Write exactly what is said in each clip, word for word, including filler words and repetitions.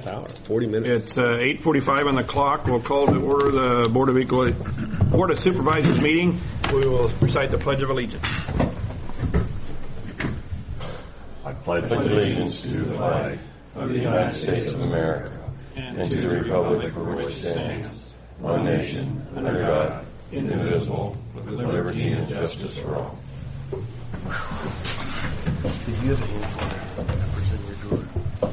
Half hour, forty minutes. It's uh, eight forty-five on the clock. We'll call to order the Board of Equal Board of Supervisors meeting. We will recite the Pledge of Allegiance. I pledge allegiance to the flag of the United States of America and to the republic for which it stands, one nation, under God, indivisible, with liberty and justice for all. Did you have a hand in your drawer?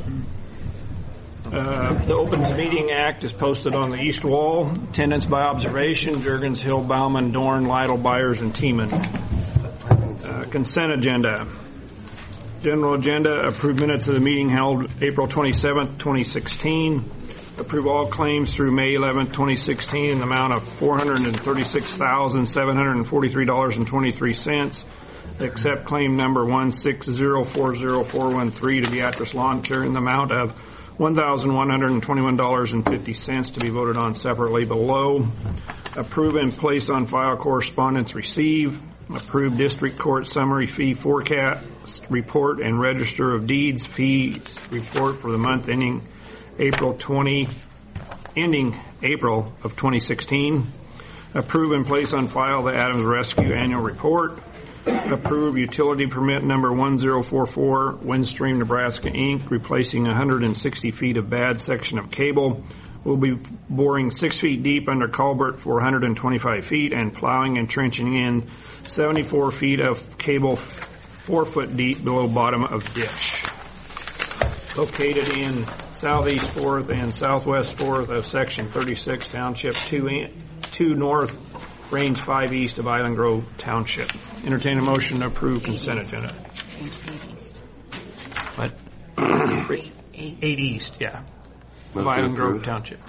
Uh, the Opens Meeting Act is posted on the east wall. Attendance by observation: Jurgens, Hill, Bauman, Dorn, Lytle, Byers, and Tiemann. Uh, consent agenda. General agenda: approve minutes of the meeting held April twenty-seventh, twenty sixteen. Approve all claims through May eleventh, twenty sixteen in the amount of four hundred thirty-six thousand, seven hundred forty-three dollars and twenty-three cents. Accept claim number one six zero four zero four one three to Beatrice Lawn Care in the amount of one thousand one hundred twenty-one dollars and fifty cents to be voted on separately below. Approve and place on file correspondence received. Approve district court summary fee forecast report and register of deeds fees report for the month ending April twentieth, ending April of twenty sixteen. Approve and place on file the Adams Rescue annual report. Approve utility permit number one zero four four, Windstream, Nebraska, Incorporated, replacing one hundred sixty feet of bad section of cable. We'll be boring six feet deep under culvert for one hundred twenty-five feet and plowing and trenching in seventy-four feet of cable four foot deep below bottom of ditch. Located in southeast fourth and southwest fourth of section thirty-six, township two, in, two north, range five east of Island Grove Township. Entertain a motion to approve consent agenda. What? Eight, eight east, yeah. Of Island Grove Township.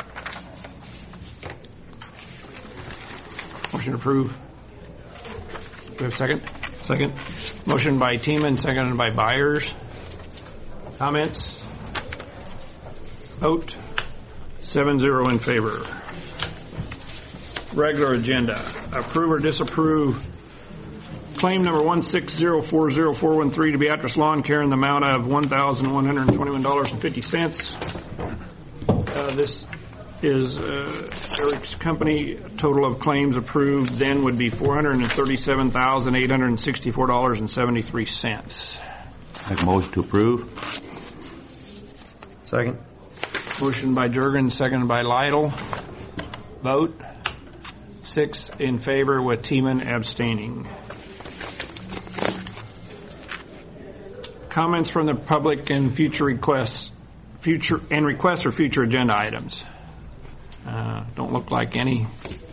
Motion to approve. Do we have a second? Second. Motion by Tiemann, seconded by Byers. Comments? Vote. Seven zero in favor. Regular agenda. Approve or disapprove claim number one six zero four zero four one three to Beatrice Lawn Care in the amount of one thousand one hundred twenty-one dollars and fifty cents. Uh, this is uh, Eric's company. Total of claims approved then would be four hundred thirty-seven thousand eight hundred sixty-four dollars and seventy-three cents. Make a motion to approve. Second. Motion by Jurgens, seconded by Lytle. Vote. Six in favor with Tiemann abstaining. Comments from the public and future requests, future and requests for future agenda items. Uh, don't look like any.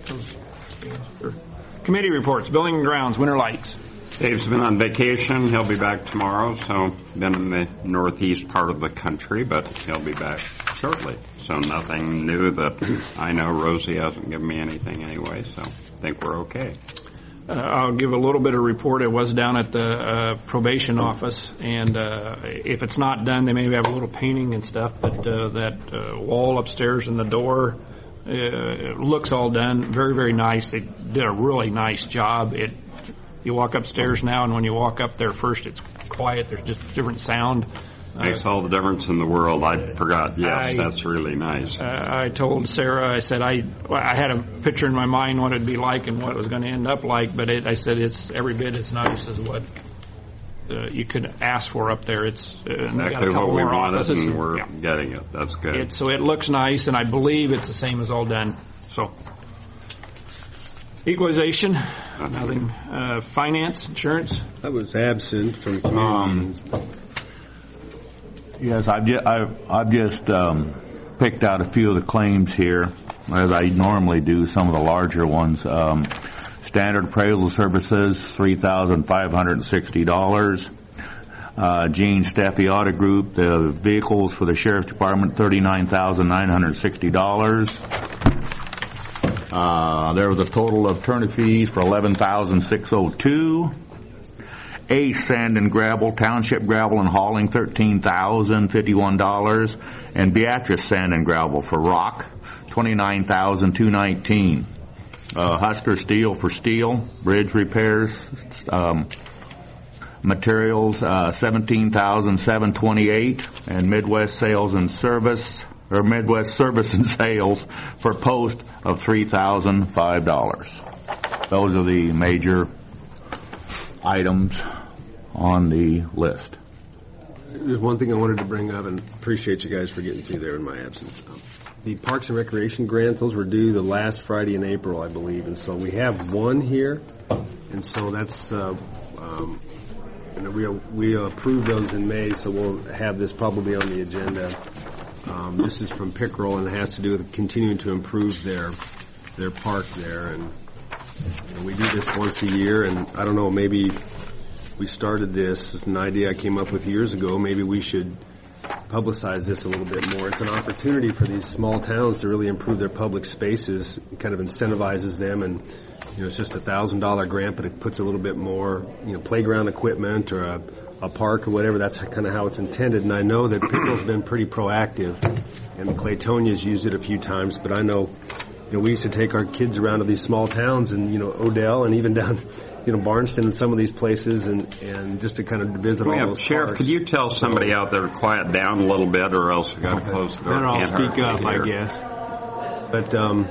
Committee reports. Building and grounds. Winter lights. Dave's been on vacation. He'll be back tomorrow, so been in the northeast part of the country, but he'll be back shortly. So nothing new that I know. Rosie hasn't given me anything anyway, so I think we're okay. Uh, I'll give a little bit of report. It was down at the uh, probation office, and uh, if it's not done, they maybe have a little painting and stuff, but uh, that uh, wall upstairs and the door uh, looks all done. Very, very nice. They did a really nice job. It You walk upstairs now, and when you walk up there first, it's quiet. There's just different sound. Makes all the difference in the world. I forgot. Yes, I, that's really nice. Uh, I told Sarah, I said, I I had a picture in my mind what it'd be like and what it was going to end up like, but it, I said it's every bit as nice as what uh, you could ask for up there. It's uh, exactly what we wanted, and we're yeah. getting it. That's good. It, so it looks nice, and I believe it's the same as all done. So equalization, uh-huh. Nothing. Uh, finance, insurance. I was absent from communities. Um, yes, I've just, I've, I've just um, picked out a few of the claims here, as I normally do, some of the larger ones. Um, standard appraisal services, three thousand five hundred sixty dollars. Uh, Gene Steffi Auto Group, the vehicles for the Sheriff's Department, thirty-nine thousand nine hundred sixty dollars. Uh, there was a total of attorney fees for eleven thousand six hundred two dollars. Ace Sand and Gravel, Township Gravel and Hauling, thirteen thousand fifty-one dollars. And Beatrice Sand and Gravel for rock, twenty-nine thousand two hundred nineteen dollars. Uh, Husker Steel for steel, bridge repairs, um, materials, uh, seventeen thousand seven hundred twenty-eight dollars. And Midwest Sales and Service, or Midwest Service and Sales for a post of three thousand five dollars. Those are the major items on the list. There's one thing I wanted to bring up, and appreciate you guys for getting through there in my absence. Um, the Parks and Recreation grants, those were due the last Friday in April, I believe, and so we have one here, and so that's, uh, um, and we we approved those in May, so we'll have this probably on the agenda. Um, this is from Pickerel, and it has to do with continuing to improve their their park there, and you know, we do this once a year, and I don't know, maybe we started this, it's an idea I came up with years ago, maybe we should publicize this a little bit more. It's an opportunity for these small towns to really improve their public spaces. It kind of incentivizes them, and you know, it's just a thousand dollar grant, but it puts a little bit more, you know, playground equipment or a, a park or whatever. That's kind of how it's intended. And I know that Pickerel's been pretty proactive, and Claytonia's used it a few times. But I know, you know, we used to take our kids around to these small towns, and you know, Odell, and even down, you know, Barnston and some of these places, and and just to kind of visit we all have, those Sheriff, parks. could you tell somebody out there to quiet down a little bit, or else we got to close the door? Then I'll Can't speak hardly up, hear. I guess. But um,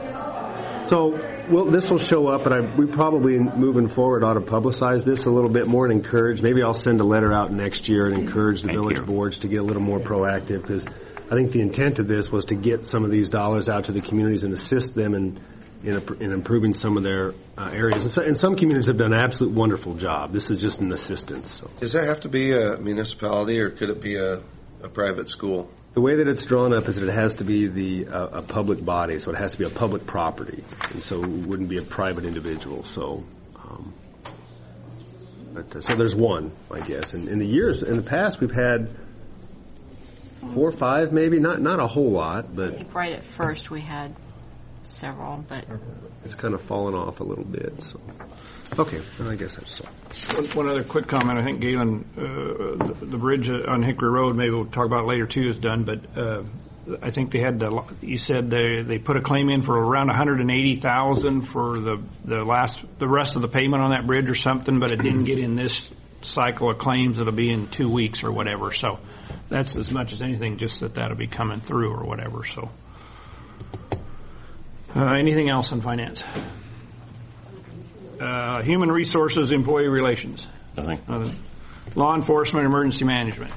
so well, this will show up, and I, we probably moving forward ought to publicize this a little bit more and encourage. Maybe I'll send a letter out next year and encourage the Thank village you. boards to get a little more proactive, because I think the intent of this was to get some of these dollars out to the communities and assist them in in, in improving some of their uh, areas. And, so, and some communities have done an absolute wonderful job. This is just an assistance. So. Does that have to be a municipality, or could it be a, a private school? The way that it's drawn up is that it has to be the uh, a public body, so it has to be a public property, and so it wouldn't be a private individual. So, um, but uh, so there's one, I guess. And in the years in the past, we've had four or five, maybe not not a whole lot, but Right at first we had several, but it's kind of fallen off a little bit. So, okay, well, I guess that's so. One, one other quick comment. I think Galen, uh, the, the bridge on Hickory Road, maybe we'll talk about it later too, is done. But uh, I think they had. The, you said they they put a claim in for around one hundred and eighty thousand for the the last the rest of the payment on that bridge or something, but it didn't get in this cycle of claims. It'll be in two weeks or whatever. So that's as much as anything, just that that'll be coming through or whatever. So uh, anything else on finance? Uh, human resources, employee relations. Nothing. Nothing. Law enforcement, emergency management.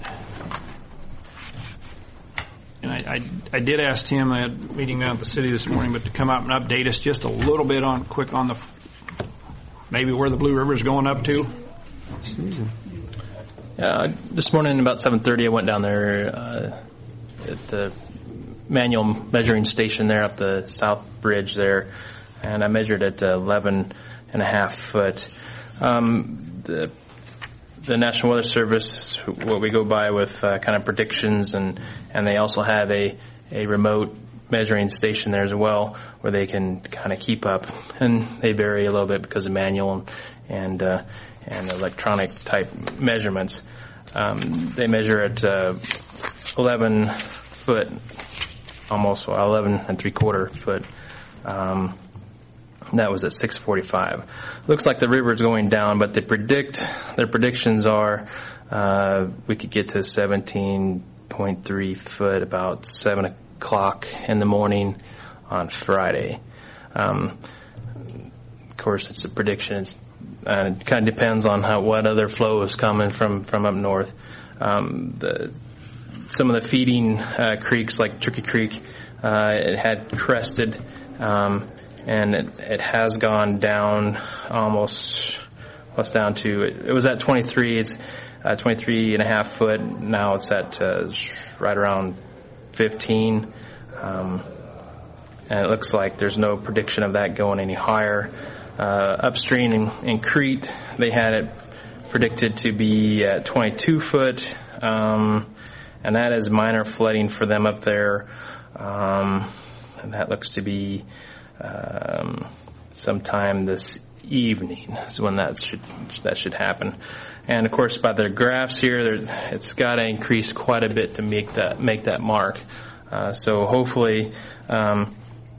And I, I, I did ask Tim, I had a meeting down at the city this morning, but to come up and update us just a little bit on, quick on the, maybe where the Blue River is going up to. Uh, this morning about seven thirty, I went down there uh, at the manual measuring station there up the South Bridge there, and I measured at eleven and a half foot. Um, the the National Weather Service, what we go by with uh, kind of predictions, and, and they also have a, a remote measuring station there as well, where they can kind of keep up, and they vary a little bit because of manual and uh, and electronic type measurements. Um, they measure at uh, eleven foot, almost well, eleven and three quarter foot. Um, that was at six forty-five. Looks like the river is going down, but they predict their predictions are uh, we could get to seventeen point three foot about seven o'clock in the morning on Friday. Um, of course, it's a prediction. It's, uh, it kind of depends on how what other flow is coming from from up north. Um, the some of the feeding uh, creeks like Turkey Creek, uh, it had crested. Um, And it, it has gone down almost, what's down to, it, it was at twenty-three, it's uh, twenty-three and a half foot. Now it's at uh, right around fifteen. Um, and it looks like there's no prediction of that going any higher. Uh, upstream in, in Crete, they had it predicted to be at twenty-two foot. Um, and that is minor flooding for them up there. Um, and that looks to be Um, sometime this evening is when that should that should happen. And of course, by their graphs here, it's got to increase quite a bit to make that make that mark. Uh, so hopefully, um,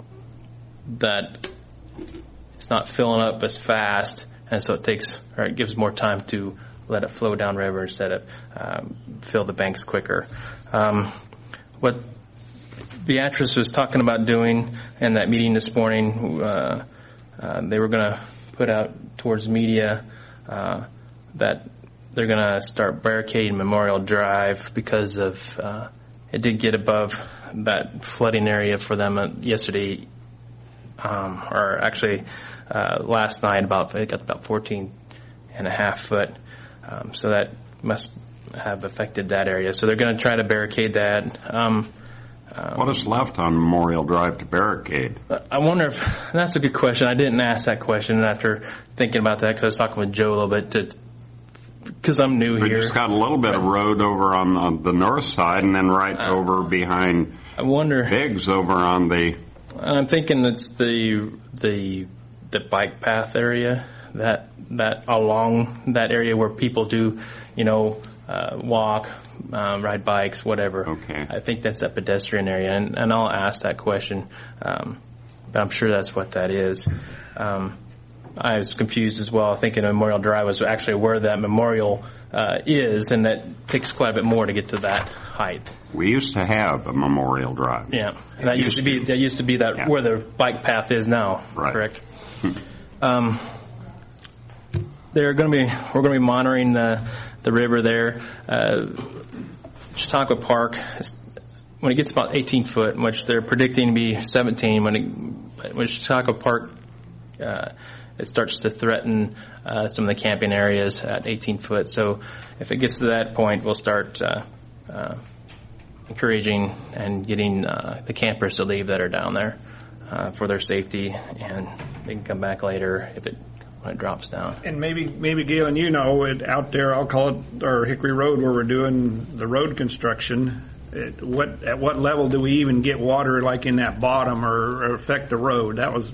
that it's not filling up as fast, and so it takes or it gives more time to let it flow downriver instead of um, fill the banks quicker. Um, what Beatrice was talking about doing in that meeting this morning, uh, uh, they were going to put out towards media uh, that they're going to start barricading Memorial Drive because of uh, it did get above that flooding area for them uh, yesterday, um, or actually uh, last night. About it got about fourteen and a half foot, um, so that must have affected that area. So they're going to try to barricade that. Um, um, What is left on Memorial Drive to barricade? I wonder if that's a good question. I didn't ask that question after thinking about that because I was talking with Joe a little bit to. Because I'm new We here. just got a little bit of road over on the, the north side, and then right Uh, over behind I wonder. Biggs over on the. I'm thinking it's the the the bike path area that that along that area where people do, you know, uh, walk, um, ride bikes, whatever. Okay. I think that's that pedestrian area, and, and I'll ask that question. Um, but I'm sure that's what that is. Um, I was confused as well, thinking Memorial Drive was actually where that memorial uh, is, and that takes quite a bit more to get to that height. We used to have a Memorial Drive. Yeah, and that used to be that used to be that Yeah. where the bike path is now. Right. Correct. um, they're going to be we're going to be monitoring the the river there. Uh, Chautauqua Park, is, when it gets about eighteen foot, which they're predicting to be seventeen, when it, when Chautauqua Park. Uh, it starts to threaten uh, some of the camping areas at eighteen foot. So if it gets to that point, we'll start uh, uh, encouraging and getting uh, the campers to leave that are down there uh, for their safety, and they can come back later if it when it drops down. And maybe, maybe Galen, you know, it, out there, I'll call it, or Hickory Road, where we're doing the road construction. It, what at what level do we even get water, like in that bottom, or, or affect the road? That was.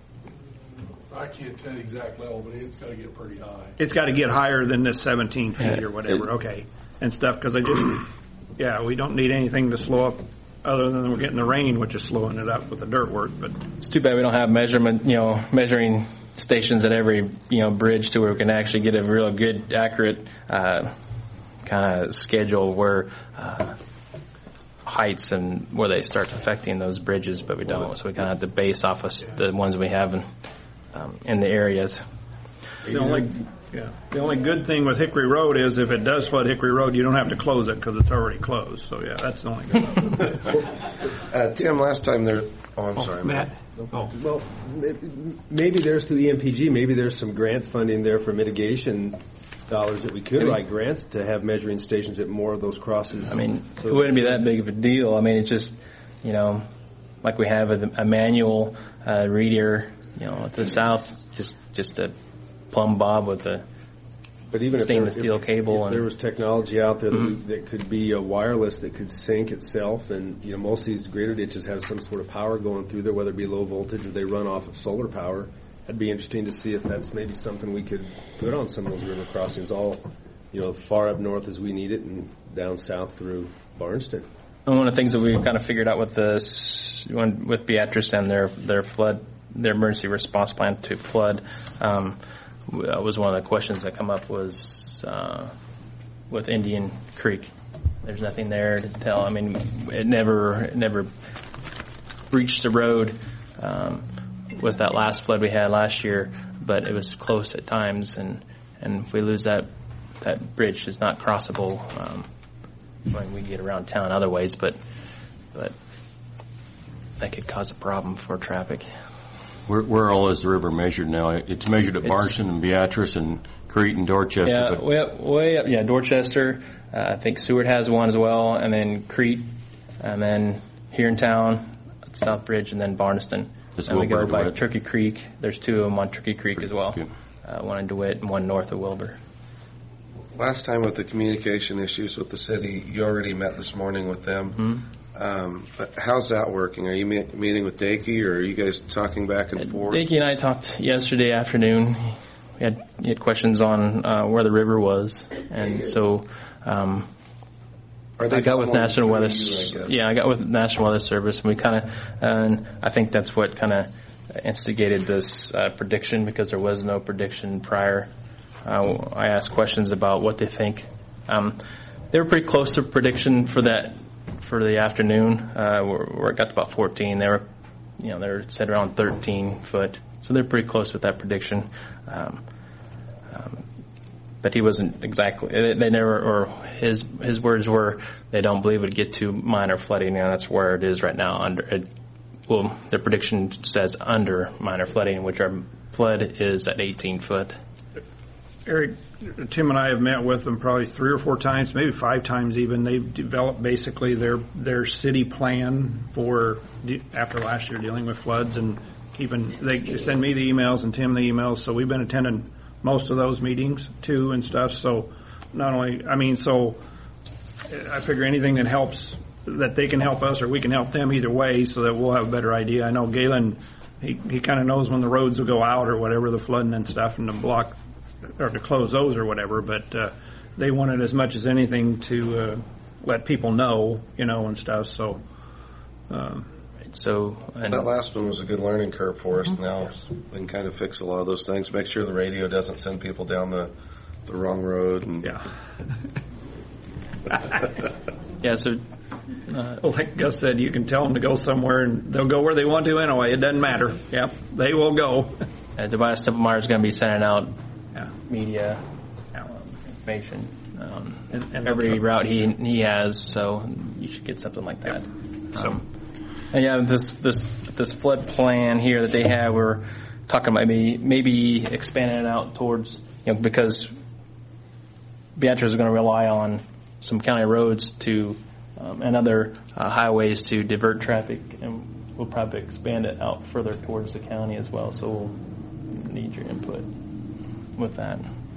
I can't tell the exact level, but it's got to get pretty high. It's got to get higher than this seventeen feet or whatever. Okay, and stuff because I just, yeah, we don't need anything to slow up, other than we're getting the rain, which is slowing it up with the dirt work. But it's too bad we don't have measurement, you know, measuring stations at every, you know, bridge to where we can actually get a real good, accurate uh, kind of schedule where uh, heights and where they start affecting those bridges, but we don't. So we kind of have to base off of the ones we have in, um, in the areas. the only, yeah, the only good thing with Hickory Road is if it does flood Hickory Road, you don't have to close it because it's already closed. So yeah, that's the only good thing. Uh, Tim, last time there. Oh, I'm sorry, Matt. Oh. Well, maybe there's through E M P G, maybe there's some grant funding there for mitigation dollars that we could write grants to have measuring stations at more of those crosses. I mean, So it wouldn't be that big of a deal. I mean, it's just, you know, like we have a, a manual uh, reader, you know, to the south, just just a plumb bob with a But even if stainless there, steel if, cable if and- there was technology out there that, Mhm. we, that could be a wireless that could sync itself, and you know most of these grader ditches have some sort of power going through there, whether it be low voltage or they run off of solar power. It'd be interesting to see if that's maybe something we could put on some of those river crossings, all you know, far up north as we need it, and down south through Barnston. And one of the things that we kind of figured out with this, when, with Beatrice and their their flood, their emergency response plan to flood, um, that was one of the questions that come up was uh, with Indian Creek. There's nothing there to tell. I mean, it never it never breached the road um, with that last flood we had last year, but it was close at times, and and if we lose that that bridge, is not crossable. Um, I mean, we can get around town other ways, but but that could cause a problem for traffic. Where, where all is the river measured now? It's measured at It's- Barnston and Beatrice and Crete and Dorchester. Yeah, but way up, way up. Yeah, Dorchester. Uh, I think Seward has one as well, and then Crete, and then here in town, Southbridge, and then Barneston. It's and we go Wilbur, by DeWitt. Turkey Creek. There's two of them on Turkey Creek as well. Okay. Uh, one in DeWitt and one north of Wilbur. Last time with the communication issues with the city, you already met this morning with them. Mm-hmm. Um, but how's that working? Are you me- meeting with Dakey, or are you guys talking back and forth? Dakey and I talked yesterday afternoon. We had, he had questions on uh, where the river was, and so um, Are they I got with following National through Weather. you, I guess? Yeah, I got with National Weather Service, and we kind of, and I think that's what kind of instigated this uh, prediction, because there was no prediction prior. Uh, I asked questions about what they think. Um, they were pretty close to prediction for that for the afternoon. Uh, we're, we're got to about fourteen. They were, you know, they're set around thirteen foot, so they're pretty close with that prediction. Um, um, but he wasn't exactly. They never, or his his words were, they don't believe it would get to minor flooding, and that's where it is right now. Under, it, well, their prediction says under minor flooding, which our flood is at eighteen foot. Eric, Tim and I have met with them probably three or four times, maybe five times even. They've developed basically their their city plan for de- after last year dealing with floods and keeping. They send me the emails and Tim the emails, so we've been attending most of those meetings too and stuff. So not only, I mean, so I figure anything that helps, that they can help us or we can help them either way, so that we'll have a better idea. I know Galen, he he kind of knows when the roads will go out or whatever, the flooding and stuff, and to block or to close those or whatever, but uh, they wanted as much as anything to uh, let people know, you know, and stuff. So, um, so and that last one was a good learning curve for us. Mm-hmm. Now we can kind of fix a lot of those things. Make sure the radio doesn't send people down the the wrong road. And yeah. yeah. So, uh, well, like Gus said, you can tell them to go somewhere, and they'll go where they want to anyway. It doesn't matter. Yep, they will go. uh, Tobias Templemeyer is going to be sending out yeah. media um, information um, and, and every route he he has. So you should get something like that. Yep. So. Um, And yeah, this this this flood plan here that they have, we're talking about maybe maybe expanding it out towards, you know, because Beatrice is going to rely on some county roads to um, and other uh, highways to divert traffic, and we'll probably expand it out further towards the county as well. So we'll need your input with that.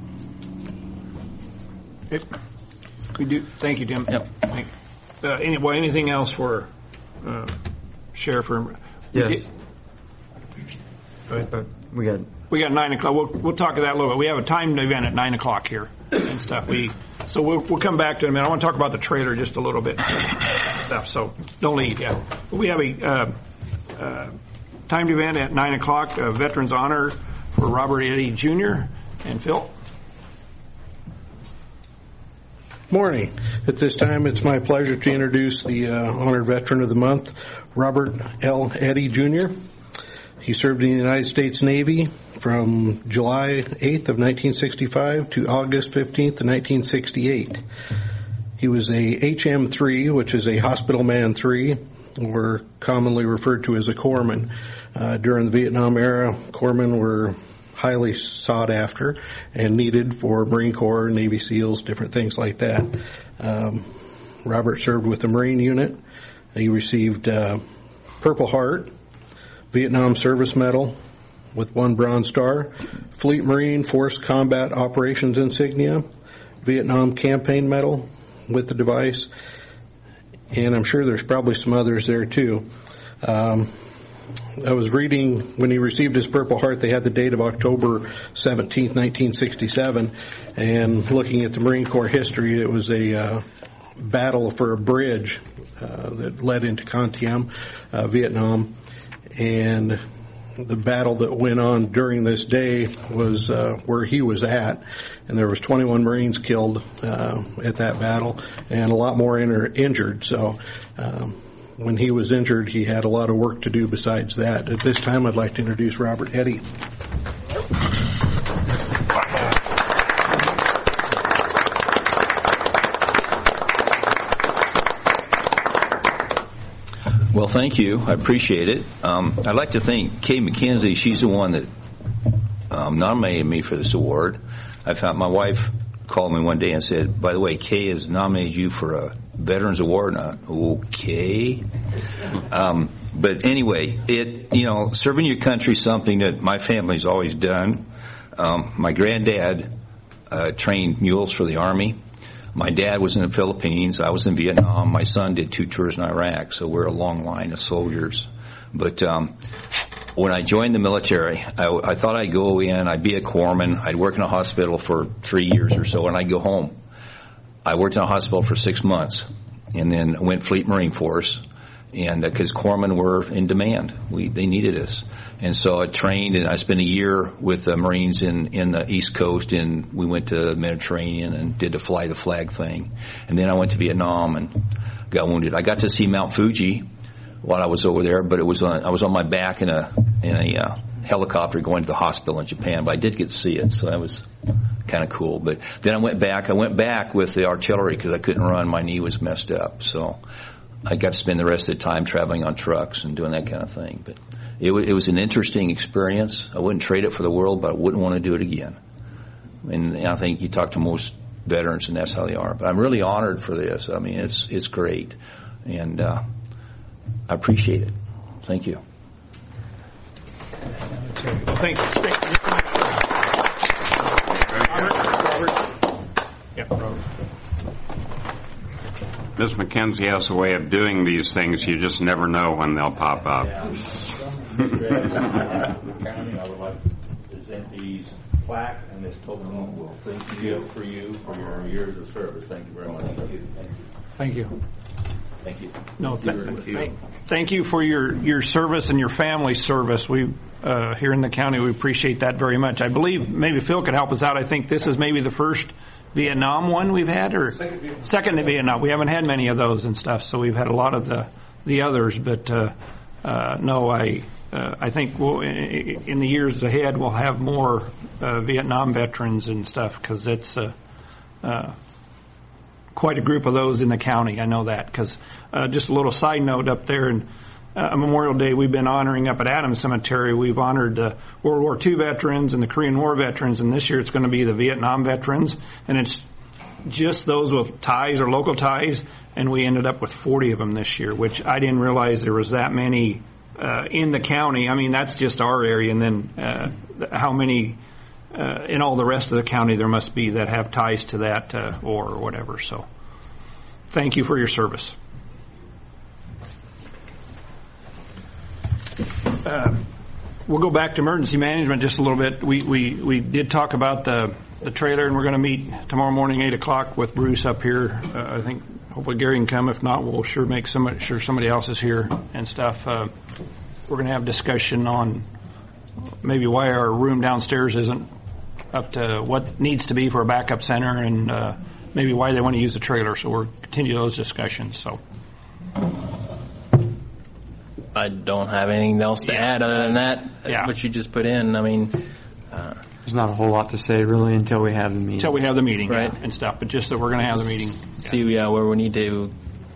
It, we do. Thank you, Tim. Yep. Thank, uh, any, well, anything else for? Uh, Sheriff, yes. But we got we got nine o'clock. We'll we'll talk about that a little bit. We have a timed event at nine o'clock here and stuff. We so we'll we'll come back to it in a minute. I want to talk about the trailer just a little bit and stuff. So don't leave yet. But we have a uh, uh, timed event at nine o'clock. A Veterans Honor for Robert Eddy Junior and Phil. Morning. At this time, it's my pleasure to introduce the uh, Honored Veteran of the Month, Robert L. Eddy Junior He served in the United States Navy from July eighth of nineteen sixty-five to August fifteenth of nineteen sixty-eight. He was a H M three, which is a Hospital Man three, or commonly referred to as a corpsman. Uh, during the Vietnam era, corpsmen were highly sought after and needed for Marine Corps, Navy SEALs, different things like that. Um, Robert served with the Marine unit. He received uh, Purple Heart, Vietnam Service Medal with one Bronze Star, Fleet Marine Force Combat Operations Insignia, Vietnam Campaign Medal with the device, and I'm sure there's probably some others there too. Um, I was reading when he received his Purple Heart, they had the date of October seventeenth, nineteen sixty-seven, and looking at the Marine Corps history, it was a uh, battle for a bridge uh, that led into Con Thiem, uh, Vietnam, and the battle that went on during this day was uh, where he was at, and there was twenty-one Marines killed uh, at that battle, and a lot more in- injured, so um, when he was injured, he had a lot of work to do besides that. At this time, I'd like to introduce Robert Eddy. Well, thank you. I appreciate it. Um, I'd like to thank Kay McKenzie. She's the one that um, nominated me for this award. I found my wife called me one day and said, by the way, Kay has nominated you for a Veterans Award. And I, okay. Um, but anyway, it, you know, serving your country is something that my family's always done. Um, my granddad uh, trained mules for the Army. My dad was in the Philippines. I was in Vietnam. My son did two tours in Iraq. So we're a long line of soldiers. But um, when I joined the military, I, I thought I'd go in, I'd be a corpsman, I'd work in a hospital for three years or so, and I'd go home. I worked in a hospital for six months, and then went Fleet Marine Force, and because uh, corpsmen were in demand, we they needed us, and so I trained, and I spent a year with the Marines in in the East Coast, and we went to the Mediterranean and did the fly the flag thing, and then I went to Vietnam and got wounded. I got to see Mount Fuji while I was over there, but it was on, I was on my back in a in a uh, helicopter going to the hospital in Japan. But I did get to see it, so that was kind of cool. But then I went back. I went back with the artillery because I couldn't run. My knee was messed up, so I got to spend the rest of the time traveling on trucks and doing that kind of thing. But it, w- it was an interesting experience. I wouldn't trade it for the world, but I wouldn't want to do it again. And I think you talk to most veterans, and that's how they are. But I'm really honored for this. I mean, it's it's great, and uh, I appreciate it. Thank you. Well, thank you. Thank you. Robert. Robert. Yeah, Robert. Miz McKenzie has a way of doing these things. You just never know when they'll pop up. County, I would like to present these plaque and this total will thank you for you for your years of service. Thank you very much. Thank you. Thank you. Thank you. No, th- thank, you. Thank, thank you for your, your service and your family's service. We uh, here in the county, we appreciate that very much. I believe maybe Phil could help us out. I think this is maybe the first Vietnam one we've had, or second, second to Vietnam. We haven't had many of those and stuff, so we've had a lot of the the others. But uh, uh, no, I uh, I think we'll, in the years ahead we'll have more uh, Vietnam veterans and stuff, because it's uh, uh, quite a group of those in the county. I know that, because uh, just a little side note up there, and uh, Memorial Day we've been honoring up at Adams Cemetery. We've honored uh, World War Two veterans and the Korean War veterans, and this year it's going to be the Vietnam veterans, and it's just those with ties or local ties, and we ended up with forty of them this year, which I didn't realize there was that many uh, in the county. I mean, that's just our area, and then uh, how many uh, in all the rest of the county there must be that have ties to that uh, war or whatever. So thank you for your service. Uh, we'll go back to emergency management just a little bit. We we, we did talk about the, the trailer, and we're going to meet tomorrow morning, eight o'clock, with Bruce up here. Uh, I think hopefully Gary can come. If not, we'll sure make somebody, sure somebody else is here and stuff. Uh, we're going to have discussion on maybe why our room downstairs isn't up to what needs to be for a backup center, and uh, maybe why they want to use the trailer. So we'll continue those discussions. So. I don't have anything else to add other than that, yeah. what you just put in. I mean, uh, there's not a whole lot to say really until we have the meeting. Until we have the meeting, right, yeah, and stuff. But just that we're going to have the meeting. See, yeah, where we need to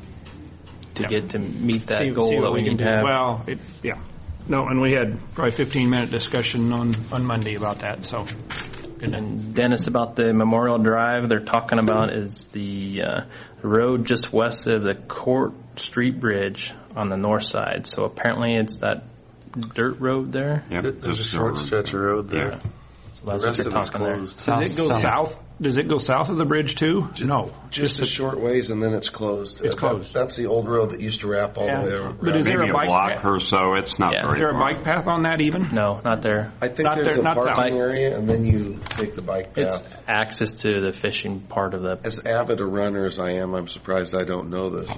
to yeah. get to meet that see, goal see that we, we need do. to have. Well, it, yeah, no, and we had probably fifteen minute discussion on on Monday about that. So, good. And Dennis, about the Memorial Drive, they're talking about is the uh, road just west of the Court Street Bridge on the north side. So apparently it's that dirt road there. Yeah, there's a short stretch of road there. Yeah. So that's the what rest they're of it's talking there. closed. Does it go south. south? Does it go south of the bridge too? Just, no, just, just a short ways, and then it's closed. It's uh, closed. That, that's the old road that used to wrap all yeah. the way around. But is there Maybe a, bike a block path? or so. It's not yeah. very Is there a far. bike path on that even? No, not there. I think not there's there, a not parking south. area, and then you take the bike path. It's access to the fishing part of the. As avid a runner as I am, I'm surprised I don't know this.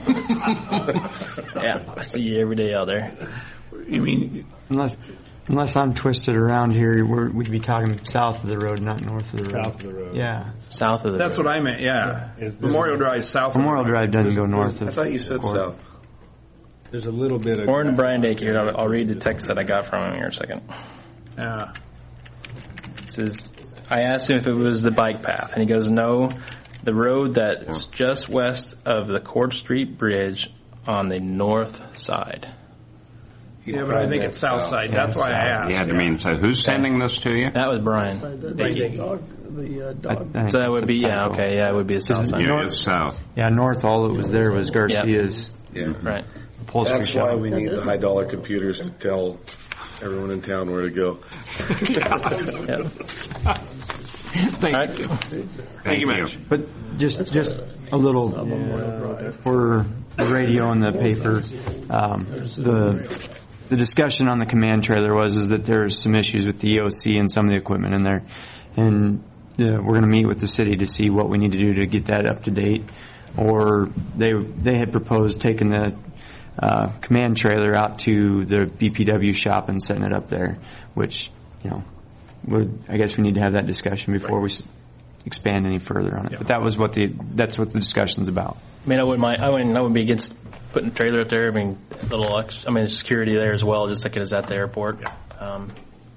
Yeah, I see you every day out there. You mean unless unless I'm twisted around here, we're, we'd be talking south of the road, not north of the road. South of the road. Yeah, south of the. That's road. what I meant. Yeah, yeah. Memorial Drive south. Memorial of the Drive doesn't go north. I Of thought you said Court. south. There's a little bit of... Warren Brian Dake here. I'll, I'll read the text that I got from him here in a second. Yeah. It says, I asked him if it was the bike path, and he goes, no, the road that's just west of the Court Street Bridge on the north side. Yeah, but I think it's south side. Yeah, That's why south. I asked. You had to mean, so who's sending this to you? That was Brian. The, Thank the you. dog, the uh, dog. I, I So that would it's a be, yeah, typo. okay, yeah, it would be the south side. Yeah, it's south. Yeah, north. All that was there was Garcia's Yeah. Right. upholstery That's shop. why we need the high dollar computers to tell everyone in town where to go. Yep. Thank Right. you. Thank you you. much. But just just a little for the radio and the paper. Um, the the discussion on the command trailer was is that there's some issues with the E O C and some of the equipment in there, and uh, we're going to meet with the city to see what we need to do to get that up to date. Or they they had proposed taking the uh, command trailer out to the B P W shop and setting it up there, which you know. We're, I guess we need to have that discussion before we s- expand any further on it. But that was what the that's what the discussion's about. I mean, I wouldn't mind. I wouldn't. I wouldn't be against putting a trailer up there. I mean, a little. Ex, I mean, security there as well, just like it is at the airport. Um,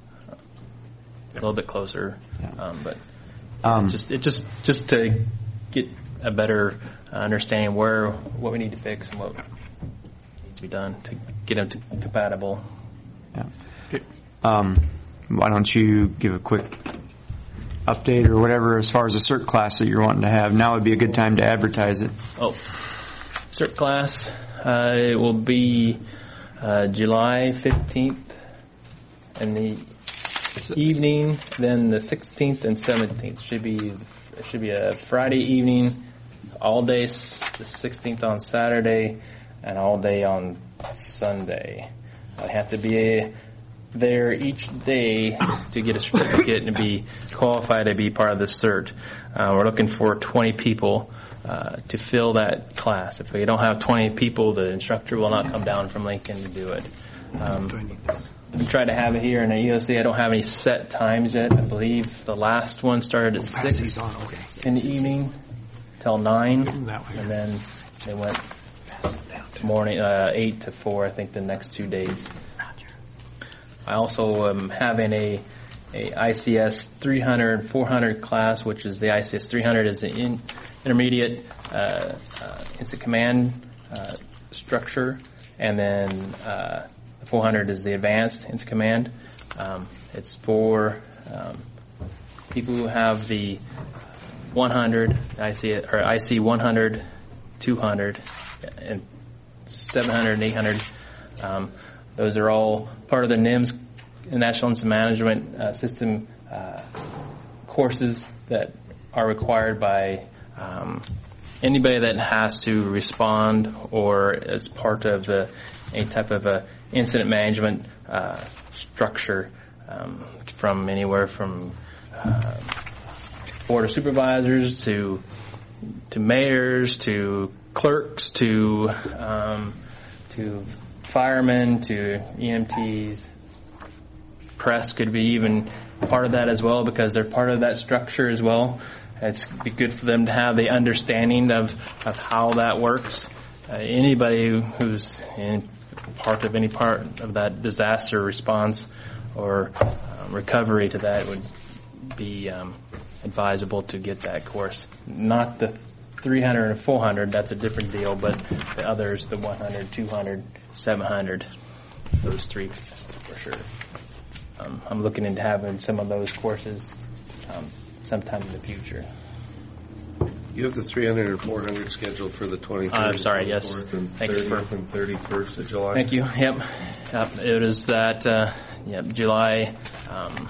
a little bit closer, um, but Um, just it just just to get a better uh, understanding where what we need to fix and what needs to be done to get them to compatible. Yeah. Um, why don't you give a quick update or whatever as far as the cert class that you're wanting to have? Now would be a good time to advertise it. Oh, cert class. Uh, it will be uh, July fifteenth in the evening, then the sixteenth and seventeenth. Should be it should be a Friday evening, all day s- the sixteenth on Saturday, and all day on Sunday. I have to be there each day to get a certificate and be qualified to be part of the cert. Uh, we're looking for twenty people uh, to fill that class. If we don't have twenty people, the instructor will not come down from Lincoln to do it. Um, we try to have it here in the E O C. I don't have any set times yet. I believe the last one started at six in the evening till nine, and then they went morning uh, eight to four. I think the next two days. I also am having a a I C S three hundred, four hundred class, which is the I C S three hundred is the in, intermediate uh, uh, instant command uh, structure, and then uh, the four hundred is the advanced instant command. Um, it's for um, people who have the one hundred, I C or I C one hundred, two hundred, and seven hundred and eight hundred. Um, Those are all part of the N I M S, National Incident Management uh, System uh, courses that are required by um, anybody that has to respond or as part of the, any type of a incident management uh, structure, um, from anywhere from uh, board of supervisors to to mayors to clerks to um, to firemen to E M Ts. Press could be even part of that as well because they're part of that structure as well. It's be good for them to have the understanding of, of how that works. Uh, anybody who's in part of any part of that disaster response or um, recovery to that would be um, advisable to get that course. Not the three hundred and four hundred, that's a different deal, but the others, the one hundred, two hundred, seven hundred, those three for sure. Um, I'm looking into having some of those courses um, sometime in the future. You have the three hundred and four hundred scheduled for the twenty-third. I'm uh, sorry, yes. And Thanks thirtieth for and thirty-first of July. Thank you. Yep. Yep. It is that, uh, yep, July. Um,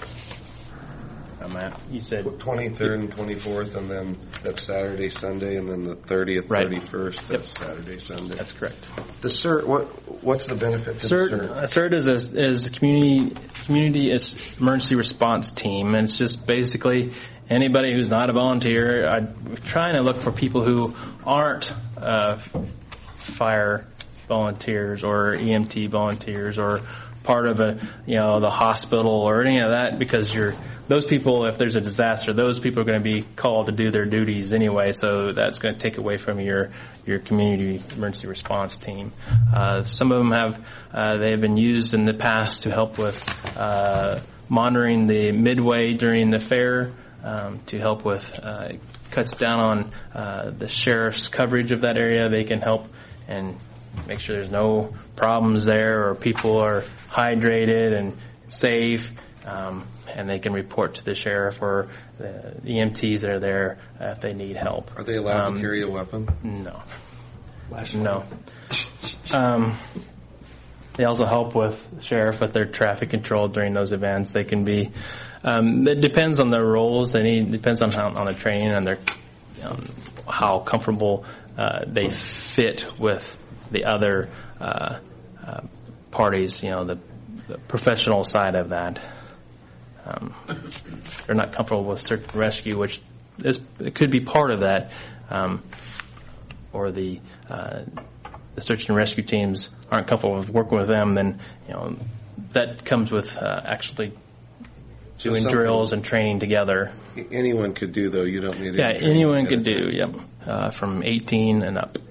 I'm at, you said twenty-third and twenty-fourth, and then that's Saturday, Sunday, and then the thirtieth, right. thirty-first, that's yep. Saturday, Sunday. That's correct. The CERT, what what's the benefit to CERT, the CERT? Uh, CERT is a, is a community community is emergency response team, and it's just basically anybody who's not a volunteer. I'm trying to look for people who aren't uh, fire volunteers or E M T volunteers or part of a you know the hospital or any of that, because you're those people, if there's a disaster, those people are going to be called to do their duties anyway, so that's going to take away from your your community emergency response team. Uh, some of them have uh, they have been used in the past to help with uh, monitoring the midway during the fair, um, to help with uh, cuts down on uh, the sheriff's coverage of that area. They can help and make sure there's no problems there or people are hydrated and safe. Um, and they can report to the sheriff or the E M Ts that are there uh, if they need help. Are they allowed um, to carry a weapon? No. No. Um, they also help with the sheriff with their traffic control during those events. They can be. Um, it depends on their roles. They need depends on how on the training and their um, how comfortable uh, they fit with the other uh, uh, parties. You know, the, the professional side of that. Um, they're not comfortable with search and rescue, which is, it could be part of that, um, or the uh, the search and rescue teams aren't comfortable with working with them. Then you know that comes with uh, actually doing something- drills and training together. Anyone could do, though. You don't need Yeah, any training anyone to could get it. do, yep, uh, from eighteen and up.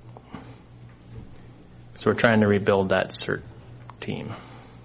So we're trying to rebuild that CERT team.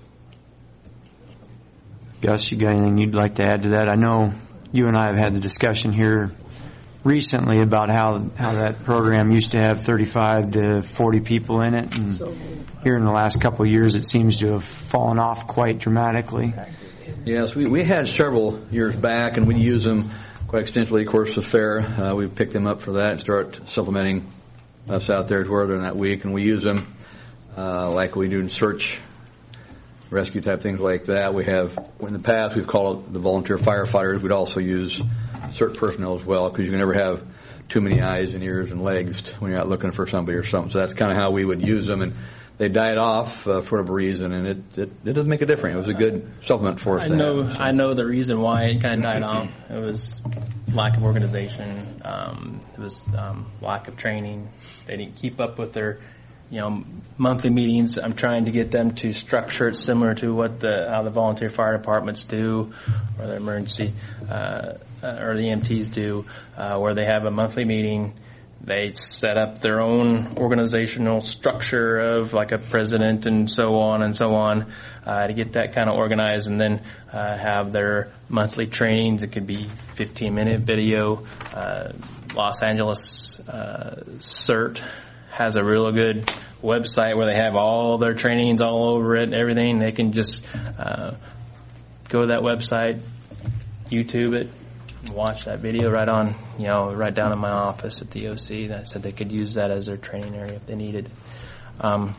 Gus, you got anything you'd like to add to that? I know you and I have had the discussion here recently about how how that program used to have thirty-five to forty people in it, and here in the last couple of years it seems to have fallen off quite dramatically. Yes, we, we had several years back, and we use them quite extensively. Of course, the fair, uh, we pick them up for that and start supplementing us out there as well during that week, and we use them uh, like we do in search, rescue type things like that. We have, in the past, we've called it the volunteer firefighters. We'd also use CERT personnel as well, because you can never have too many eyes and ears and legs when you're out looking for somebody or something. So that's kind of how we would use them, and they died off uh, for whatever reason, and it, it it doesn't make a difference. It was a good supplement for us I to know have. I know the reason why it kind of died off. It was lack of organization. Um, it was um, lack of training. They didn't keep up with their, you know, monthly meetings. I'm trying to get them to structure it similar to what the how the volunteer fire departments do, or the emergency uh, or the E M Ts do, uh, where they have a monthly meeting. They set up their own organizational structure of like a president and so on and so on uh, to get that kind of organized, and then uh, have their monthly trainings. It could be fifteen minute video. Uh, Los Angeles uh, CERT has a real good website where they have all their trainings all over it, everything. They can just uh, go to that website, YouTube it, watch that video right on, you know, right down in my office at the O C. That said they could use that as their training area if they needed. Um,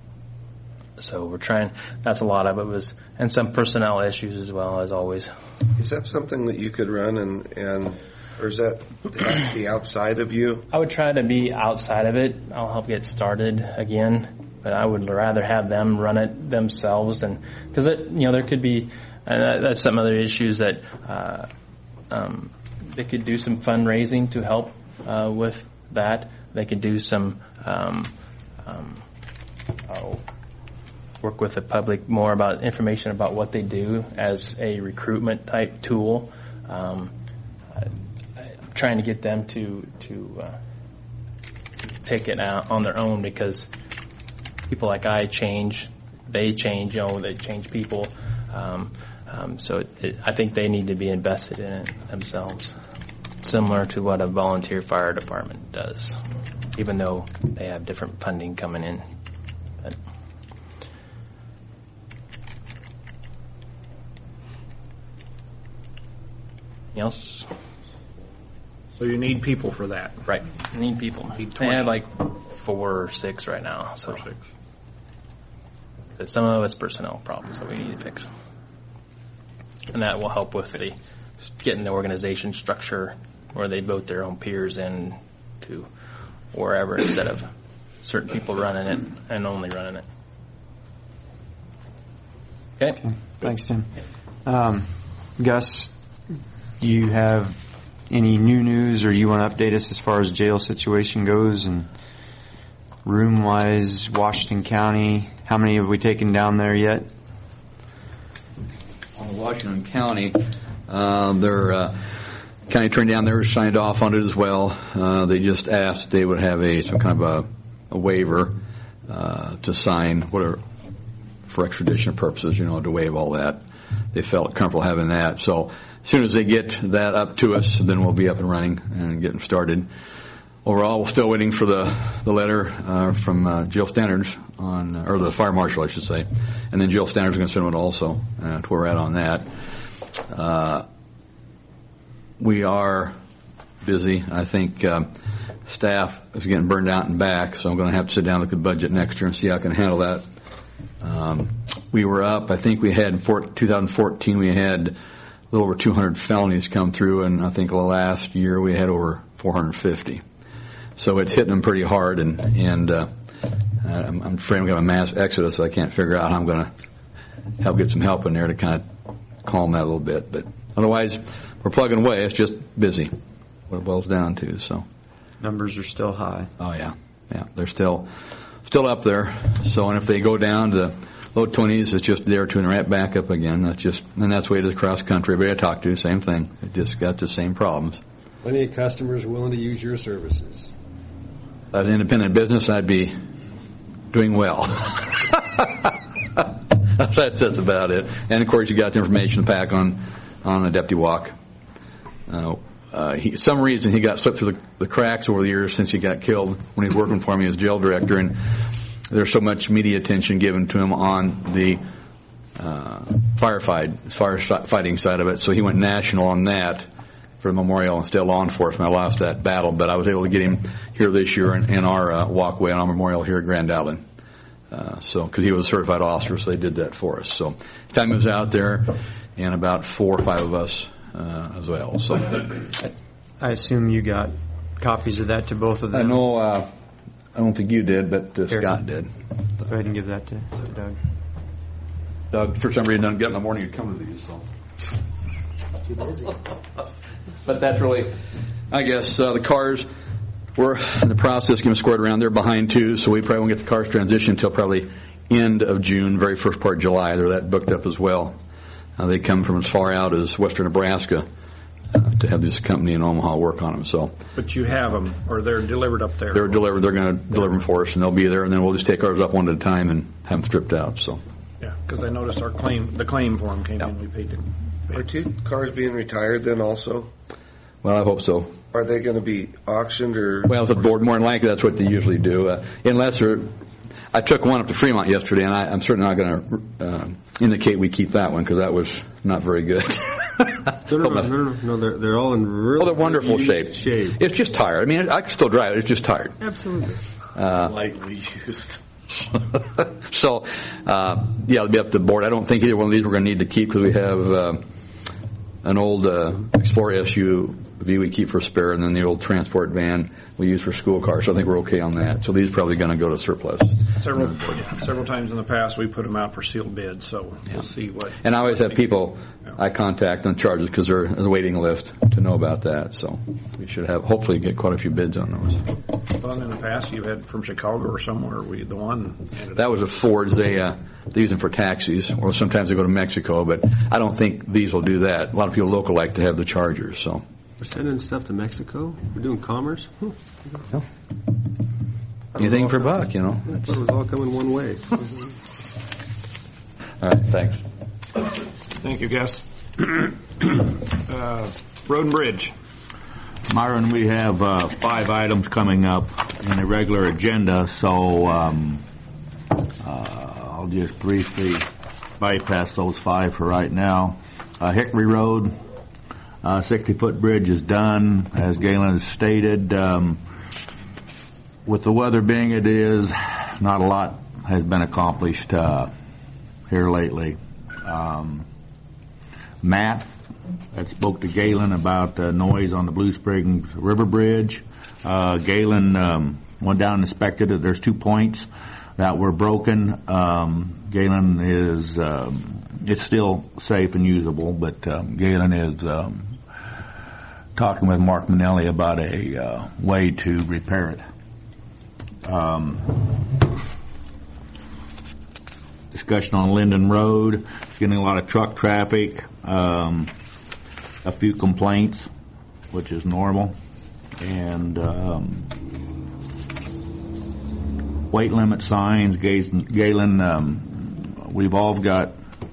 so we're trying. That's a lot of it was, and some personnel issues as well, as always. Is that something that you could run, and, and or is that the outside of you? I would try to be outside of it. I'll help get started again, but I would rather have them run it themselves, and because you know there could be, and that's some other issues that. Uh, Um, they could do some fundraising to help uh, with that. They could do some um, um, oh, work with the public more about information about what they do as a recruitment type tool. Um, I, I'm trying to get them to to uh, take it out on their own, because people like I change, they change. You know, they change people. Um, Um, so it, it, I think they need to be invested in it themselves, similar to what a volunteer fire department does, even though they have different funding coming in. But anything else? So you need people for that. Right. You need people. Need They have like four or six right now. So Four, six. But some of it's personnel problems that we need to fix. And that will help with the getting the organization structure where they vote their own peers in to wherever, instead of certain people running it and only running it. Okay. Okay. Thanks, Tim. Um, Gus, do you have any new news, or you want to update us as far as jail situation goes, and room-wise, Washington County? How many have we taken down there yet? Washington County, uh, their uh, county attorney down there signed off on it as well. Uh, they just asked they would have a some kind of a, a waiver uh, to sign, whatever, for extradition purposes, you know, to waive all that. They felt comfortable having that. So as soon as they get that up to us, then we'll be up and running and getting started. Overall, we're still waiting for the the letter uh, from uh, Jill Standards on, or the fire marshal, I should say, and then Jill Standards is going to send it also uh, to where we're at on that. Uh, we are busy. I think um, staff is getting burned out and back, so I'm going to have to sit down and look at the budget next year and see how I can handle that. Um, we were up. I think we had in twenty fourteen we had a little over two hundred felonies come through, and I think last year we had over four hundred fifty. So it's hitting them pretty hard, and and uh, I'm, I'm afraid I'm going to mass exodus, so I can't figure out how I'm going to help get some help in there to kind of calm that a little bit. But otherwise, we're plugging away. It's just busy, what it boils down to. So numbers are still high. Oh yeah, yeah. They're still still up there. So, and if they go down to low twenties, it's just a day or two and right back up again. That's just, and that's the way it is across country. Everybody I talk to, same thing. It just got the same problems. Plenty of customers willing to use your services. As an independent business, I'd be doing well. that's, that's about it. And of course, you got the information pack on on the Deputy Walk. Uh, uh, he, some reason he got slipped through the, the cracks over the years since he got killed when he was working for me as jail director, and there's so much media attention given to him on the uh, firefight, firefighting side of it. So he went national on that for the memorial instead of law enforcement. I lost that battle, but I was able to get him here this year in, in our uh, walkway on our memorial here at Grand Island. Uh, so, because he was a certified officer, so they did that for us. So, time was out there, and about four or five of us uh, as well. So, I assume you got copies of that to both of them. I know. Uh, I don't think you did, but uh, Scott did. Go ahead and give that to, to Doug. Doug, for some reason, doesn't get in the morning to come to these. So, too busy. But that's really, I guess, uh, the cars. We're in the process of getting squared around. They're behind too, so we probably won't get the cars transitioned until probably end of June, very first part of July. They're that booked up as well. Uh, they come from as far out as western Nebraska uh, to have this company in Omaha work on them. So, but you have them, or they're delivered up there. They're delivered. They're going to deliver them for us, and they'll be there. And then we'll just take ours up one at a time and have them stripped out. So, yeah, because I noticed our claim, the claim form came yeah. in. We paid it. Are two cars being retired then also? Well, I hope so. Are they going to be auctioned or? Well, it's a board. More than likely, that's what they usually do. Uh, unless they're, I took one up to Fremont yesterday, and I, I'm certainly not going to uh, indicate we keep that one because that was not very good. no, no, no, no, no, no. They're they're all in really. Oh, they're wonderful shape. shape. It's just tired. I mean, I can still drive it. It's just tired. Absolutely. Uh, Lightly used. so, uh, yeah, it'll be up to the board. I don't think either one of these we're going to need to keep because we have uh, an old uh, Explorer S U V we keep for spare, and then the old transport van we use for school cars. So I think we're okay on that. So these are probably going to go to surplus. Several yeah, several times in the past we put them out for sealed bids, so yeah. we'll see what. And I always have people yeah. I contact on charges because they're in the waiting list to know about that. So we should have hopefully get quite a few bids on those. Well, in the past you've had from Chicago or somewhere. We the one that was a Ford. They uh, they use them for taxis, or sometimes they go to Mexico. But I don't think these will do that. A lot of people local like to have the Chargers. So. We're sending stuff to Mexico? We're doing commerce? Hmm. No. Anything for a buck, you know. I thought it was all coming one way. All right, thanks. Thank you, Gus. uh, Road and Bridge. Myron, we have uh, five items coming up in the regular agenda, so um, uh, I'll just briefly bypass those five for right now. Uh, Hickory Road. Uh, sixty-foot bridge is done, as Galen has stated. Um, with the weather being it is, not a lot has been accomplished uh, here lately. Um, Matt had spoke to Galen about uh, noise on the Blue Springs River Bridge. Uh, Galen um, went down and inspected it. There's two points that were broken. Um, Galen is um, it's still safe and usable, but um, Galen is um, talking with Mark Manelli about a uh, way to repair it. Um, discussion on Linden Road. It's getting a lot of truck traffic. Um, a few complaints, which is normal. And um, weight limit signs. Galen, um, we've all got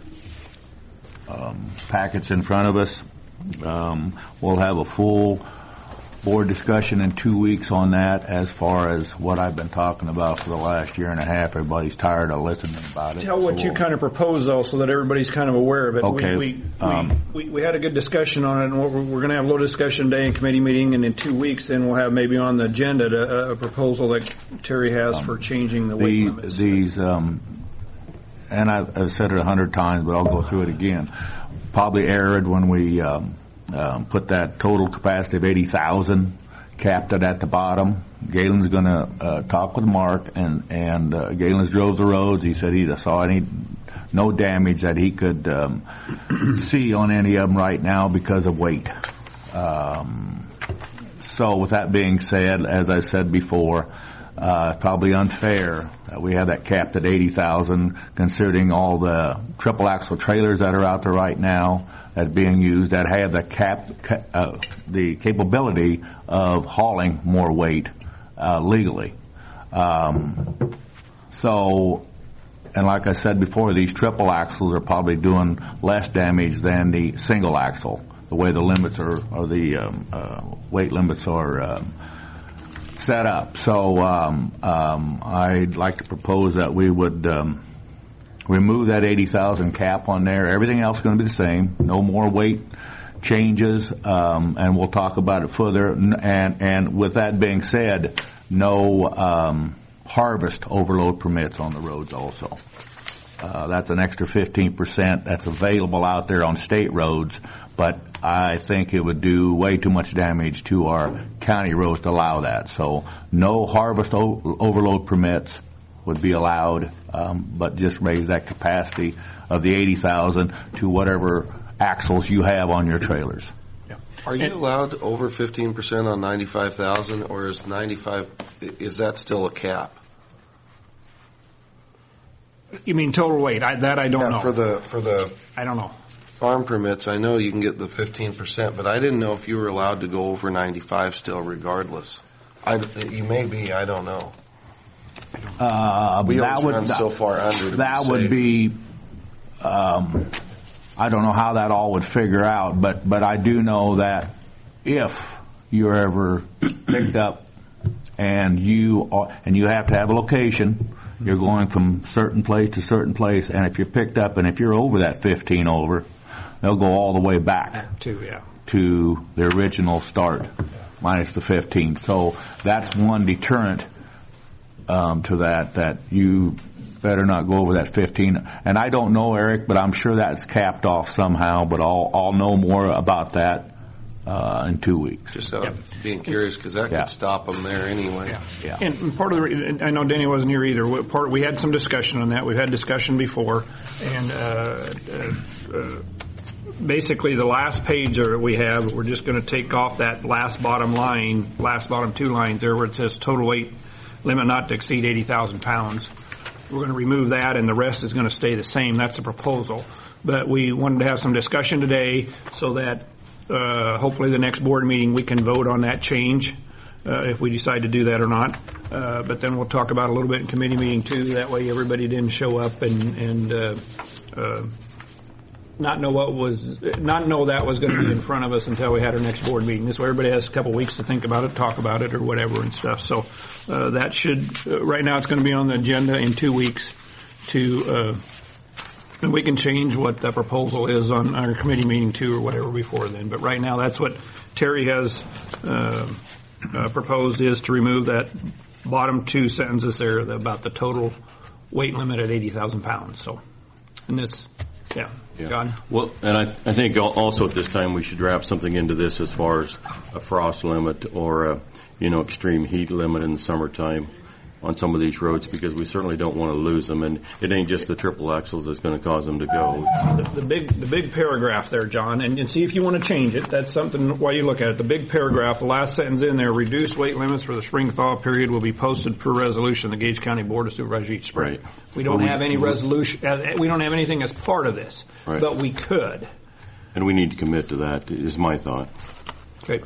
um, packets in front of us. Um, we'll have a full board discussion in two weeks on that as far as what I've been talking about for the last year and a half. Everybody's tired of listening about it. Tell what so you we'll, kind of propose, though, so that everybody's kind of aware of it. Okay. We, we, um, we, we had a good discussion on it, and we're, we're going to have a little discussion today in committee meeting, and in two weeks then we'll have maybe on the agenda to, uh, a proposal that Terry has um, for changing the weight the, limits. These, um, and I've, I've said it a hundred times, but I'll go through it again. Probably erred when we um, um, put that total capacity of eighty thousand, capped it at the bottom. Galen's going to uh, talk with Mark, and and uh, Galen's drove the roads. He said he saw any no damage that he could um, see on any of them right now because of weight. Um, so with that being said, as I said before, uh, probably unfair that we have that capped at eighty thousand, considering all the triple axle trailers that are out there right now that are being used that have the cap, uh, the capability of hauling more weight uh, legally. Um, so, and like I said before, these triple axles are probably doing less damage than the single axle, the way the limits are, or the um, uh, weight limits are um, set up. So um, um, I'd like to propose that we would um, remove that eighty thousand cap on there. Everything else is going to be the same. No more weight changes, um, and we'll talk about it further. And, and with that being said, no um, harvest overload permits on the roads also. Uh, that's an extra fifteen percent that's available out there on state roads, but I think it would do way too much damage to our county roads to allow that. So no harvest o- overload permits would be allowed, um, but just raise that capacity of the eighty thousand to whatever axles you have on your trailers. Are you allowed over fifteen percent on ninety-five thousand, or is ninety-five, is that still a cap? You mean total weight? I, that I don't yeah, know. For the, for the I don't know. farm permits, I know you can get the fifteen percent, but I didn't know if you were allowed to go over ninety-five still regardless. I, you may be, I don't know. Uh, we that always would, run so far under to that be would safe. be, um, I don't know how that all would figure out, but, but I do know that if you're ever picked up and you are, and you have to have a location, you're going from certain place to certain place, and if you're picked up and if you're over that fifteen over, they'll go all the way back to, yeah. to the original start minus the fifteen. So that's one deterrent um, to that, that you better not go over that fifteen. And I don't know, Eric, but I'm sure that's capped off somehow, but I'll, I'll know more about that uh, in two weeks. Just uh, being curious, because that Yeah. could stop them there anyway. Yeah. Yeah. And part of the, re- I know Denny wasn't here either. What Part we had some discussion on that. We've had discussion before, and uh, uh, uh, basically the last page that we have, we're just going to take off that last bottom line, last bottom two lines there, where it says total weight limit not to exceed eighty thousand pounds. We're going to remove that, and the rest is going to stay the same. That's the proposal. But we wanted to have some discussion today so that uh, hopefully the next board meeting we can vote on that change uh, if we decide to do that or not. Uh, but then we'll talk about it a little bit in committee meeting too. That way everybody didn't show up and, and uh, uh, not know what was, not know that was going to be in front of us until we had our next board meeting. This way everybody has a couple weeks to think about it, talk about it, or whatever and stuff. So uh, that should, uh, right now it's going to be on the agenda in two weeks to, uh, and we can change what the proposal is on our committee meeting too or whatever before then. But right now that's what Terry has uh, uh, proposed, is to remove that bottom two sentences there about the total weight limit at eighty thousand pounds. So, and this, yeah. Yeah. John? Well, and I, I think al- also at this time we should wrap something into this as far as a frost limit or a, you know, extreme heat limit in the summertime on some of these roads, because we certainly don't want to lose them, and it ain't just the triple axles that's going to cause them to go. The, the big, the big paragraph there, John, and, and see if you want to change it. That's something while you look at it. The big paragraph, the last sentence in there: reduced weight limits for the spring thaw period will be posted per resolution of the Gage County Board of Supervisors each spring. Right. We don't Well, we- have any resolution. Uh, we don't have anything as part of this, Right. but we could. And we need to commit to that, is my thought. Okay.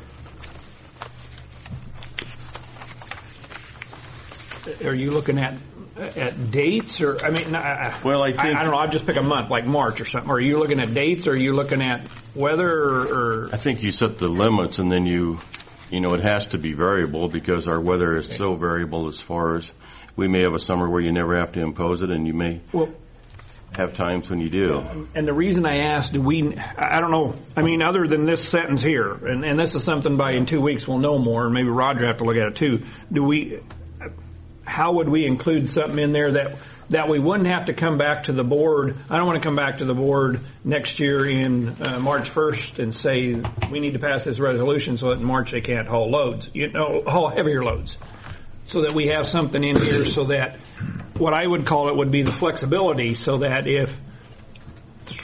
Are you looking at at dates, or I mean, I, well, I, think, I, I don't know. I'll just pick a month, like March or something. Or are you looking at dates, or are you looking at weather, or, or I think you set the limits, and then you, you know, it has to be variable because our weather is so variable as far as we may have a summer where you never have to impose it, and you may well, have times when you do. And the reason I asked, do we, I don't know, I mean, other than this sentence here, and, and this is something by in two weeks we'll know more, and maybe Roger have to look at it too. Do we, how would we include something in there that that we wouldn't have to come back to the board? I don't want to come back to the board next year in uh, March first and say we need to pass this resolution so that in March they can't haul loads, you know, haul heavier loads. So that we have something in here so that what I would call it would be the flexibility, so that if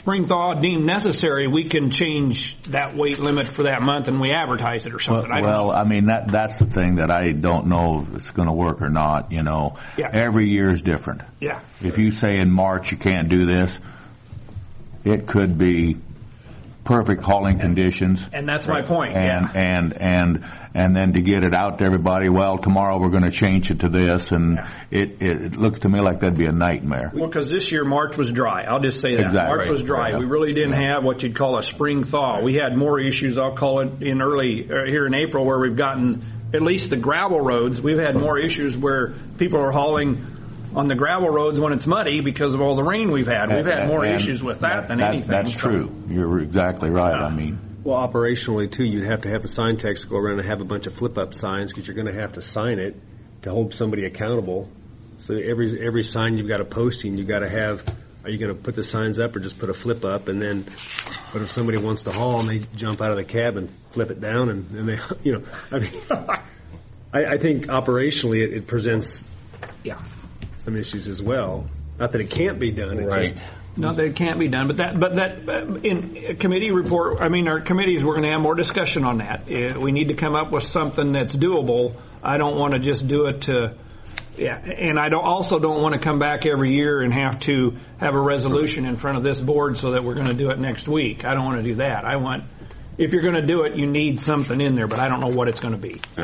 spring thaw deemed necessary, we can change that weight limit for that month and we advertise it or something. Well, I don't well know. I mean, that that's the thing that I don't know if it's going to work or not, you know. Yeah. Every year is different. Yeah. If you say in March you can't do this, it could be perfect hauling conditions. And that's my point. And, yeah. and, and, and then to get it out to everybody, well, tomorrow we're going to change it to this, and Yeah. it, it, it looks to me like that'd be a nightmare. Well, because this year March was dry. I'll just say that. Exactly. March was dry. Right. We really didn't have what you'd call a spring thaw. We had more issues, I'll call it, in early, uh, here in April, where we've gotten, at least the gravel roads, we've had more issues where people are hauling on the gravel roads when it's muddy because of all the rain we've had. We've had more And issues with that, that than that, anything. That's so. true. You're exactly right. I mean, Well, operationally, too, you'd have to have the sign techs go around and have a bunch of flip-up signs because you're going to have to sign it to hold somebody accountable. So every every sign you've got a posting, you've got to have, are you going to put the signs up or just put a flip up? And then, but if somebody wants to haul and they jump out of the cab and flip it down and, and they, you know, I mean, I, I think operationally it, it presents Yeah. some issues as well. Not that it can't be done. It Right. just, Not that it can't be done, but that, but that, uh, in a committee report, I mean, our committees, we're going to have more discussion on that. Uh, we need to come up with something that's doable. I don't want to just do it to, yeah, and I don't, also don't want to come back every year and have to have a resolution in front of this board so that we're going to do it next week. I don't want to do that. I want, if you're going to do it, you need something in there, but I don't know what it's going to be. Yeah.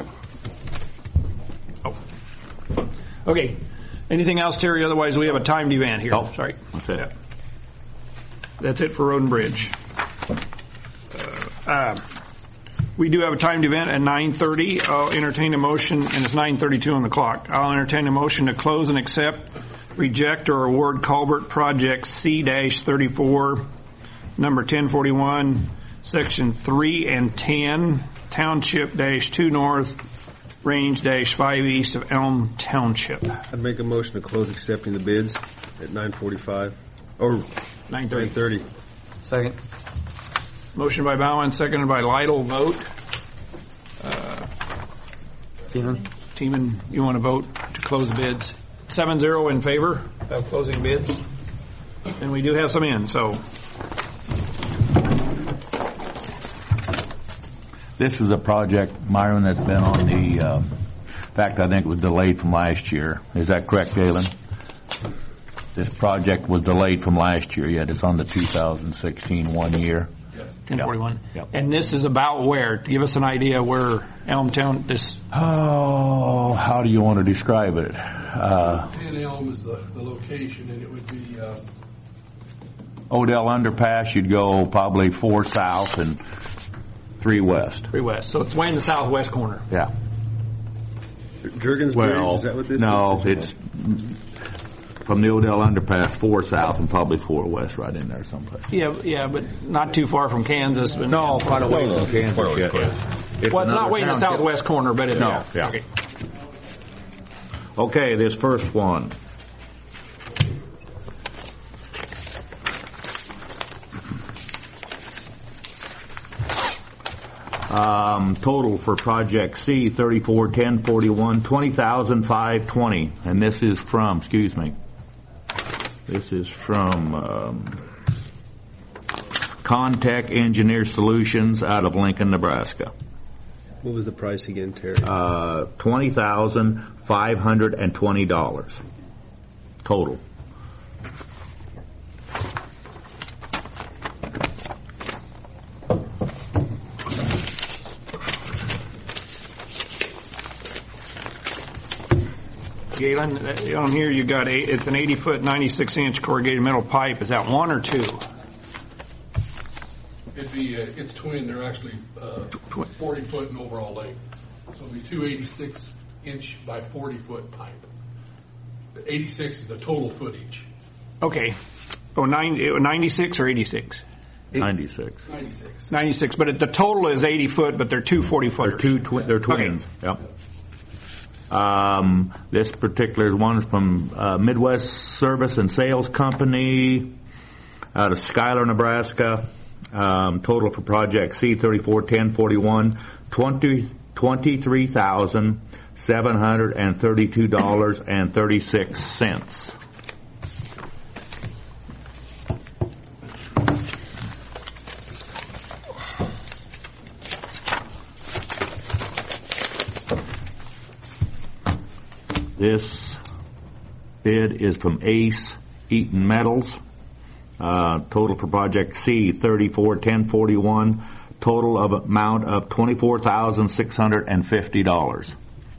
Oh. Okay. Anything else, Terry? Otherwise, we have a timed event here. Oh, Sorry. that's it. Yeah. That's it for Road and Bridge. Uh, uh, we do have a timed event at nine thirty. I'll entertain a motion, and it's nine thirty-two on the clock. I'll entertain a motion to close and accept, reject, or award Culvert Project C thirty-four, number ten forty-one, Section three and ten, Township two North, Range five East of Elm Township. I'd make a motion to close accepting the bids at nine forty-five, or nine thirty. nine thirty. Second. Motion by Bowen, seconded by Lytle. Vote. Uh, Teeman? Teeman, you want to vote to close the bids? Seven zero in favor of closing bids. And we do have some in, so. This is a project, Myron, that's been on the, um, in fact, I think it was delayed from last year. Is that correct, Galen? This project was delayed from last year, yet it's on the two thousand sixteen one year. ten forty-one. Yep. And this is about where? Give us an idea where Elmtown, this. Oh, how do you want to describe it? Uh, Ten Elm is the, the location, and it would be, uh, Odell Underpass, you'd go probably four south and three west. Three west. So it's way in the southwest corner. Yeah. Jurgens Bridge, Well, is that what this no, is? it's from the Odell Underpass, four south and probably four west, right in there someplace. Yeah, yeah, but not too far from Kansas. But No, quite a ways from Kansas. Quite a ways, yeah. quite Well, it's not another way in the township. southwest corner, but it, No, yeah. yeah. Okay. Okay, this first one. Um, total for project C thirty-four ten forty-one twenty thousand five twenty, and this is from. Excuse me. This is from um, Contech Engineer Solutions out of Lincoln, Nebraska. What was the price again, Terry? Uh, twenty thousand five hundred and twenty dollars total. Galen, uh, on here you got a, it's an eighty foot, ninety-six inch corrugated metal pipe. Is that one or two? it'd be, uh, it's twin, they're actually uh, forty foot in overall length. So it'd be two eighty-six inch by forty foot pipe. The eighty-six is the total footage. Okay. Oh, nine, ninety-six or eighty-six? ninety-six. ninety-six. ninety-six, but it, the total is eighty foot, but they're two forty footers. They're two twi- they're twins. Yep. Um, this particular one is from uh, Midwest Service and Sales Company out of Schuyler, Nebraska. Um, total for project C thirty-four ten forty-one twenty twenty-three thousand seven hundred and thirty-two dollars and thirty-six cents. This bid is from Ace Eaton Metals. Uh, total for project C, thirty-four ten forty-one. Total of amount of twenty-four thousand six hundred fifty dollars.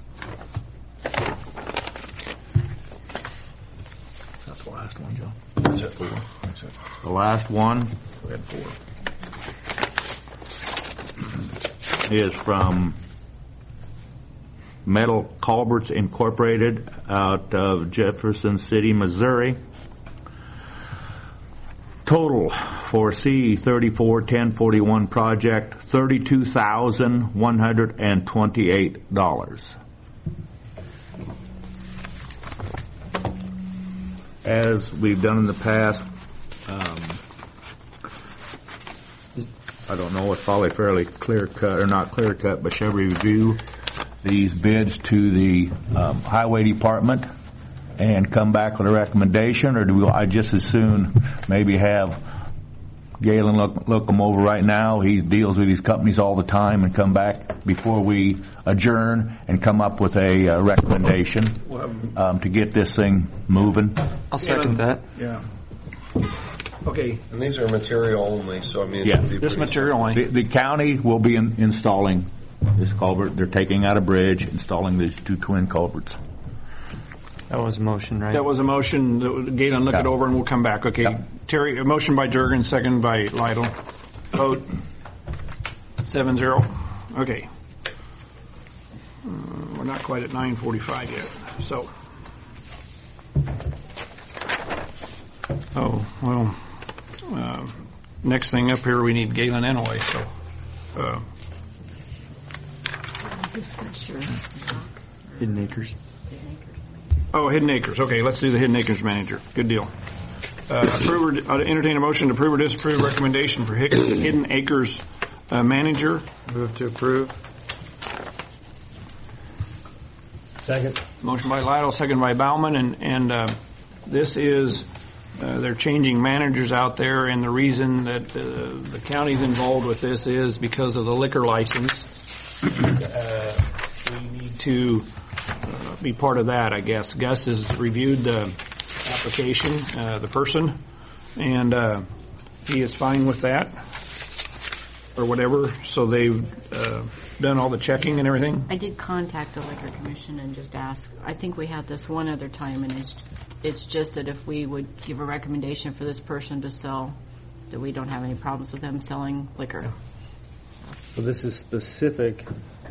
That's the last one, Joe. That's it, four. That's it. The last one We had four. is from Metal Culverts Incorporated out of Jefferson City, Missouri. Total for C thirty-four ten forty-one project, thirty-two thousand one hundred twenty-eight dollars. As we've done in the past, um, I don't know, it's probably fairly clear cut, or not clear cut, but shall we review these bids to the um, Highway Department and come back with a recommendation, or do we, I just as soon maybe have Galen look, look them over right now? He deals with these companies all the time, and come back before we adjourn and come up with a uh, recommendation um, to get this thing moving. I'll second that. Yeah. Okay. And these are material only, so I mean, Yeah. it'd be Just pretty material only. The, the county will be in, installing this culvert. They're taking out a bridge, installing these two twin culverts. That was a motion, right? That was a motion. Galen, look Yeah. it over and we'll come back. Okay. Yeah. Terry, a motion by Durgan, second by Lytle. Vote. Seven zero. Okay. Uh, we're not quite at nine forty-five yet. So. Oh, well. Uh, next thing up here, we need Galen anyway, so. Uh, Hidden Acres. Oh, Hidden Acres. Okay, let's do the Hidden Acres manager. Good deal. Uh, approve or, uh, entertain a motion to approve or disapprove recommendation for Hick- Hidden Acres uh, manager. Move to approve. Second. Motion by Lytle, second by Bauman, and and uh, this is uh, they're changing managers out there, and the reason that uh, the county's involved with this is because of the liquor license. Uh, we need to uh, be part of that, I guess. Gus has reviewed the application, uh, the person, and uh, he is fine with that, or whatever. So they've uh, done all the checking and everything. I did contact the Liquor Commission and just ask. I think we had this one other time, and it's it's just that if we would give a recommendation for this person to sell, that we don't have any problems with them selling liquor. So this is specific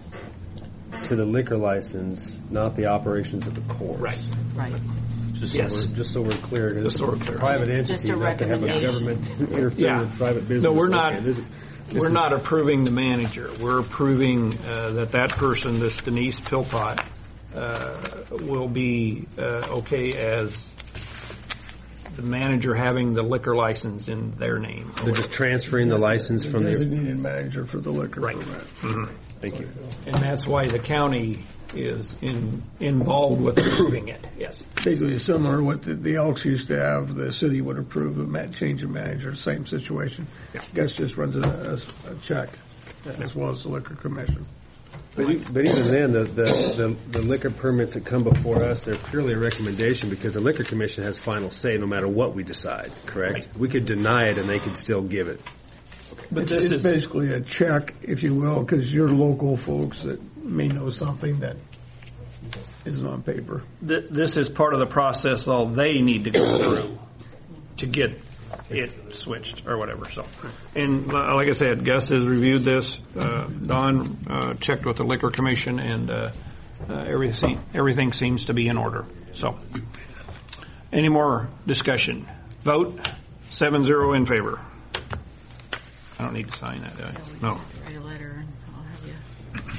to the liquor license, not the operations of the course. Right. Right. Just so Yes. we're, just so we're clear, 'cause Just so we're clear. private It's entities just a have to have a recommendation. government interfere Yeah. with private business. No, we're not. Okay, this is- this We're is- not approving the manager. We're approving uh, that that person, this Denise Pillpot, uh, will be uh, okay as the manager having the liquor license in their name. They're just transferring the license from the. Designated manager for the liquor Right. permit. Mhm. Thank you. And that's why the county is in, involved with approving it. Yes. Basically similar to what the, the Elks used to have. The city would approve a ma- change of manager, same situation. Gus just runs a, a, a check, as well as the liquor commission. But, e- but even then, the, the, the, the liquor permits that come before us, they're purely a recommendation because the liquor commission has final say no matter what we decide, correct? We could deny it and they could still give it. But It's, this it's is basically a check, if you will, because you're local folks that may know something that isn't on paper. th- this is part of the process all they need to go through to get it switched or whatever. So, and uh, like I said, Gus has reviewed this. Uh, Don uh, checked with the liquor commission, and uh, uh, everything everything seems to be in order. So, any more discussion? Vote seven zero in favor. I don't need to sign that, do I? No. Write a letter, and I'll have you.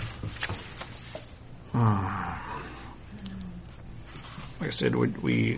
Uh, Like I said, we, we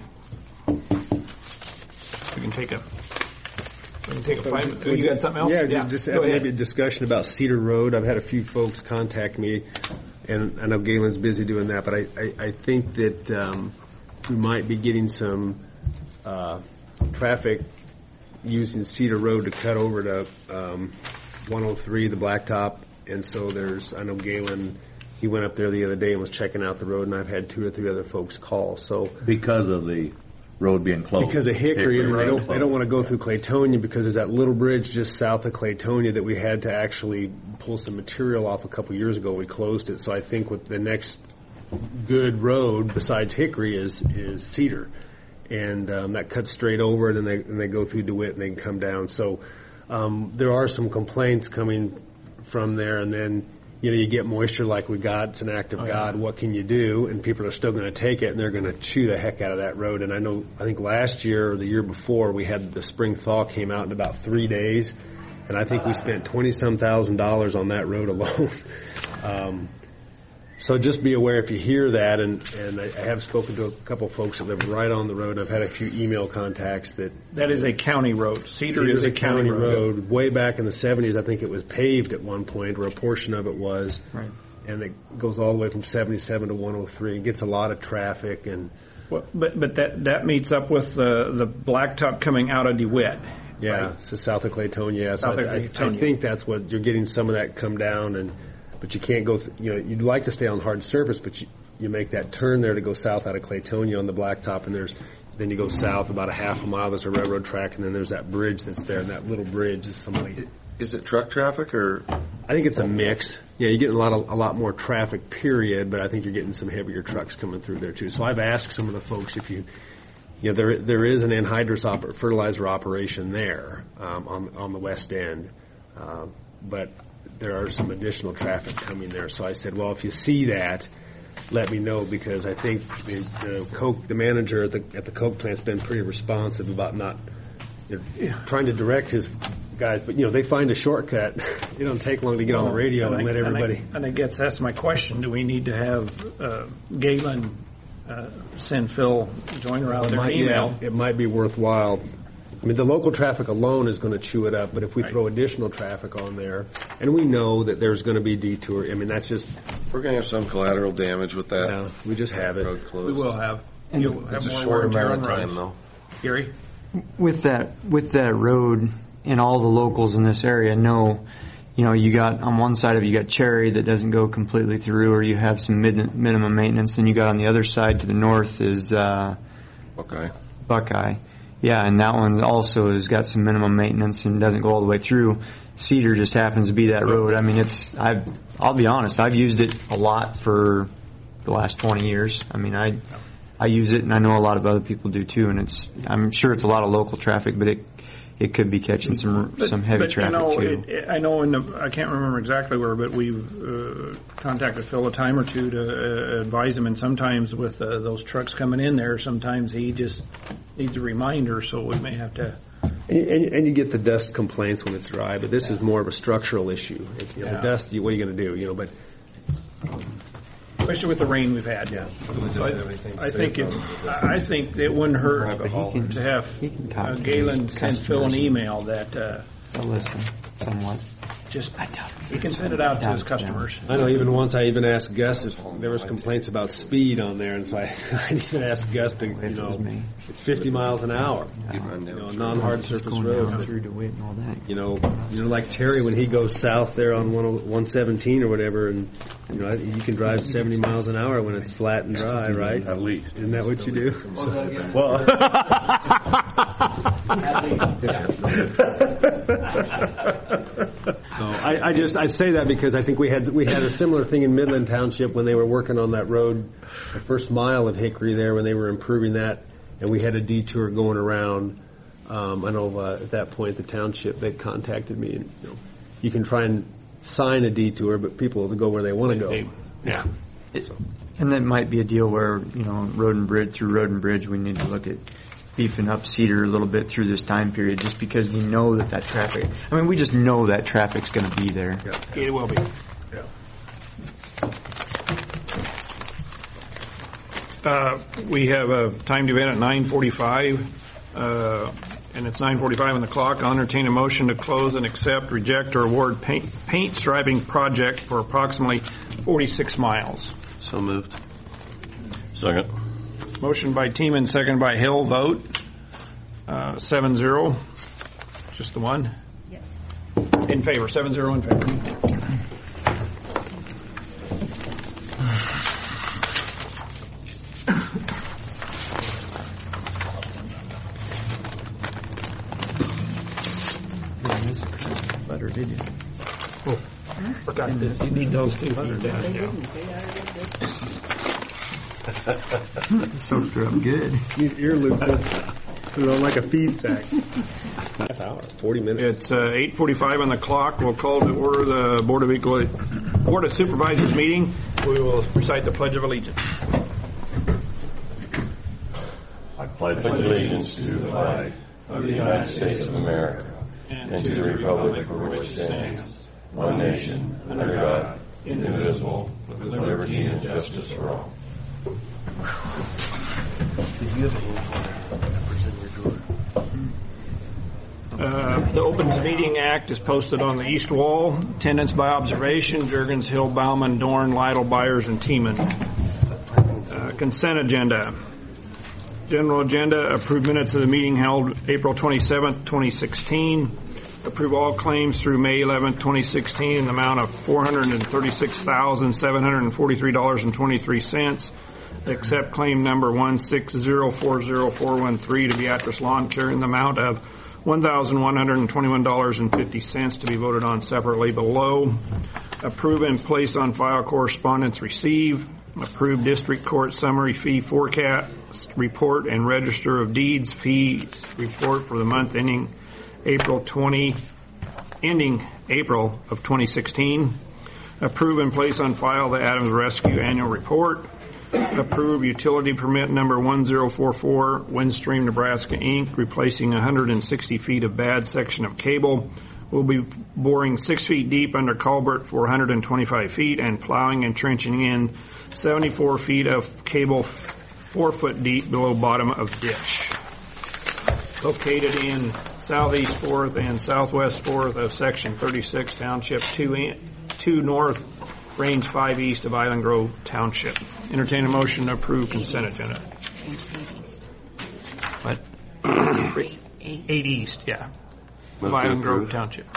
we can take a we can take a five. You got something else? Yeah, just Go have ahead. maybe a discussion about Cedar Road. I've had a few folks contact me, and I know Galen's busy doing that, but I, I, I think that um, we might be getting some uh, traffic using Cedar Road to cut over to um, one oh three, the blacktop, and so there's, I know Galen he went up there the other day and was checking out the road, and I've had two or three other folks call. So Because of the road being closed. because of Hickory, and they road don't, they closed. don't want to go through Claytonia because there's that little bridge just south of Claytonia that we had to actually pull some material off a couple years ago. We closed it. So I think with the next good road besides Hickory is is Cedar, and um, that cuts straight over it, and they and they go through DeWitt and they can come down. So um, there are some complaints coming from there, and then you know you get moisture like we got. It's an act of Oh, yeah. God. What can you do? And people are still going to take it, and they're going to chew the heck out of that road. And I know I think last year or the year before we had the spring thaw came out in about three days, and I think we spent twenty some thousand dollars on that road alone. um, So just be aware if you hear that, and, and I I have spoken to a couple folks that live right on the road. I've had a few email contacts that That is a county road. Cedar Cedar is a county road. Way back in the seventies, I think it was paved at one point, or a portion of it was. Right. And it goes all the way from seventy-seven to one oh three. It gets a lot of traffic, and Well, but but that that meets up with the the blacktop coming out of DeWitt. yeah, Right. so south of Claytonia. Yeah, so South of I, I- I Claytonia. think that's what you're getting, some of that come down, and but you can't go. Th- you know, you'd like to stay on hard surface, but you you make that turn there to go south out of Claytonia on the blacktop, and there's then you go south about a half a mile. There's a railroad track, and then there's that bridge that's there, and that little bridge is somebody. Is it truck traffic or? I think it's a mix. Yeah, you're getting a lot of, a lot more traffic, period, but I think you're getting some heavier trucks coming through there too. So I've asked some of the folks if you, you know, there there is an anhydrous oper- fertilizer operation there um, on on the west end, uh, but there are some additional traffic coming there. So I said, well, if you see that, let me know, because I think the, the Coke, the manager at the at the Coke plant's been pretty responsive about not you know, trying to direct his guys, but you know they find a shortcut. It don't take long to get on the radio and, I- let everybody. And I, and I guess that's my question. Do we need to have uh, Galen uh, send Phil Joyner out It there an might, email? yeah, it might be worthwhile. I mean, the local traffic alone is going to chew it up, but if we throw additional traffic on there, and we know that there's going to be detour, I mean, that's just... We're going to have some collateral damage with that. Yeah, we just have it. Road closed. We will have. And You'll have It's a more short wear and tear amount on of roads. time, though. Gary? With that, with that road, and all the locals in this area know, you know, you got on one side of it, you got Cherry that doesn't go completely through, or you have some mid, minimum maintenance. Then you got on the other side to the north is uh, Buckeye. Buckeye. Yeah, and that one also has got some minimum maintenance and doesn't go all the way through. Cedar just happens to be that road. I mean, it's I've I'll be honest, I've used it a lot for the last twenty years. I mean, I I use it, and I know a lot of other people do too. And it's I'm sure it's a lot of local traffic, but it it could be catching some But- some heavy but, traffic you know, too. It, it, I know in the, I can't remember exactly where, but we've uh, contacted Phil a time or two to uh, advise him, and sometimes with uh, those trucks coming in there, sometimes he just needs a reminder, so we may have to... And, and, and you get the dust complaints when it's dry, but this is more of a structural issue. If, you know, Yeah. The dust, you- what are you going to do? You know, but Especially with the rain we've had. Yeah. I, I think it, I I think it wouldn't hurt can- to have he can talk uh, to Galen his send Phil an customers. email that uh, They'll listen somewhat. just he can send it out to his customers. I know even once I even asked Gus if there was complaints about speed on there, and so I, I even asked Gus to, you know, it's fifty miles an hour, you know, non-hard surface Going road. down through DeWitt and all that. You know, you know, like Terry when he goes south there on one seventeen or whatever, and you know, you can drive seventy miles an hour when it's flat and dry, right? At least. Isn't that what you do? So, So I, I just I say that because I think we had we had a similar thing in Midland Township when they were working on that road, the first mile of Hickory there when they were improving that, and we had a detour going around. Um, I know uh, at that point the township they contacted me, and you know, you can try and sign a detour, but people will go where they want to go. Yeah. It, and that might be a deal where, you know, Road and Bridge, through Road and Bridge, we need to look at beefing up Cedar a little bit through this time period, just because we know that that traffic, I mean, we just know that traffic's going to be there. Yeah. It will be. Yeah. Uh, we have a timed event at nine forty-five, uh, and it's nine forty-five on the clock. I'll entertain a motion to close and accept, reject, or award paint, paint striping project for approximately forty-six miles. So moved. Second. Motion by Teeman, second by Hill. Vote uh, seven zero. Just the one? Yes. In favor. Seven zero in favor. miss a letter, did you? Oh, forgot this. You need those two for your dad. They Yeah. didn't. They added this. Soaked her up good. Need ear loops in. Put it on like a feed sack. Half hour, forty minutes. It's uh, eight forty-five on the clock. We'll call to order the Board of Equal Board of Supervisors meeting. We will recite the Pledge of Allegiance. I pledge allegiance to the flag of the United States of America and to the republic for which it stands, one nation, under God, indivisible, with liberty and justice for all. Did you have a hand in your drawer? Uh, the Opens Meeting Act is posted on the east wall. Attendance by observation, Jurgens, Hill, Bauman, Dorn, Lytle, Byers, and Tiemann. Uh, consent agenda. General agenda, approve minutes of the meeting held April twenty-seventh, twenty sixteen. Approve all claims through May eleventh, twenty sixteen in the amount of four hundred thirty-six thousand, seven hundred forty-three dollars and twenty-three cents. Accept claim number one six zero four zero four one three to Beatrice Lawn Care in the amount of one thousand one hundred twenty-one dollars and fifty cents to be voted on separately below. Approve and place on file correspondence received. Approve district court summary fee forecast report and register of deeds fees report for the month ending April twenty, ending April of twenty sixteen. Approve and place on file the Adams Rescue annual report. Approve utility permit number one zero four four, Windstream, Nebraska, Incorporated, replacing one hundred sixty feet of bad section of cable. We'll be boring six feet deep under culvert for one hundred twenty-five feet and plowing and trenching in seventy-four feet of cable four foot deep below bottom of ditch. Located in southeast fourth and southwest fourth of section thirty-six, township two, in, two north, range five east of Island Grove Township. Entertain a motion to approve consent agenda. What? Eight, eight. Eight east, yeah. Move Of to Island Grove approve. Township.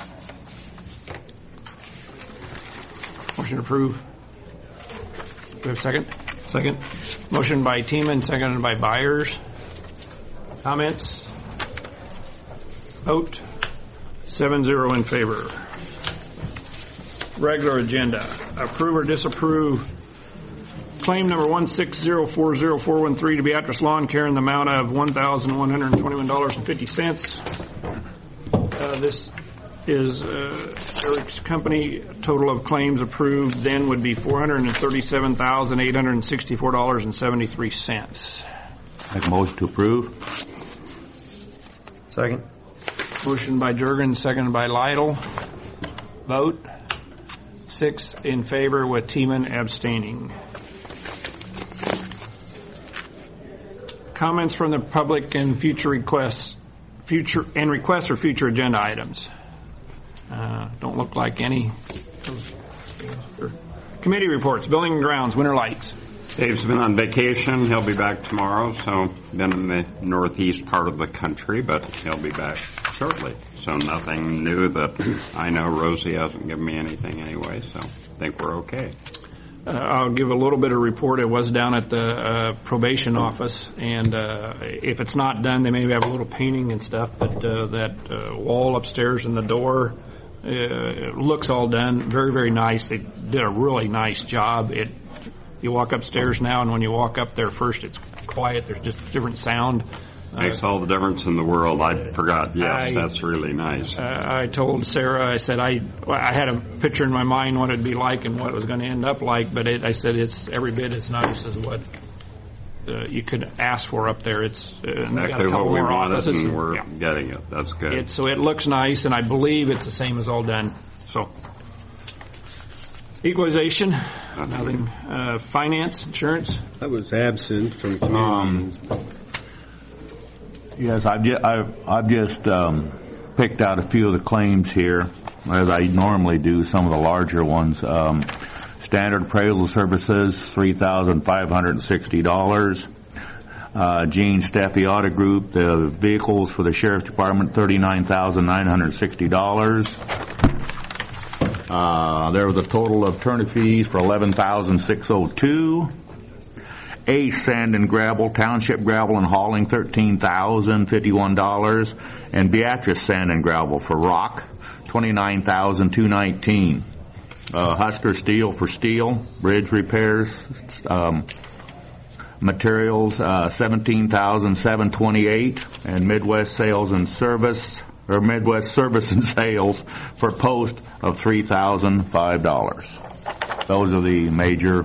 Motion to approve. Do we have a second? Second. Motion by Tiemann, seconded by Byers. Comments? Vote. Seven zero in favor. Regular agenda. Approve or disapprove claim number one six zero four zero four one three to Beatrice Lawn Care in the amount of one thousand one hundred twenty-one dollars and fifty cents. Uh, this is uh, Eric's company. Total of claims approved then would be four hundred thirty-seven thousand eight hundred sixty-four dollars and seventy-three cents. Make a motion to approve. Second. Motion by Jurgens, seconded by Lytle. Vote. Six in favor with Tiemann abstaining. Comments from the public and future requests, future and requests for future agenda items. Uh, don't look like any. Committee reports, building and grounds, winter lights. Dave's been on vacation. He'll be back tomorrow, so been in the northeast part of the country, but he'll be back shortly. So nothing new that I know. Rosie hasn't given me anything anyway, so I think we're okay. Uh, I'll give a little bit of report. It was down at the uh, probation office, and uh, if it's not done, they maybe have a little painting and stuff, but uh, that uh, wall upstairs and the door uh, it looks all done. Very, very nice. They did a really nice job. It You walk upstairs now, and when you walk up there first, it's quiet. There's just different sound. Makes all the difference in the world. I forgot. Yes, I, that's really nice. Uh, I told Sarah, I said, I I had a picture in my mind what it'd be like and what it was going to end up like, but it, I said it's every bit as nice as what uh, you could ask for up there. It's uh, exactly what we wanted, offices. and we're Yeah. getting it. That's good. It, so it looks nice, and I believe it's the same as all done. So equalization, nothing. Uh, finance, insurance. I was absent from communities. Um, yes, I've just, I've, I've just um, picked out a few of the claims here, as I normally do, some of the larger ones. Um, standard appraisal services, three thousand five hundred sixty dollars. Uh, Gene Steffi Auto Group, the vehicles for the Sheriff's Department, thirty-nine thousand nine hundred sixty dollars. Uh, there was a total of attorney fees for eleven thousand six hundred two dollars. Ace Sand and Gravel, Township Gravel and Hauling, thirteen thousand fifty-one dollars. And Beatrice Sand and Gravel for rock, twenty-nine thousand two hundred nineteen dollars. Uh, Husker Steel for steel, bridge repairs, um, materials, uh, seventeen thousand seven hundred twenty-eight dollars. And Midwest Sales and Service, or Midwest Service and Sales for post of three thousand five dollars. Those are the major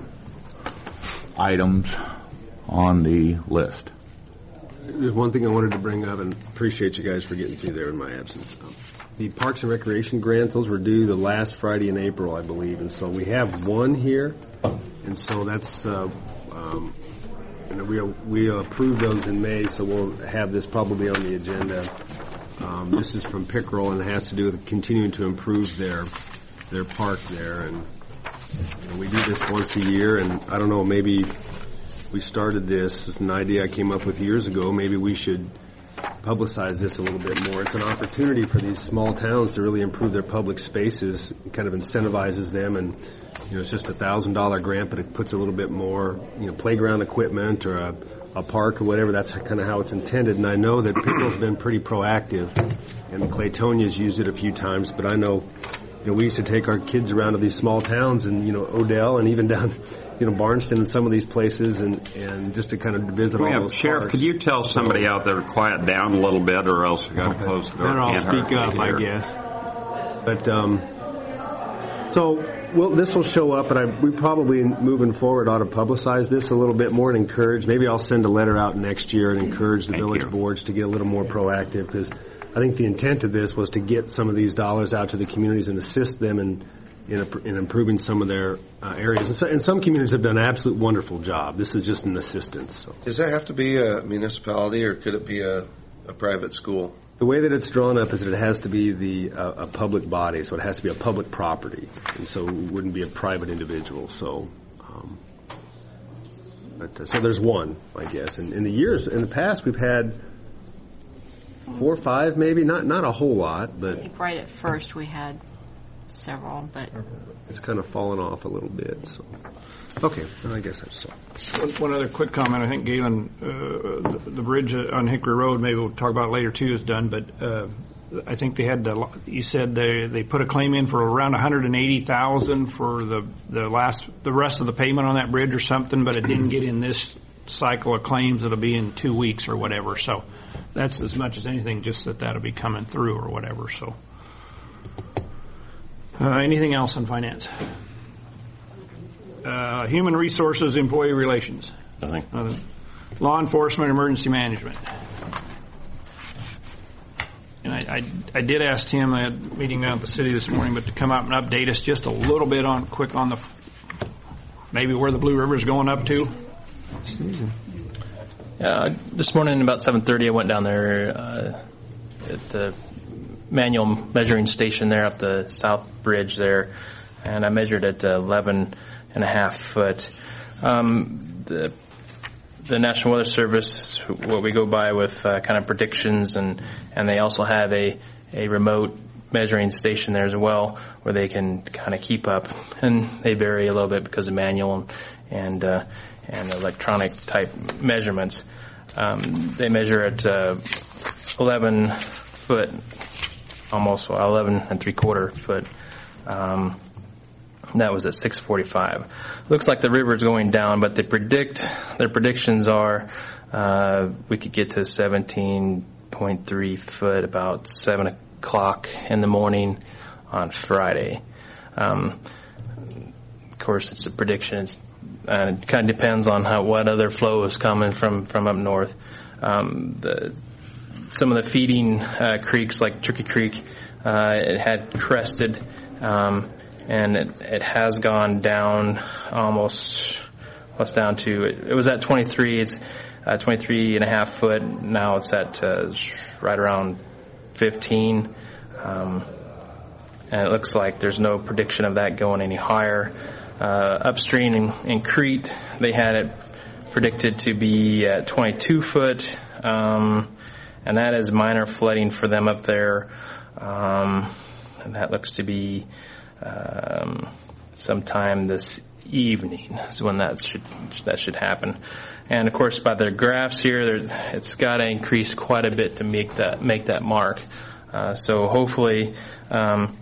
items on the list. There's one thing I wanted to bring up, and appreciate you guys for getting through there in my absence. Um, the Parks and Recreation grants, those were due the last Friday in April, I believe, and so we have one here, and so that's, uh, um, you know, we we approved those in May, so we'll have this probably on the agenda. Um, this is from Pickerel, and it has to do with continuing to improve their their park there, and you know, we do this once a year, and I don't know, maybe we started this, it's an idea I came up with years ago, maybe we should publicize this a little bit more. It's an opportunity for these small towns to really improve their public spaces. It kind of incentivizes them, and you know, it's just a thousand dollar grant, but it puts a little bit more, you know, playground equipment or a, a park or whatever. That's kind of how it's intended. And I know that Pickerel's been pretty proactive, and Claytonia's used it a few times. But I know, you know, we used to take our kids around to these small towns, and you know, Odell, and even down, you know, Barnston and some of these places, and and just to kind of visit we all have, those Sheriff, parks. Could you tell somebody out there to quiet down a little bit, or else we got to close the door? Then I'll Can't speak hardly up, hear. I guess. But um, so well, this will show up, and I, we probably moving forward ought to publicize this a little bit more and encourage. Maybe I'll send a letter out next year and encourage the Thank village you. boards to get a little more proactive, because I think the intent of this was to get some of these dollars out to the communities and assist them in in, in improving some of their uh, areas. And, so, and some communities have done an absolute wonderful job. This is just an assistance. So. Does that have to be a municipality, or could it be a, a private school? The way that it's drawn up is that it has to be the uh, a public body, so it has to be a public property, and so it wouldn't be a private individual. So, um, but uh, so there's one, I guess. And in the years in the past, we've had four or five, maybe not not a whole lot, I but think right at first we had several, but it's kind of fallen off a little bit. So, okay, well, I guess that's all. One, one other quick comment. I think Galen, uh, the, the bridge on Hickory Road, maybe we'll talk about it later too, is done. But uh, I think they had. The, you said they they put a claim in for around one hundred and eighty thousand for the the last the rest of the payment on that bridge or something, but it didn't get in this cycle of claims. It'll be in two weeks or whatever. So that's as much as anything, just that that'll be coming through or whatever. So. Uh, anything else on finance? Uh, human resources, employee relations. Nothing. Nothing. Law enforcement, emergency management. And I, I, I did ask Tim, I had a meeting down at the city this morning, but to come out and update us just a little bit on, quick on the, maybe where the Blue River is going up to. Uh, this morning about seven thirty, I went down there uh, at the manual measuring station there up the South Bridge there, and I measured at eleven and a half foot. Um, the the National Weather Service, what we go by with uh, kind of predictions, and, and they also have a, a remote measuring station there as well, where they can kind of keep up, and they vary a little bit because of manual and uh, and electronic type measurements. Um, they measure at uh, eleven foot. Almost well, eleven and three quarter foot. Um, that was at six forty-five. Looks like the river is going down, but they predict their predictions are uh, we could get to seventeen point three foot about seven o'clock in the morning on Friday. Um, of course, it's a prediction. It's, uh, it kind of depends on how what other flow is coming from from up north. Um, the Some of the feeding uh, creeks, like Turkey Creek, uh, it had crested, um, and it, it has gone down almost, what's down to, it, it was at twenty-three, it's uh, twenty-three and a half foot, now it's at uh, right around fifteen, um, and it looks like there's no prediction of that going any higher. Uh, upstream in, in Crete, they had it predicted to be at twenty-two foot, um, and that is minor flooding for them up there. Um, and that looks to be um, sometime this evening is when that should that should happen. And of course, by the graphs here, it's got to increase quite a bit to make that make that mark. Uh, so hopefully um,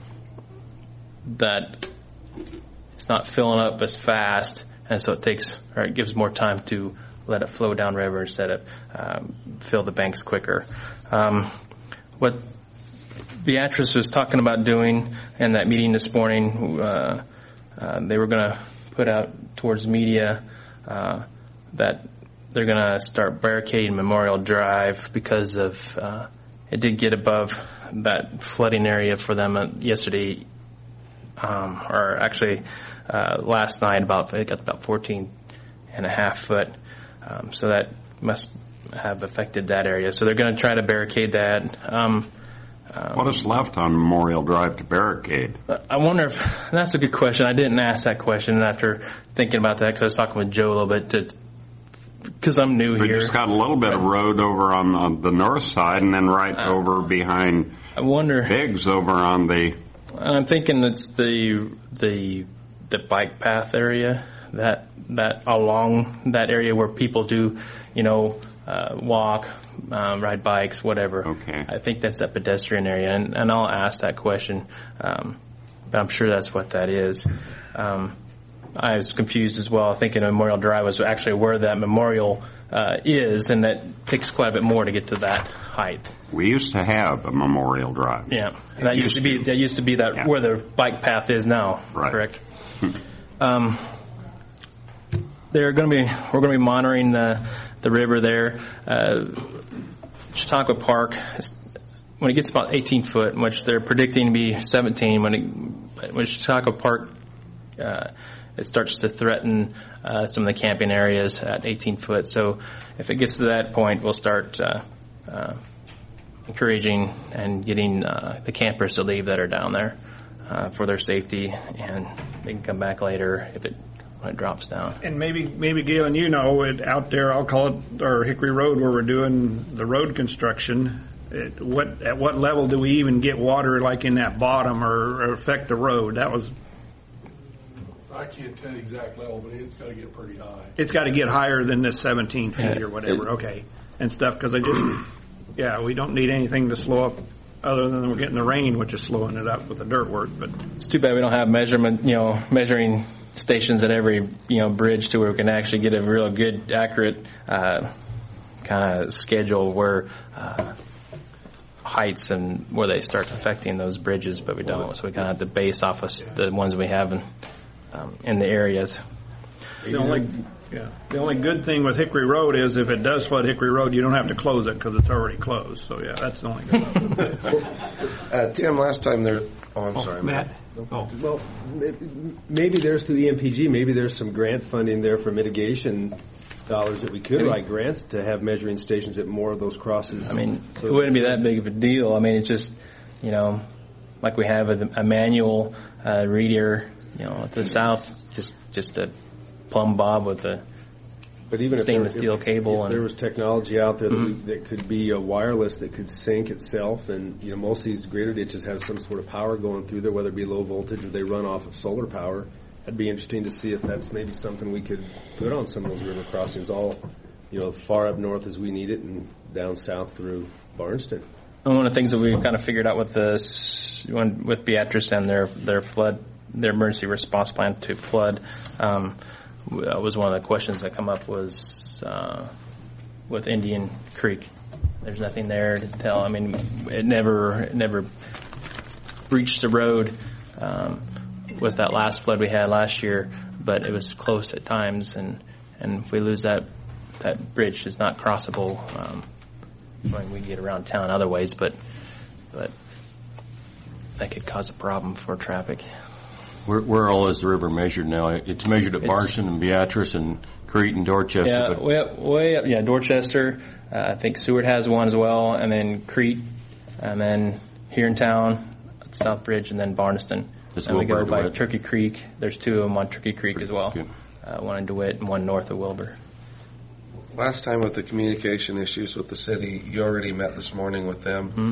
that it's not filling up as fast, and so it takes or it gives more time to let it flow downriver instead of um, fill the banks quicker. Um, what Beatrice was talking about doing in that meeting this morning, uh, uh, they were going to put out towards media uh, that they're going to start barricading Memorial Drive because of uh, it did get above that flooding area for them yesterday, um, or actually uh, last night. About it got about fourteen and a half foot, um, so that must have affected that area. So they're going to try to barricade that. Um, Um, what is left on Memorial Drive to barricade? I wonder if that's a good question. I didn't ask that question after thinking about that because I was talking with Joe a little bit because I'm new we here. We just got a little bit of road over on the, the north side and then right uh, over behind I wonder, Biggs over on the... I'm thinking it's the the the bike path area, that that along that area where people do, you know, uh, walk, Um, ride bikes, whatever. Okay. I think that's that pedestrian area, and, and I'll ask that question, um, but I'm sure that's what that is. Um, I was confused as well, thinking Memorial Drive was actually where that memorial uh, is, and that takes quite a bit more to get to that height. We used to have a Memorial Drive. Yeah, and that used, used to be that used to be that yeah. where the bike path is now. Right. Correct. um, they're going to be we're going to be monitoring the the river there. Uh, Chautauqua Park, when it gets about eighteen foot, which they're predicting to be seventeen, when it, when Chautauqua Park, uh, it starts to threaten uh, some of the camping areas at eighteen foot. So if it gets to that point, we'll start uh, uh, encouraging and getting uh, the campers to leave that are down there uh, for their safety, and they can come back later if it when it drops down. And maybe, maybe Galen, you know, it, out there, I'll call it, or Hickory Road, where we're doing the road construction, it, what at what level do we even get water, like in that bottom, or, or affect the road? That was... I can't tell the exact level, but it's got to get pretty high. It's got to get higher than this seventeen feet Yeah. or whatever, okay, and stuff, because I just, yeah, we don't need anything to slow up other than we're getting the rain, which is slowing it up with the dirt work. But it's too bad we don't have measurement, you know, measuring stations at every, you know, bridge to where we can actually get a real good, accurate uh, kind of schedule where uh, heights and where they start affecting those bridges, but we don't. So we kind of have to base off of the ones we have in, um, in the areas. The only, yeah, the only good thing with Hickory Road is if it does flood Hickory Road, you don't have to close it because it's already closed. So yeah, that's the only good thing. uh, Tim, last time there. Oh, I'm oh, sorry, Matt. Matt. Oh. Well, maybe there's through the M P G, maybe there's some grant funding there for mitigation dollars that we could write grants to have measuring stations at more of those crosses. I mean, so it wouldn't be that big of a deal. I mean, it's just, you know, like we have a, a manual uh, reader, you know, at the south, just just a plumb bob with a But even stainless if there, steel if, cable. If and there was technology out there that, mm-hmm. we, that could be a wireless that could sync itself, and you know most of these grader ditches have some sort of power going through there, whether it be low voltage or they run off of solar power. That'd be interesting to see if that's maybe something we could put on some of those river crossings, all you know, far up north as we need it, and down south through Barnston. And one of the things that we kind of figured out with this, with Beatrice and their their flood, their emergency response plan to flood. Um, was one of the questions that come up was uh, with Indian Creek. There's nothing there to tell. I mean, it never it never breached the road um, with that last flood we had last year, but it was close at times. And, and if we lose that, that bridge is not crossable. Um, I mean, we can get around town other ways, but but that could cause a problem for traffic. Where, where all is the river measured now? It's measured at Barnston and Beatrice and Crete and Dorchester. Yeah, but way up, way up, yeah, Dorchester. Uh, I think Seward has one as well, and then Crete, and then here in town, South Bridge, and then Barnston. That's and we go Wilbur, by DeWitt. Turkey Creek. There's two of them on Turkey Creek as well. Uh, one in DeWitt and one north of Wilbur. Last time with the communication issues with the city, you already met this morning with them. Mm-hmm.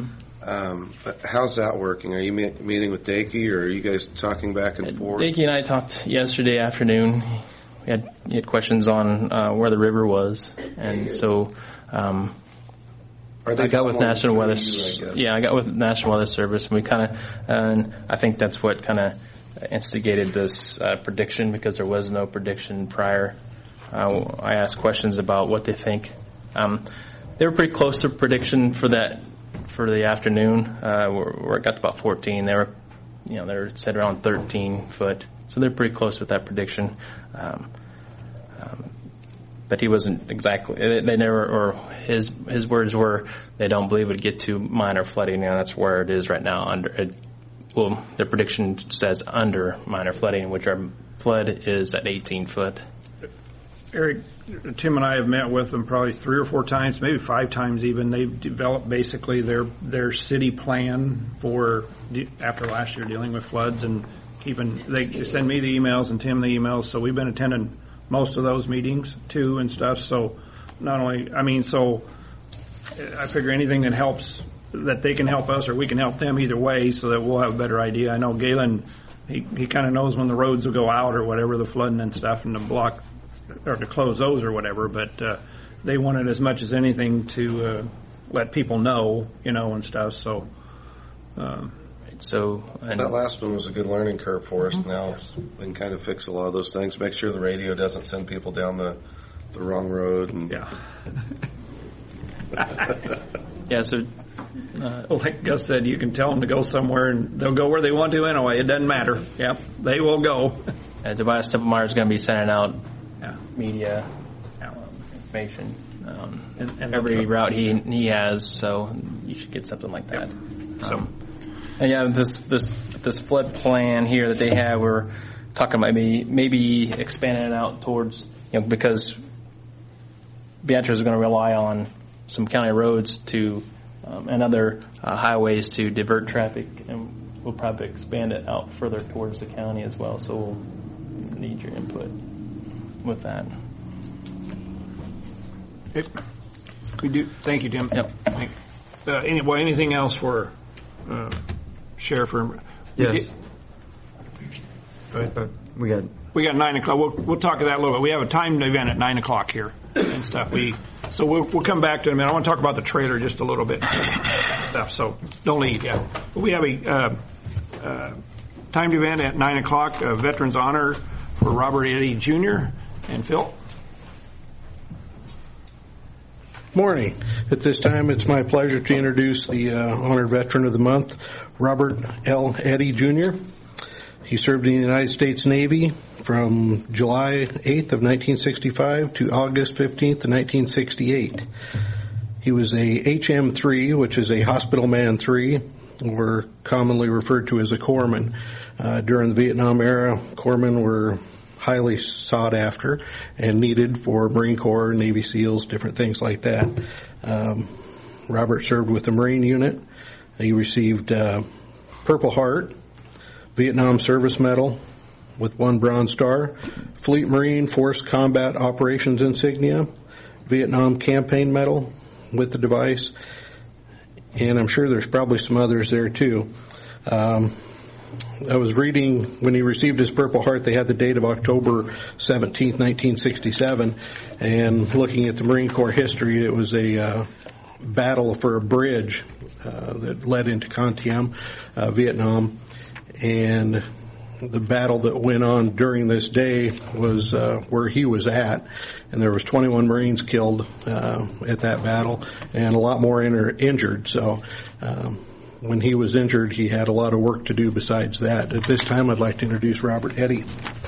Um, but how's that working? Are you me- meeting with Dakey, or are you guys talking back and forth? Dakey and I talked yesterday afternoon. We had, he had questions on uh, where the river was, and so um, Are they I got with following National Weather. you, I guess? Yeah, I got with National Weather Service, and we kind of, and I think that's what kind of instigated this uh, prediction, because there was no prediction prior. Uh, I asked questions about what they think. Um, they were pretty close to prediction for that for the afternoon. Uh, where, where it got to about fourteen, they were, you know, they were set around thirteen foot, so they're pretty close with that prediction. Um, um, but he wasn't exactly. They, they never, or his his words were, they don't believe it would get to minor flooding, and that's where it is right now. Under, it, well, their prediction says under minor flooding, which our flood is at eighteen foot. Eric, Tim and I have met with them probably three or four times, maybe five times even. They've developed basically their their city plan for de- after last year dealing with floods and keeping. They send me the emails and Tim the emails, so we've been attending most of those meetings too and stuff. So not only, I mean, so I figure anything that helps, that they can help us or we can help them either way, so that we'll have a better idea. I know Galen, he he kind of knows when the roads will go out or whatever, the flooding and stuff, and the block. Or to close those or whatever, but uh, they wanted as much as anything to uh, let people know, you know, and stuff. So, um, so and that last one was a good learning curve for us. Mm-hmm. Now we can kind of fix a lot of those things. Make sure the radio doesn't send people down the the wrong road. And yeah. yeah. So, uh, well, like Gus said, you can tell them to go somewhere, and they'll go where they want to anyway. It doesn't matter. Yep, they will go. uh, Tobias Templemeyer is going to be sending out. Yeah. media um, information. Um, and, and every route he he has, so you should get something like that. Yep. So, um, and yeah, this this this flood plan here that they have, we're talking about maybe maybe expanding it out towards, you know, because Beatrice is going to rely on some county roads to um, and other uh, highways to divert traffic, and we'll probably expand it out further towards the county as well. So we'll need your input with that. It, we do. Thank you, Tim. Yep. Thank, uh, any, well, anything else for uh, Sheriff? Or, yes. Go ahead. Uh, we got. We got nine o'clock. We'll, we'll talk to that a little bit. We have a timed event at nine o'clock here and stuff. We so we'll, we'll come back to it in a minute. I want to talk about the trailer just a little bit stuff. So don't leave yet. But we have a uh, uh, timed event at nine o'clock. A Veterans Honor for Robert Eddy Junior and Phil. Morning. At this time, it's my pleasure to introduce the uh, Honored Veteran of the Month, Robert L. Eddy Junior He served in the United States Navy from July eighth of nineteen sixty-five to August fifteenth of nineteen sixty-eight. He was a H M three, which is a Hospital Man three, or commonly referred to as a corpsman. Uh, during the Vietnam era, corpsmen were highly sought after and needed for Marine Corps, Navy SEALs, different things like that. Um, Robert served with the Marine unit. He received uh, Purple Heart, Vietnam Service Medal with one Bronze Star, Fleet Marine Force Combat Operations Insignia, Vietnam Campaign Medal with the device, and I'm sure there's probably some others there too. Um, I was reading when he received his Purple Heart, they had the date of October seventeenth, nineteen sixty-seven, and looking at the Marine Corps history, it was a uh, battle for a bridge uh, that led into Con Thiem, uh, Vietnam, and the battle that went on during this day was uh, where he was at, and there was twenty-one Marines killed uh, at that battle, and a lot more in- injured. So um, when he was injured, he had a lot of work to do besides that. At this time, I'd like to introduce Robert Eddy.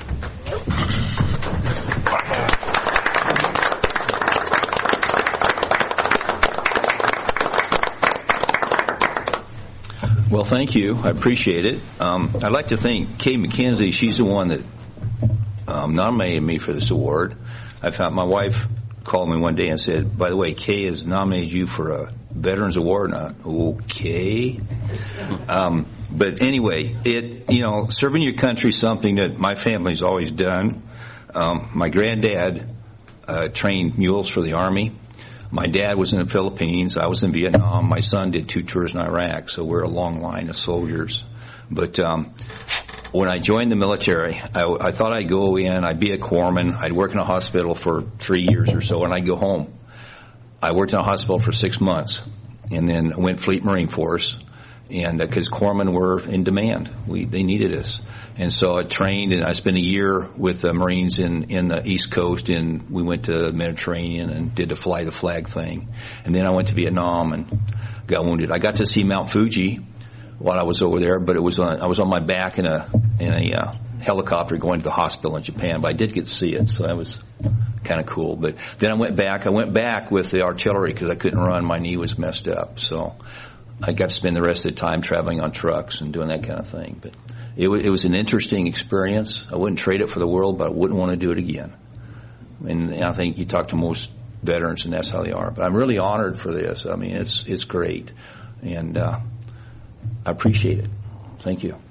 Well, thank you. I appreciate it. Um, I'd like to thank Kay McKenzie. She's the one that um, nominated me for this award. I found my wife called me one day and said, by the way, Kay has nominated you for a Veterans Award. And I, okay. Um, but anyway, it, you know, serving your country is something that my family's always done. Um, my granddad uh, trained mules for the Army. My dad was in the Philippines. I was in Vietnam. My son did two tours in Iraq, so we're a long line of soldiers. But um, when I joined the military, I, I thought I'd go in, I'd be a corpsman, I'd work in a hospital for three years or so, and I'd go home. I worked in a hospital for six months, and then went Fleet Marine Force, and because uh, corpsmen were in demand, we they needed us, and so I trained, and I spent a year with the Marines in in the East Coast, and we went to the Mediterranean and did the fly the flag thing, and then I went to Vietnam and got wounded. I got to see Mount Fuji while I was over there, but it was on, I was on my back in a in a uh, helicopter going to the hospital in Japan, but I did get to see it, so that was kind of cool. But then I went back. I went back with the artillery because I couldn't run. My knee was messed up, so I got to spend the rest of the time traveling on trucks and doing that kind of thing. But it was, it was an interesting experience. I wouldn't trade it for the world, but I wouldn't want to do it again. And I think you talk to most veterans, and that's how they are. But I'm really honored for this. I mean, it's it's great, and uh, I appreciate it. Thank you.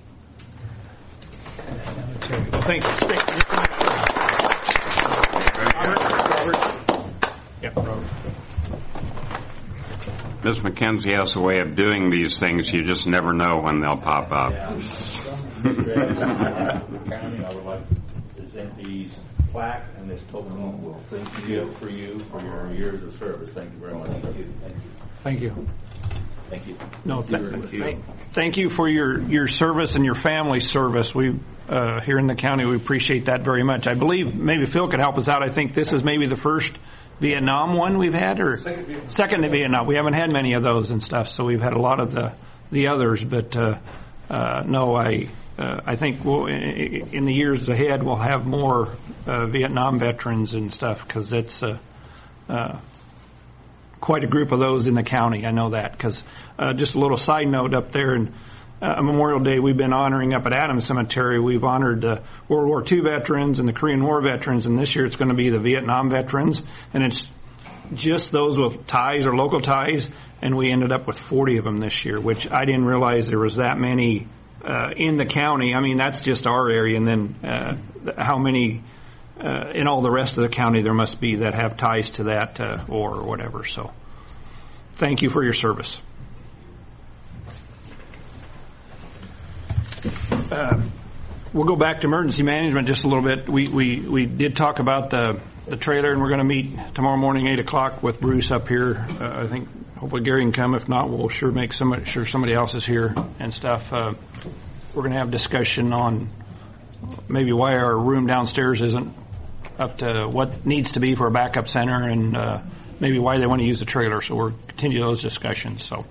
Well, thanks. Thanks. Yep, Robert. Miz McKenzie has a way of doing these things. You just never know when they'll pop up. I would like to present these plaque and this token. Well, thank you for you for your years of service. Thank you very much. Thank you. Thank you. Thank you. No, th- thank, you. thank you for your, your service and your family's service. We uh, here in the county, we appreciate that very much. I believe maybe Phil could help us out. I think this is maybe the first Vietnam one we've had, or second, Vietnam. second to Vietnam. We haven't had many of those and stuff, so we've had a lot of the the others. But uh, uh, no, I uh, I think we'll, in the years ahead we'll have more uh, Vietnam veterans and stuff, because it's uh, uh, quite a group of those in the county. I know that, because uh, just a little side note up there, and uh, Memorial Day we've been honoring up at Adams Cemetery. We've honored uh, World War Two veterans and the Korean War veterans, and this year it's going to be the Vietnam veterans, and it's just those with ties or local ties, and we ended up with forty of them this year, which I didn't realize there was that many uh, in the county. I mean, that's just our area, and then uh, how many uh, in all the rest of the county there must be that have ties to that uh, or whatever. So thank you for your service. Uh, we'll go back to emergency management just a little bit. We we, we did talk about the, the trailer, and we're going to meet tomorrow morning, eight o'clock, with Bruce up here. Uh, I think hopefully Gary can come. If not, we'll sure make somebody, sure somebody else is here and stuff. Uh, we're going to have discussion on maybe why our room downstairs isn't up to what needs to be for a backup center, and uh, maybe why they want to use the trailer. So we'll continue those discussions. So.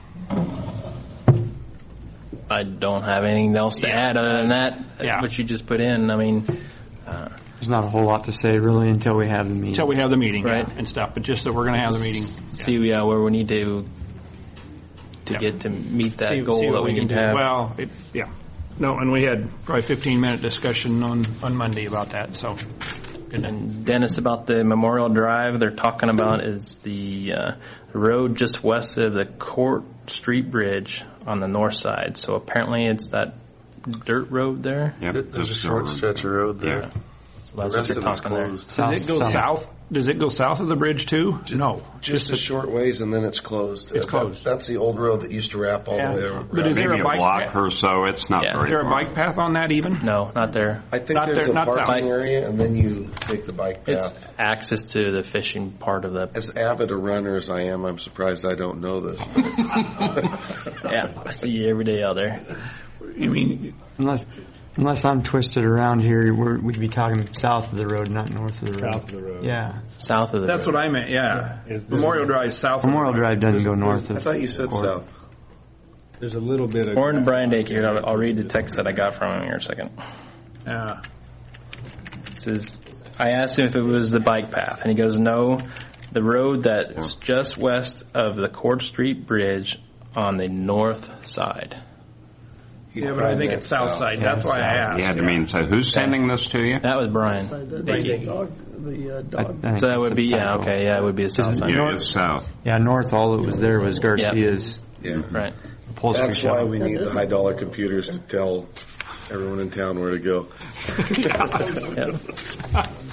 I don't have anything else to yeah. add other than that. Yeah. What you just put in. I mean, uh, there's not a whole lot to say really until we have the meeting. Until we have the meeting, right, yeah, and stuff. But just that we're going to have the meeting. See, yeah, where we need to to yeah. get to meet that see, goal see that we, we need do. to have. Well, it, yeah, no, and we had probably fifteen minute discussion on on Monday about that. So, good. And Dennis, about the Memorial Drive, they're talking about is the uh, road just west of the Court Street Bridge on the north side. So apparently it's that dirt road there. Yep, there's a short stretch of road there. Yeah. So that's what they're talking there. Does it go south. south? Does it go south of the bridge too? Just, no, just, just a short ways, and then it's closed. It's uh, closed. That, that's the old road that used to wrap all yeah. the way over. But is there Maybe a bike a block path? or so? It's not yeah. very Is there a far. bike path on that even? No, not there. I think not there's there, a not parking south. area, and then you take the bike path. It's access to the fishing part of the. As avid a runner as I am, I'm surprised I don't know this. Yeah, I see you every day out there. You mean unless unless I'm twisted around here, we're, we'd be talking south of the road, not north of the road. South of the road. Yeah, south of the. That's road. what I meant. Yeah, yeah. Memorial Drive south. Memorial of the Drive doesn't go north of. I thought you said Court. south. There's a little bit of. Warren Brian Dake here. I'll, I'll read the text that I got from him here in a second. Yeah. It says, I asked him if it was the bike path, and he goes, no, the road that's just west of the Court Street Bridge on the north side. Yeah, but I think it's south side. Yeah, That's why south. I asked. You had to mean, so who's sending this to you? That was Brian. The, Dake. dog, the uh, dog. I, I So that would be, yeah, okay, yeah, it would be the south side. Yeah, it's south. Yeah, north. All that was there was Garcia's. Yeah. Right. Upholstery That's shop. why we need the high dollar computers to tell everyone in town where to go. Yeah.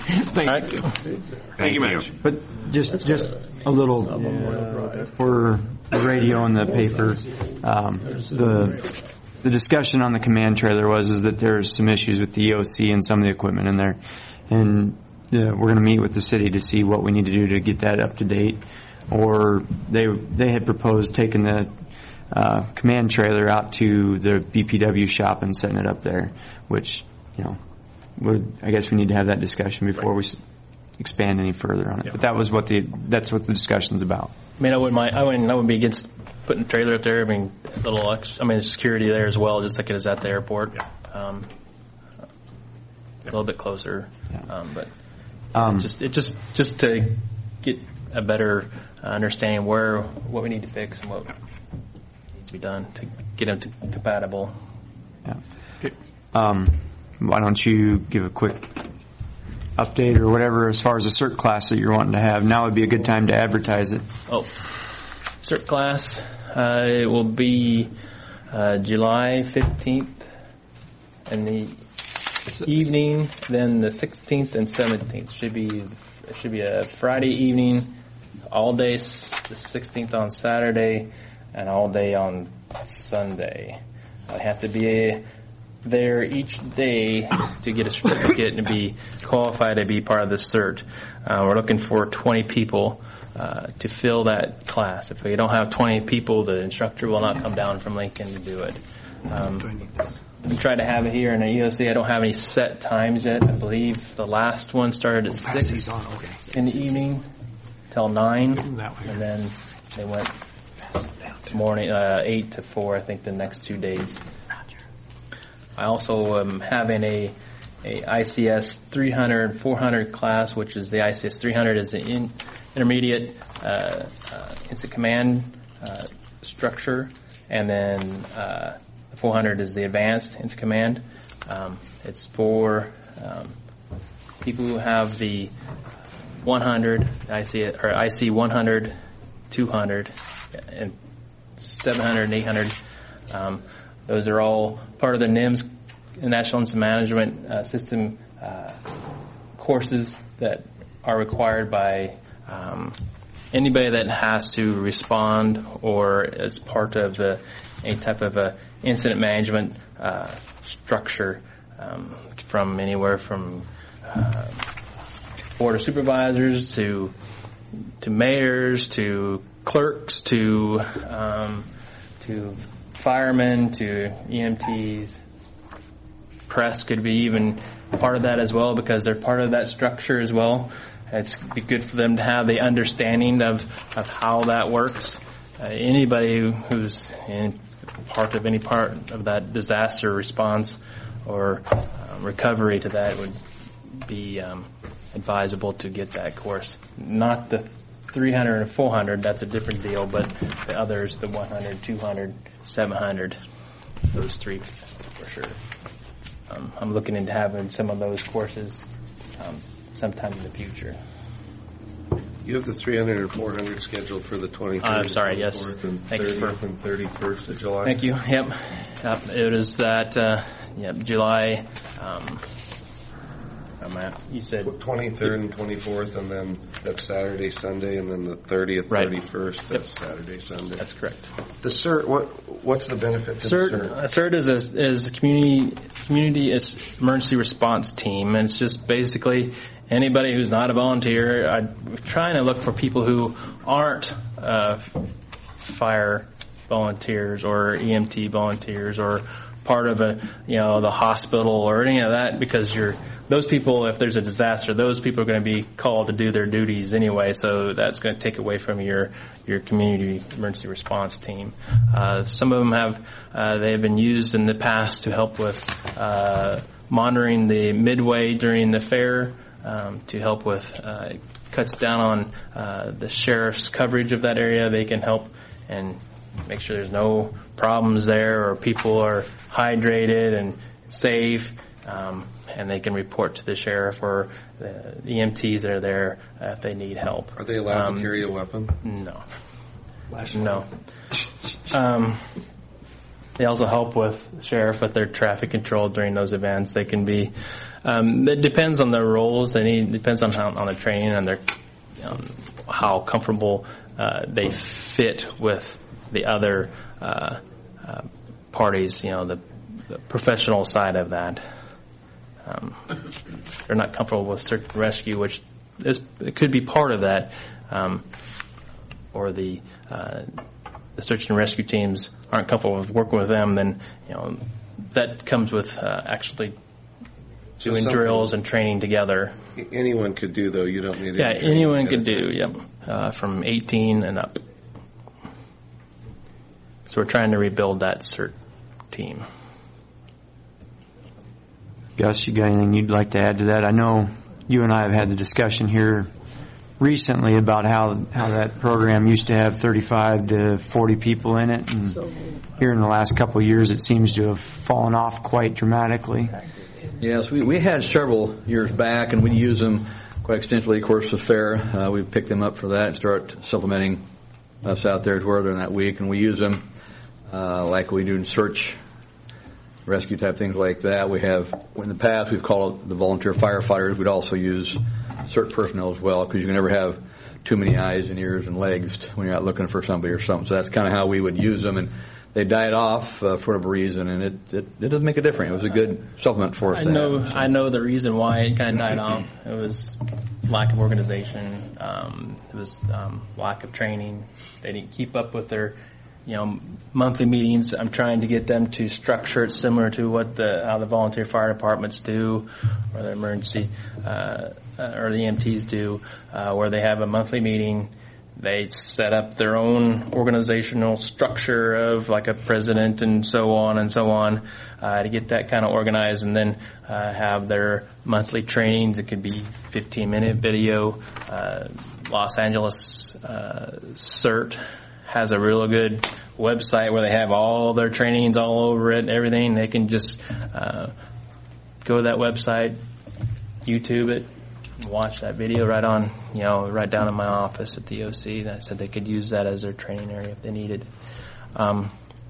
Thank you. Thank you, Mitch. But just just a little uh, for the radio and the paper. Um, the the discussion on the command trailer was is that there's some issues with the E O C and some of the equipment in there, and uh, we're going to meet with the city to see what we need to do to get that up to date. Or they they had proposed taking the uh, command trailer out to the B P W shop and setting it up there, which you know. Would, I guess we need to have that discussion before right. we s- expand any further on it. Yeah. But that was what the that's what the discussion's about. I mean, I wouldn't mind. I wouldn't. I wouldn't be against putting a trailer up there. I mean, a little. Extra, I mean, security there as well, just like it is at the airport. Yeah. Um, yeah. A little bit closer, yeah. um, but um, just it just just to get a better uh, understanding where what we need to fix and what needs to be done to get them to compatible. Yeah. Okay. Um. Why don't you give a quick update or whatever as far as the cert class that you're wanting to have? Now would be a good time to advertise it. Oh, cert class. Uh, it will be uh, July fifteenth in the evening, then the sixteenth and seventeenth. Should be it should be a Friday evening, all day the sixteenth on Saturday, and all day on Sunday. I have to be a there each day to get a certificate and to be qualified to be part of the cert. Uh, we're looking for twenty people uh, to fill that class. If we don't have twenty people, the instructor will not come down from Lincoln to do it. Um, we try to have it here in the E O C. I don't have any set times yet. I believe the last one started at six in the evening till nine, and then they went morning uh, eight to four. I think the next two days. I also am having a, a I C S three hundred, four hundred class, which is the I C S three hundred is the in, intermediate uh, uh, instant command uh, structure, and then uh, the four hundred is the advanced instant command. Um, it's for um, people who have the one hundred, I C or I C one hundred, two hundred, and seven hundred and eight hundred. Um, Those are all part of the N I M S, National Incident Management uh, System uh, courses that are required by um, anybody that has to respond or as part of the, any type of a incident management uh, structure, um, from anywhere from uh, board of supervisors to to mayors to clerks to um, to firemen to E M Ts. Press could be even part of that as well because they're part of that structure as well. It's be good for them to have the understanding of, of how that works. Uh, anybody who's in part of any part of that disaster response or uh, recovery to that would be um, advisable to get that course. Not the three hundred and four hundred, that's a different deal, but the others, the one hundred, two hundred, seven hundred, those three for sure. Um, I'm looking into having some of those courses um, sometime in the future. You have the three hundred and four hundred scheduled for the twenty-third. I'm sorry, yes. And Thanks thirtieth for and thirty-first of July. Thank you. Yep. Yep. It is that, uh, yep, July. Um, I'm at, you said twenty-third and twenty-fourth, and then that's Saturday, Sunday, and then the thirtieth, right. thirty-first, that's yep. Saturday, Sunday. That's correct. The CERT, what, what's the benefit to CERT, the CERT? Uh, CERT is a, is a community, community is emergency response team, and it's just basically anybody who's not a volunteer. I'm trying to look for people who aren't uh, fire volunteers or E M T volunteers or part of a, you know, the hospital or any of that, because you're those people, if there's a disaster, those people are going to be called to do their duties anyway, so that's going to take away from your your community emergency response team. Uh, some of them have uh, they have been used in the past to help with uh, monitoring the midway during the fair, um, to help with uh, cuts down on uh, the sheriff's coverage of that area. They can help and make sure there's no problems there or people are hydrated and safe. Um, and they can report to the sheriff or the E M Ts that are there uh, if they need help. Are they allowed um, to carry a weapon? No. No. Um, they also help with sheriff with their traffic control during those events. They can be. Um, it depends on their roles. They need depends on how on the training and their um, how comfortable uh, they fit with the other uh, uh, parties. You know, the, the professional side of that. Um, they're not comfortable with search and rescue, which is it could be part of that, um, or the uh, the search and rescue teams aren't comfortable with working with them. Then you know that comes with uh, actually. So doing drills and training together. Anyone could do, though. You don't need. Yeah, anyone could do. Yep, uh, from eighteen and up. So we're trying to rebuild that CERT team. Gus, you got anything you'd like to add to that? I know you and I have had the discussion here recently about how how that program used to have thirty-five to forty people in it, and here in the last couple of years, it seems to have fallen off quite dramatically. Yes, we, we had several years back, and we use them quite extensively. Of course, with FAIR, uh, we picked them up for that and start supplementing us out there as well during that week. And we use them uh, like we do in search, rescue type things like that. We have, in the past, we've called it the volunteer firefighters. We'd also use CERT personnel as well, because you can never have too many eyes and ears and legs when you're out looking for somebody or something. So that's kind of how we would use them. And they died off uh, for whatever reason, and it, it it doesn't make a difference. It was a good supplement for us I to know have. So. I know the reason why it kind of died off. It was lack of organization. Um, it was um, lack of training. They didn't keep up with their, you know, monthly meetings. I'm trying to get them to structure it similar to what the how the volunteer fire departments do, or the emergency uh, or the E M Ts do, uh, where they have a monthly meeting. They set up their own organizational structure of like a president and so on and so on uh, to get that kind of organized, and then uh, have their monthly trainings. It could be fifteen minute video. Uh, Los Angeles uh, CERT has a real good website where they have all their trainings all over it and everything. They can just uh, go to that website, YouTube it, watch that video right on, you know, right down in my office at the O C. That said they could use that as their training area if they needed. Um,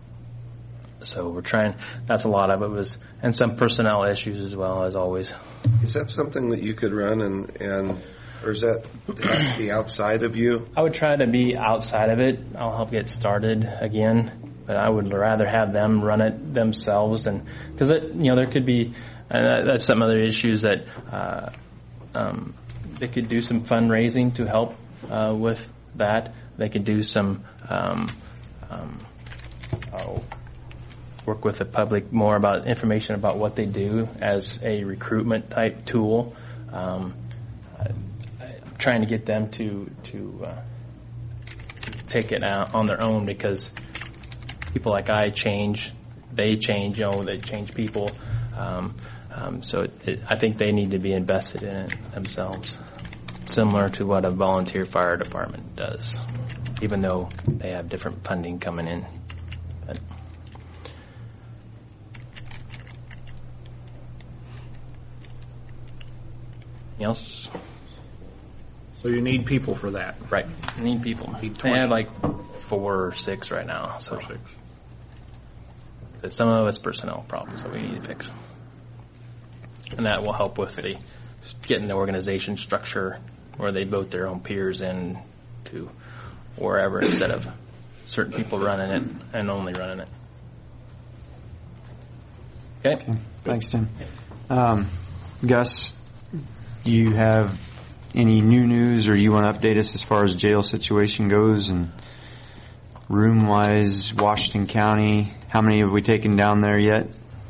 so we're trying. That's a lot of it was, and some personnel issues as well, as always. Is that something that you could run, and and or is that have to be outside of you? I would try to be outside of it. I'll help get started again, but I would rather have them run it themselves, and because you know there could be, and that's some other issues that. Uh, Um, they could do some fundraising to help uh, with that. They could do some um, um, oh, work with the public more about information about what they do as a recruitment type tool. Um, I, I'm trying to get them to to uh, take it out on their own, because people like I change, they change. You know, they change people. Um, Um, so it, it, I think they need to be invested in it themselves, similar to what a volunteer fire department does, even though they have different funding coming in. But anything else? So you need people for that. Right. You need people. Need they have like four or six right now. So six. So some of it's personnel problems that we need to fix. And that will help with the getting the organization structure where they vote their own peers in to wherever, instead of certain people running it and only running it. Okay. okay. Thanks, Tim. Um, Gus, do you have any new news, or you want to update us as far as jail situation goes, and room-wise, Washington County? How many have we taken down there yet?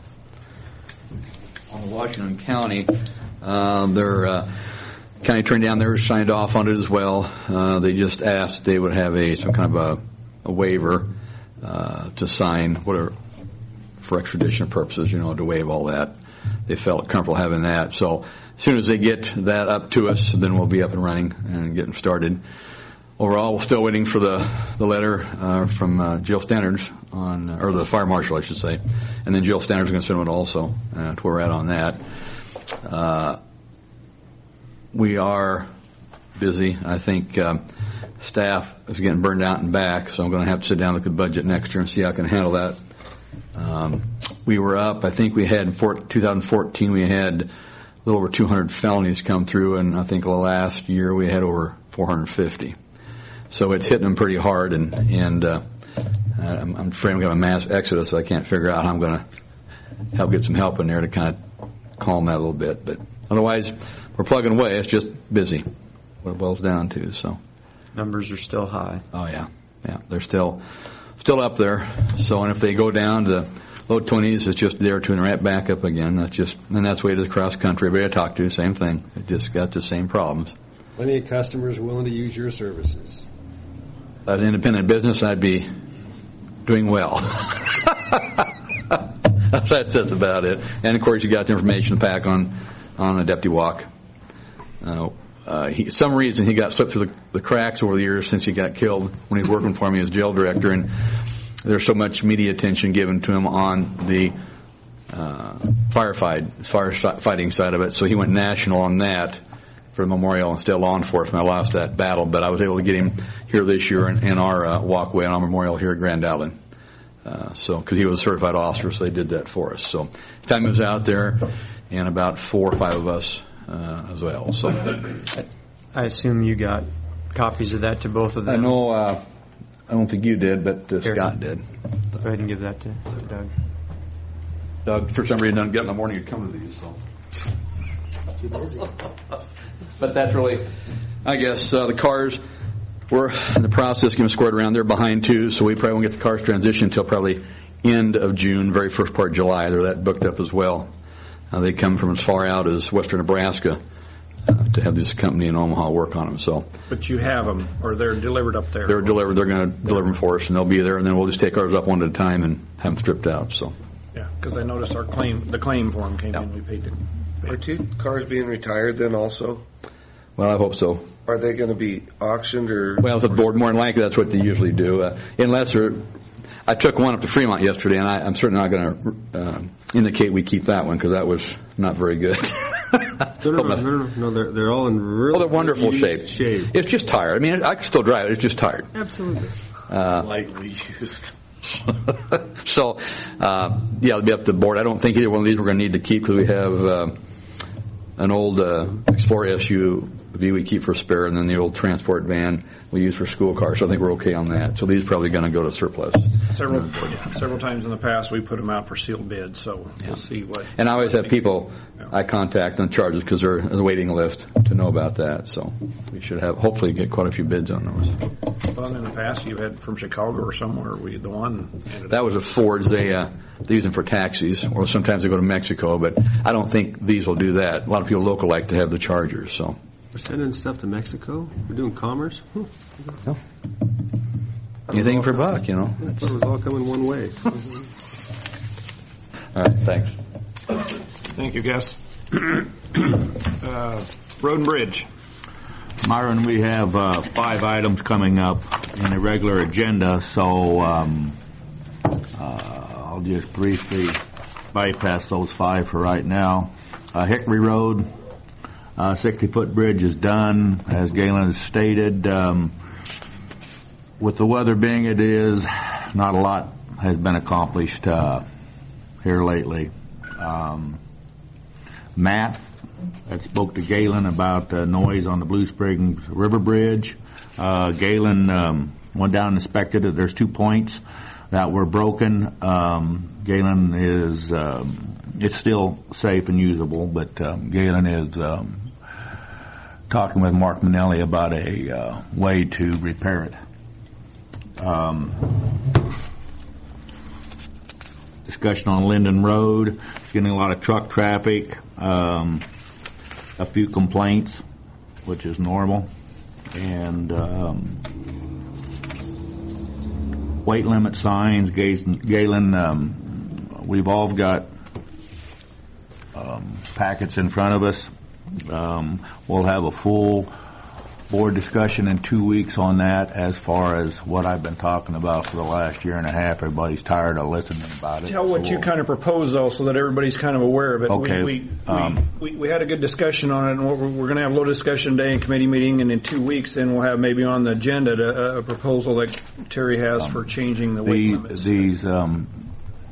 On Washington County, uh, their uh, county attorney down there signed off on it as well. Uh, they just asked they would have a some kind of a, a waiver uh, to sign, whatever, for extradition purposes, you know, to waive all that. They felt comfortable having that. So as soon as they get that up to us, then we'll be up and running and getting started. Overall, we're still waiting for the the letter uh, from uh, jail standards on, or the fire marshal, I should say, and then jail standards are going to send it also uh, to where we're at on that. Uh, we are busy. I think um, staff is getting burned out and back, so I'm going to have to sit down and look at the budget next year and see how I can handle that Um, we were up, I think we had in twenty fourteen, we had a little over two hundred felonies come through, and I think last year we had over four hundred fifty. So it's hitting them pretty hard, and, and uh, I'm, I'm afraid I'm going to mass exodus, so I can't figure out how I'm going to help get some help in there to kind of calm that a little bit. But otherwise, we're plugging away. It's just busy, what it boils down to. So numbers are still high. Oh, yeah. Yeah, they're still still up there. So, and if they go down to low twenties, it's just there to and right back up again. That's just, and that's the way it is across country. Everybody I talk to, same thing. It just got the same problems. Plenty of customers willing to use your services. As an independent business, I'd be doing well. that's, that's about it. And of course, you got the information pack on on the Deputy Walk. Uh, uh, he, some reason he got slipped through the, the cracks over the years since he got killed when he was working for me as jail director, and there's so much media attention given to him on the uh, firefight, firefighting side of it. So he went national on that for the memorial instead of law enforcement. I lost that battle, but I was able to get him here this year in, in our uh, walkway on our memorial here at Grand Island. Uh, so, because he was a certified officer, so they did that for us. So, time was out there, and about four or five of us uh, as well. So, I assume you got copies of that to both of them. I know. Uh, I don't think you did, but uh, Scott did. Go ahead and give that to, to Doug. Doug, for some reason, doesn't get in the morning to come to these. So. Too busy. But that's really, I guess, uh, the cars, we're in the process of getting squared around. They're behind too, so we probably won't get the cars transitioned until probably end of June, very first part of July. They're that booked up as well. Uh, they come from as far out as western Nebraska uh, to have this company in Omaha work on them. So, but you have them, or they're delivered up there? They're delivered. They're going to deliver them for us, and they'll be there, and then we'll just take ours up one at a time and have them stripped out. So, yeah, because I noticed our claim, the claim form came yeah. in. We paid the. Are two cars being retired then also? Well, I hope so. Are they going to be auctioned or? Well, it's a board. More than likely, that's what they usually do. Uh, unless they're, I took one up to Fremont yesterday, and I, I'm certainly not going to uh, indicate we keep that one because that was not very good. no, no, no, no, no, no. They're they're all in really. Oh, they're wonderful shape. shape. It's just tired. I mean, I can still drive it. It's just tired. Absolutely. Uh, Lightly used. so, uh, yeah, it'll be up to the board. I don't think either one of these we're going to need to keep because we have. Uh, An old uh, Explorer S U V we keep for spare, and then the old transport van we use for school cars. So I think we're okay on that. So these are probably going to go to surplus. Several yeah, several times in the past we put them out for sealed bids, so yeah. we'll see what. And I always have people yeah. I contact on charges because they're in the waiting list to know about that. So we should have hopefully get quite a few bids on those. Well, in the past you had from Chicago or somewhere. We the one that was a Ford. They uh, they use them for taxis, or sometimes they go to Mexico. But I don't think these will do that. A lot of people local like to have the Chargers. So we're sending stuff to Mexico. We're doing commerce. Hmm. No. Anything for a buck, you know. I thought it was all coming one way. All right, thanks. Thank you, Gus. uh, Road and Bridge. Myron, we have uh, five items coming up in a regular agenda, so um, uh, I'll just briefly bypass those five for right now. Uh, Hickory Road, uh, sixty-foot bridge is done, as Galen has stated. Um, with the weather being it is, not a lot has been accomplished uh, here lately. Um, Matt had spoke to Galen about uh, noise on the Blue Springs River Bridge. Uh, Galen um, went down and inspected it. There's two points that were broken. Um, Galen is, um, it's still safe and usable, but um, Galen is um, talking with Mark Manelli about a uh, way to repair it. Um, discussion on Linden Road. It's getting a lot of truck traffic. Um, a few complaints, which is normal. And um, weight limit signs, Galen, um, we've all got um, packets in front of us. Um, we'll have a full board discussion in two weeks on that as far as what I've been talking about for the last year and a half. Everybody's tired of listening about it. Tell what so you kind of propose, though, so that everybody's kind of aware of it. Okay. We, we, um, we, we, we had a good discussion on it, and we're, we're going to have a little discussion today in committee meeting, and in two weeks then we'll have maybe on the agenda to, uh, a proposal that Terry has um, for changing the weight the, limits. These um,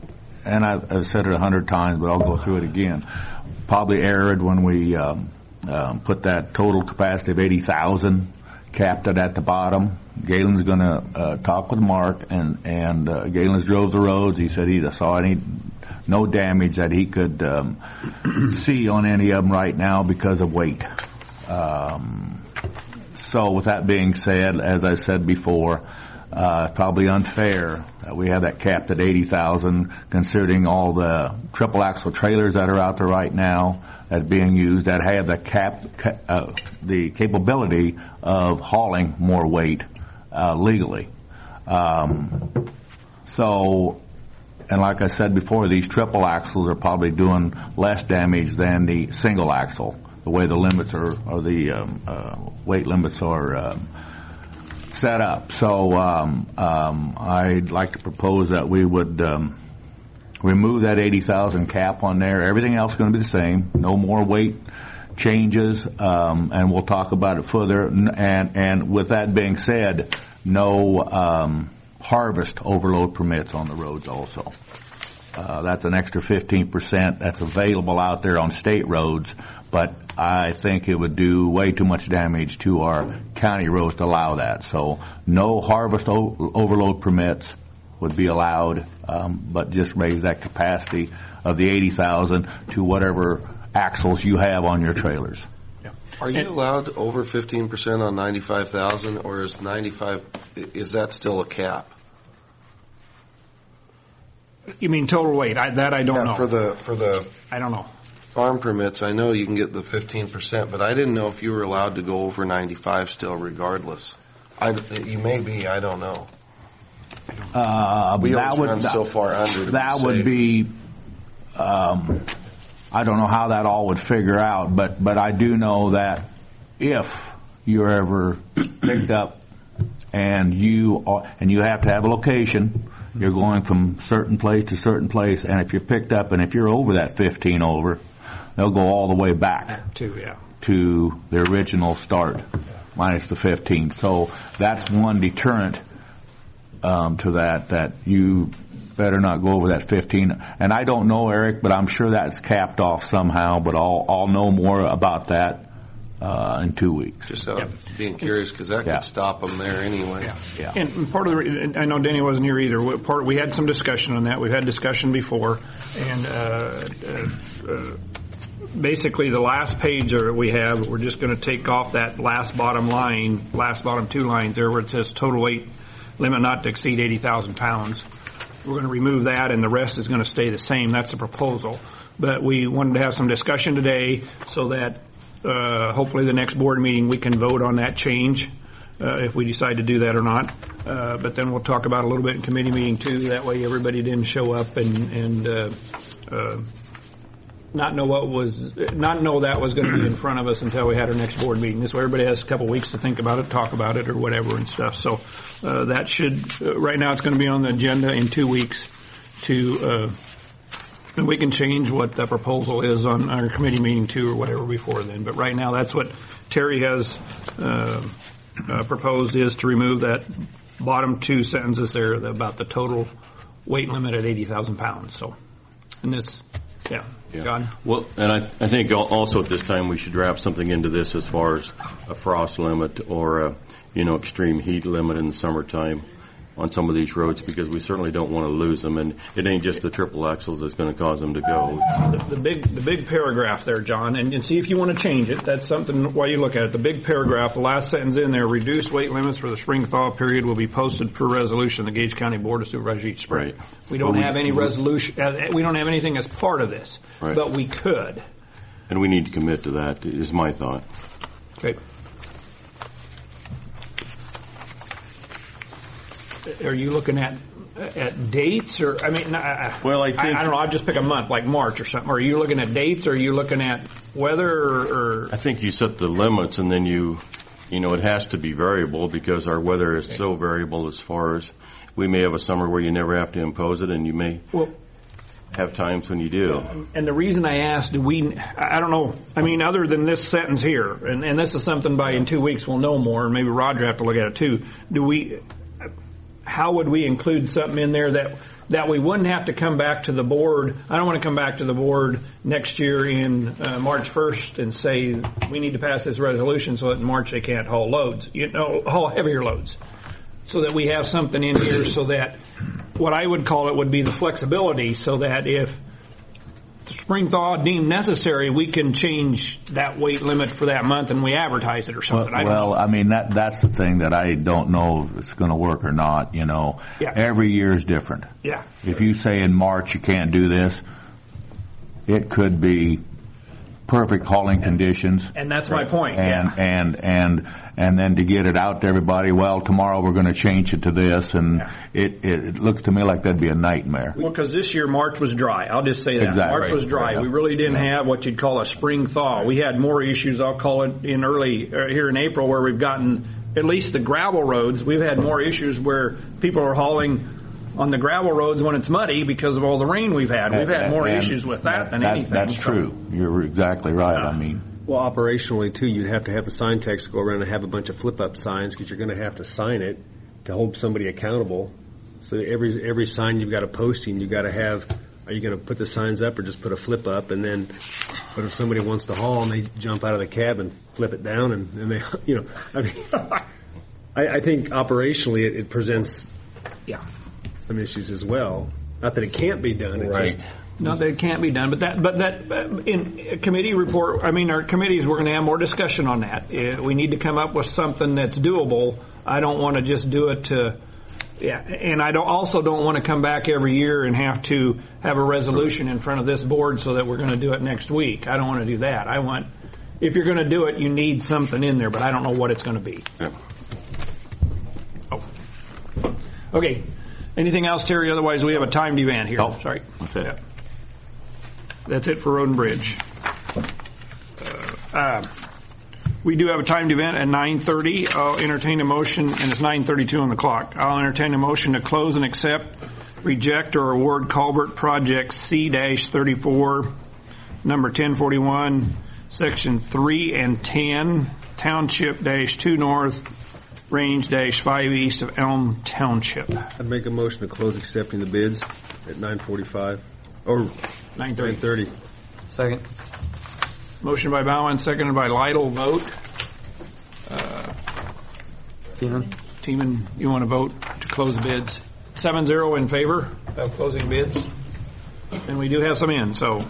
and I've, I've said it a hundred times, but I'll go through it again. Probably erred when we um, um, put that total capacity of eighty thousand, capped it at the bottom. Galen's going to uh, talk with Mark, and and uh, Galen's drove the roads. He said he saw any no damage that he could um, see on any of them right now because of weight. Um, so with that being said, as I said before, uh, probably unfair that we have that capped at eighty thousand, considering all the triple axle trailers that are out there right now that are being used that have the cap, uh, the capability of hauling more weight uh, legally. Um, so, and like I said before, these triple axles are probably doing less damage than the single axle, the way the limits are, or the um, uh, weight limits are um, set up. So um, um, I'd like to propose that we would um, remove that eighty thousand cap on there. Everything else is going to be the same. No more weight changes, um, and we'll talk about it further. And and with that being said, no um, harvest overload permits on the roads also. Uh, that's an extra fifteen percent that's available out there on state roads, but I think it would do way too much damage to our county roads to allow that. So no harvest o- overload permits would be allowed, um, but just raise that capacity of the eighty thousand to whatever axles you have on your trailers. Yeah. Are you allowed over fifteen percent on ninety-five thousand, or is ninety-five, is that still a cap? You mean total weight? I, that I don't yeah, know. For the, for the I don't know. Farm permits, I know you can get the fifteen percent, but I didn't know if you were allowed to go over ninety-five still regardless. I, you may be, I don't know. Uh, we that always would, run so far under to that be would safe. be, um, I don't know how that all would figure out, but, but I do know that if you're ever picked up and you are, and you have to have a location, you're going from certain place to certain place, and if you're picked up and if you're over that fifteen over, they'll go all the way back to yeah to the original start minus the fifteen. So that's one deterrent um, to that, that you better not go over that fifteen. And I don't know, Eric, but I'm sure that's capped off somehow, but I'll, I'll know more about that uh, in two weeks. Just uh, being curious, because that Yeah. could stop them there anyway. Yeah. Yeah. And part of the, re- I know Denny wasn't here either. We- Part we had some discussion on that. We've had discussion before, and uh, uh, uh, basically the last page that we have, we're just going to take off that last bottom line, last bottom two lines there, where it says total weight limit not to exceed eighty thousand pounds. We're going to remove that, and the rest is going to stay the same. That's the proposal. But we wanted to have some discussion today so that uh, hopefully the next board meeting we can vote on that change uh, if we decide to do that or not. Uh, but then we'll talk about it a little bit in committee meeting too. That way everybody didn't show up and and uh, uh, not know what was not know that was going to be in front of us until we had our next board meeting. This way everybody has a couple weeks to think about it, talk about it, or whatever and stuff. So uh, that should uh, right now it's going to be on the agenda in two weeks to. Uh, And we can change what the proposal is on our committee meeting too, or whatever before then. But right now, that's what Terry has uh, uh, proposed, is to remove that bottom two sentences there about the total weight limit at eighty thousand pounds. So, and this, yeah, Yeah. John. Well, and I, I think al- also at this time we should draft something into this as far as a frost limit or a, you know, extreme heat limit in the summertime on some of these roads, because we certainly don't want to lose them, and it ain't just the triple axles that's going to cause them to go. The, the big, the big paragraph there, John, and, and see if you want to change it. That's something while you look at it. The big paragraph, the last sentence in there: reduced weight limits for the spring thaw period will be posted per resolution of the Gage County Board of Supervisors each spring. Right. We don't Well, we- have any resolution. Uh, we don't have anything as part of this, Right. but we could. And we need to commit to that, is my thought. Okay. Are you looking at at dates, or I mean, I, well, I, think, I, I don't know. I'll just pick a month, like March or something. Are you looking at dates, or are you looking at weather, or, or I think you set the limits, and then you, you know, it has to be variable because our weather is so variable as far as we may have a summer where you never have to impose it, and you may well, have times when you do. And the reason I asked, do we? I don't know. I mean, other than this sentence here, and, and this is something by in two weeks we'll know more, and maybe Roger will have to look at it too. Do we? how would we include something in there that that we wouldn't have to come back to the board? I don't want to come back to the board next year in uh, March first and say we need to pass this resolution so that in March they can't haul loads, you know, haul heavier loads. So that we have something in here so that what I would call it would be the flexibility, so that if the spring thaw deemed necessary, we can change that weight limit for that month and we advertise it or something. Well, I don't well know. I mean, that that's the thing that I don't know if it's going to work or not, you know. Yeah. Every year is different. Yeah. If you say in March you can't do this, it could be perfect hauling conditions. And that's my point. And, yeah. and, and, and then to get it out to everybody, well, tomorrow we're going to change it to this, and Yeah. it, it, it looks to me like that'd be a nightmare. Well, because this year March was dry. I'll just say that. Exactly. March was dry. Right. We really didn't have what you'd call a spring thaw. We had more issues, I'll call it, in early, uh, here in April, where we've gotten, at least the gravel roads, we've had more issues where people are hauling on the gravel roads when it's muddy because of all the rain we've had. We've had more And issues with that, than that, anything. That's So- true. You're exactly right. Yeah. I mean, Well, operationally, too, you'd have to have the sign techs go around and have a bunch of flip-up signs because you're going to have to sign it to hold somebody accountable. So every every sign you've got a posting, you've got to have, are you going to put the signs up or just put a flip up? And then, but if somebody wants to haul and they jump out of the cab and flip it down and, and they, you know, I mean, I, I think operationally it, it presents Yeah. some issues as well. Not that it can't be done. It Right. Just, Not that it can't be done, but that, but that, uh, in a committee report, I mean, our committees, we're going to have more discussion on that. Uh, we need to come up with something that's doable. I don't want to just do it to, yeah, and I don't, also don't want to come back every year and have to have a resolution in front of this board so that we're going to do it next week. I don't want to do that. I want, if you're going to do it, you need something in there, but I don't know what it's going to be. Yeah. Oh. Okay. Anything else, Terry? Otherwise, we have a timed event here. Oh, Sorry. that's it. Yeah. That's it for Road and Bridge. Uh, uh, we do have a timed event at nine thirty. I'll entertain a motion, and it's nine thirty-two on the clock. I'll entertain a motion to close and accept, reject, or award Culvert Project C thirty-four, number ten forty-one, Section three and ten, Township two North, Range five East of Elm Township. I'd make a motion to close accepting the bids at nine forty-five, or nine thirty. nine thirty. Second. Motion by Bowen, seconded by Lytle. Vote. Uh, Teeman? Teeman, you want to vote to close the bids? Seven zero in favor of closing bids. And we do have some in, so.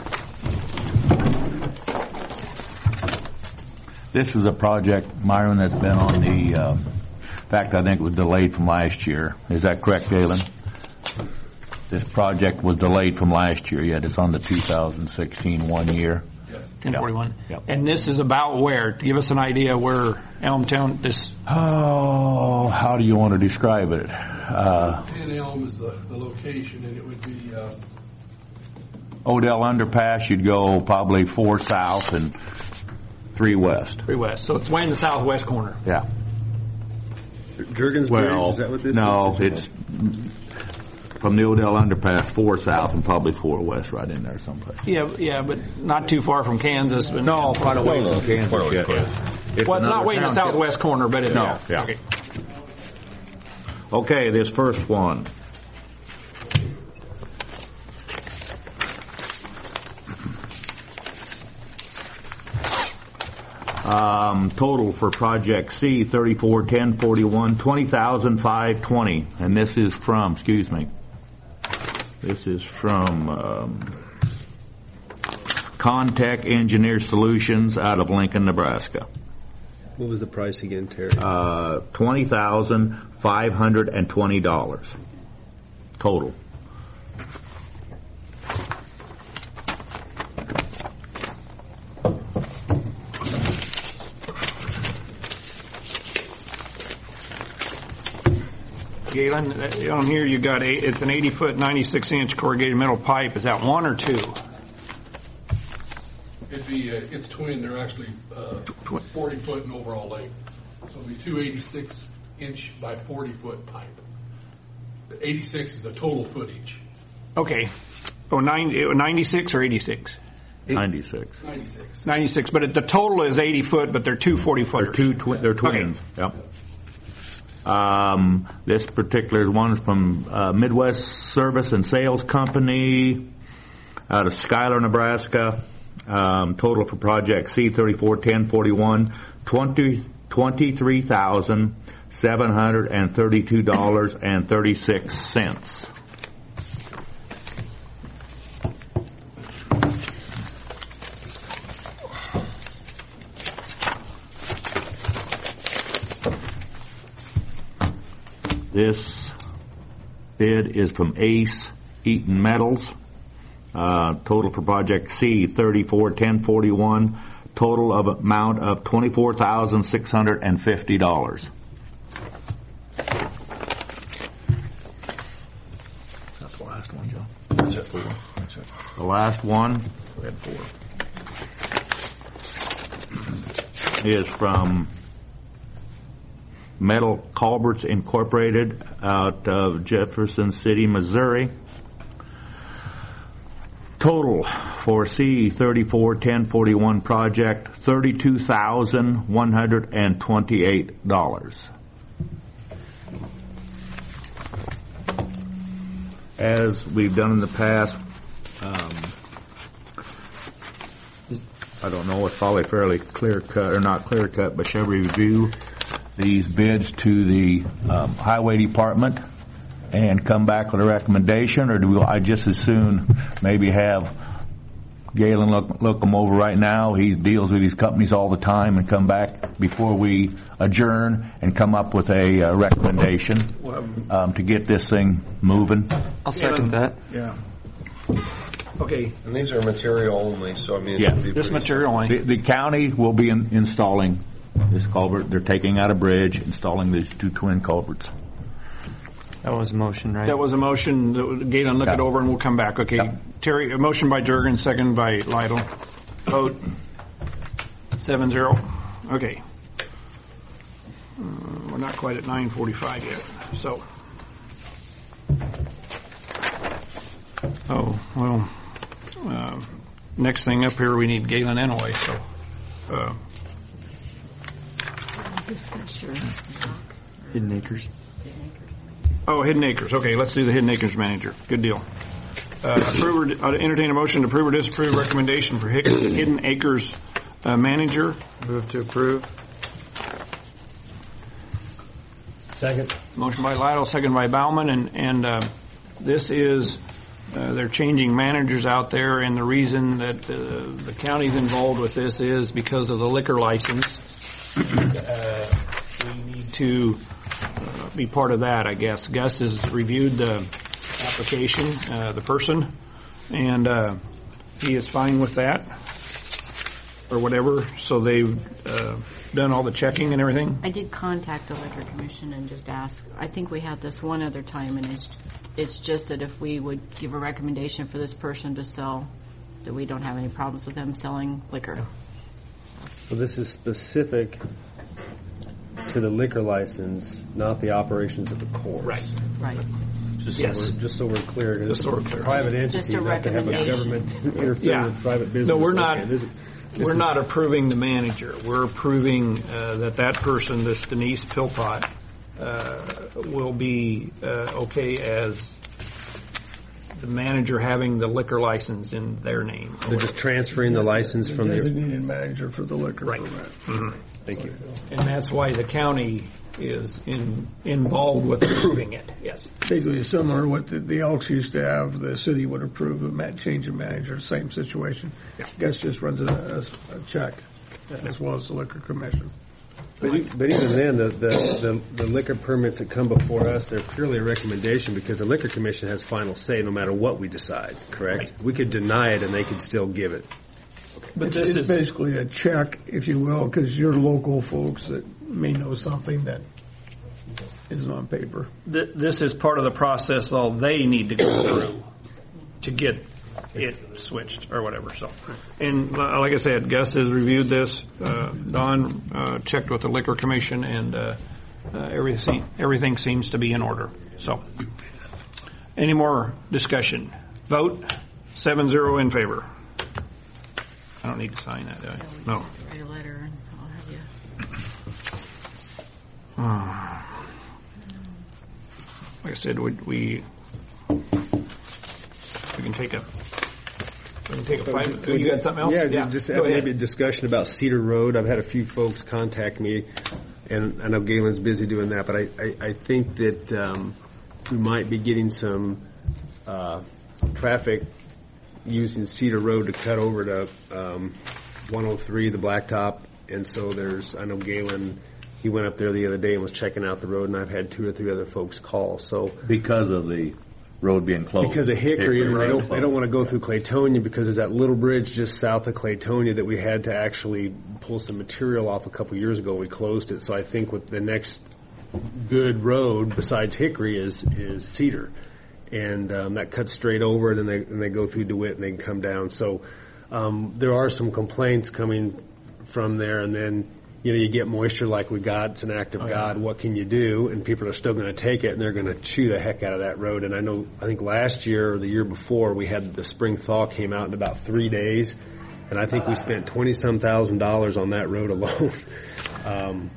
this is a project, Myron, that's been on the, uh, in fact, I think it was delayed from last year. Is that correct, Galen? This project was delayed from last year, yet it's on the two thousand sixteen one year. ten forty-one. Yep. And this is about where? Give us an idea where Elmtown, this. Oh, how do you want to describe it? Uh, Ten Elm is the, the location, and it would be uh, Odell Underpass, you'd go probably four south and three west. Three west. So it's way in the southwest corner. Yeah. Jurgens Bridge, Well, is that what this no, is? it's from the Odell Underpass, four south and probably four west, right in there someplace. Yeah, yeah, but not too far from Kansas. But No, quite a ways No, from Kansas quite a ways, yet. quite a ways. It's Well, it's not another way in the township. southwest corner, but it, No, yeah. yeah. Okay. Okay, this first one. Um, total for project C thirty-four ten forty-one twenty thousand five twenty, and this is from. Excuse me. This is from um, Contech Engineer Solutions out of Lincoln, Nebraska. What was the price again, Terry? Uh, twenty thousand five hundred and twenty dollars total. Galen, uh, on here you got a, it's an eighty foot, ninety-six inch corrugated metal pipe. Is that one or two? it'd be uh, it's twin. They're actually uh, forty foot in overall length, so it'd be two eighty-six inch by forty foot pipe. The eighty-six is the total footage. Okay. Oh, nine, ninety-six or eighty-six? ninety-six. ninety-six. ninety-six, but it, the total is eighty foot, but they're two forty footers. They're two twi- they're twins. Yep. Um, this particular one is from uh, Midwest Service and Sales Company out of Schuyler, Nebraska. Um, total for project C thirty-four ten forty-one, twenty twenty-three thousand seven hundred and thirty-two dollars and thirty-six cents. This bid is from Ace Eaton Metals. Uh, total for project C thirty-four ten forty-one. Total of amount of twenty-four thousand six hundred and fifty dollars. That's the last one, Joe. That's it. That's it. The last one. We had four. Is from Metal Culverts Incorporated out of Jefferson City, Missouri. Total for C thirty-four ten forty-one project, thirty-two thousand one hundred twenty-eight dollars. As we've done in the past, um, I don't know, it's probably fairly clear cut, or not clear cut, but shall we review these bids to the um, Highway Department and come back with a recommendation, or do we, I just as soon maybe have Galen look, look them over right now? He deals with these companies all the time, and come back before we adjourn and come up with a uh, recommendation um, to get this thing moving. I'll second that. Yeah. Okay. And these are material only, so I mean, Yeah. it'd be Just pretty material only. The, the county will be in, installing this culvert. They're taking out a bridge, installing these two twin culverts. That was a motion, right? That was a motion. Galen, look Yeah. it over, and we'll come back. Okay. Yeah. Terry, a motion by Durgan, second by Lytle. Vote seven zero. Okay. Uh, we're not quite at nine forty-five yet. So. Oh well. Uh, next thing up here, we need Galen anyway. So. Uh, Hidden Acres. Oh, Hidden Acres. Okay, let's do the Hidden Acres manager. Good deal. Uh, approve or, uh, entertain a motion to approve or disapprove recommendation for Hick- Hidden Acres uh, manager. Move to approve. Second. Motion by Lytle, second by Bauman, and and uh, this is uh, they're changing managers out there, and the reason that uh, the county's involved with this is because of the liquor license. uh, we need to uh, be part of that, I guess. Gus has reviewed the application, uh, the person, and uh, he is fine with that, or whatever. So they've uh, done all the checking and everything. I did contact the Liquor Commission and just ask. I think we had this one other time, and it's it's just that if we would give a recommendation for this person to sell, that we don't have any problems with them selling liquor. So this is specific to the liquor license, not the operations of the course. Right. Right. Just Yes. So we're, just so we're clear. Just so we're clear. Private Just entity, a not to have a recommendation. government interfere Yeah. with private business. No, we're not. Okay, this is- this We're is- not approving the manager. We're approving uh, that that person, this Denise Pillpot, uh, will be uh, okay as the manager having the liquor license in their name. They're just transferring the license from the. Designated manager for the liquor Right. permit. Mhm. Thank you. And that's why the county is in, involved with approving it. Yes. Basically similar to what the, the Elks used to have. The city would approve a ma- change of manager, same situation. Yeah. Gus just runs a, a, a check, as well as the Liquor Commission. But, e- but even then, the, the, the, the liquor permits that come before us, they're purely a recommendation because the Liquor Commission has final say no matter what we decide, correct? We could deny it and they could still give it. But It's, this it's is basically a check, if you will, because you're local folks that may know something that isn't on paper. th- this is part of the process all they need to go through to get it switched or whatever. So, and uh, like I said, Gus has reviewed this. Uh, Don uh, checked with the Liquor Commission, and uh, uh, everything everything seems to be in order. So, any more discussion? Vote seven zero in favor. I don't need to sign that, do I? No. Write a letter, and I'll have you. like I said, we we, we can take a we can take a five. Can we You do- got something else? Yeah, just Go have ahead. maybe a discussion about Cedar Road. I've had a few folks contact me, and I know Galen's busy doing that, but I, I, I think that um, we might be getting some uh, traffic using Cedar Road to cut over to um, one oh three, the Blacktop, and so there's, I know Galen, he went up there the other day and was checking out the road, and I've had two or three other folks call, so. Because of the road being closed. Because of Hickory, and they Road don't, they closed. don't want to go through Claytonia because there's that little bridge just south of Claytonia that we had to actually pull some material off a couple years ago. We closed it, so I think with the next good road besides Hickory is is Cedar, and um, that cuts straight over, and then they and they go through DeWitt and they can come down. So um, there are some complaints coming from there, and then. You know, you get moisture like we got. It's an act of Oh, yeah. God. What can you do? And people are still going to take it, and they're going to chew the heck out of that road. And I know, I think last year or the year before, we had the spring thaw came out in about three days, and I think we spent twenty some thousand dollars on that road alone. um,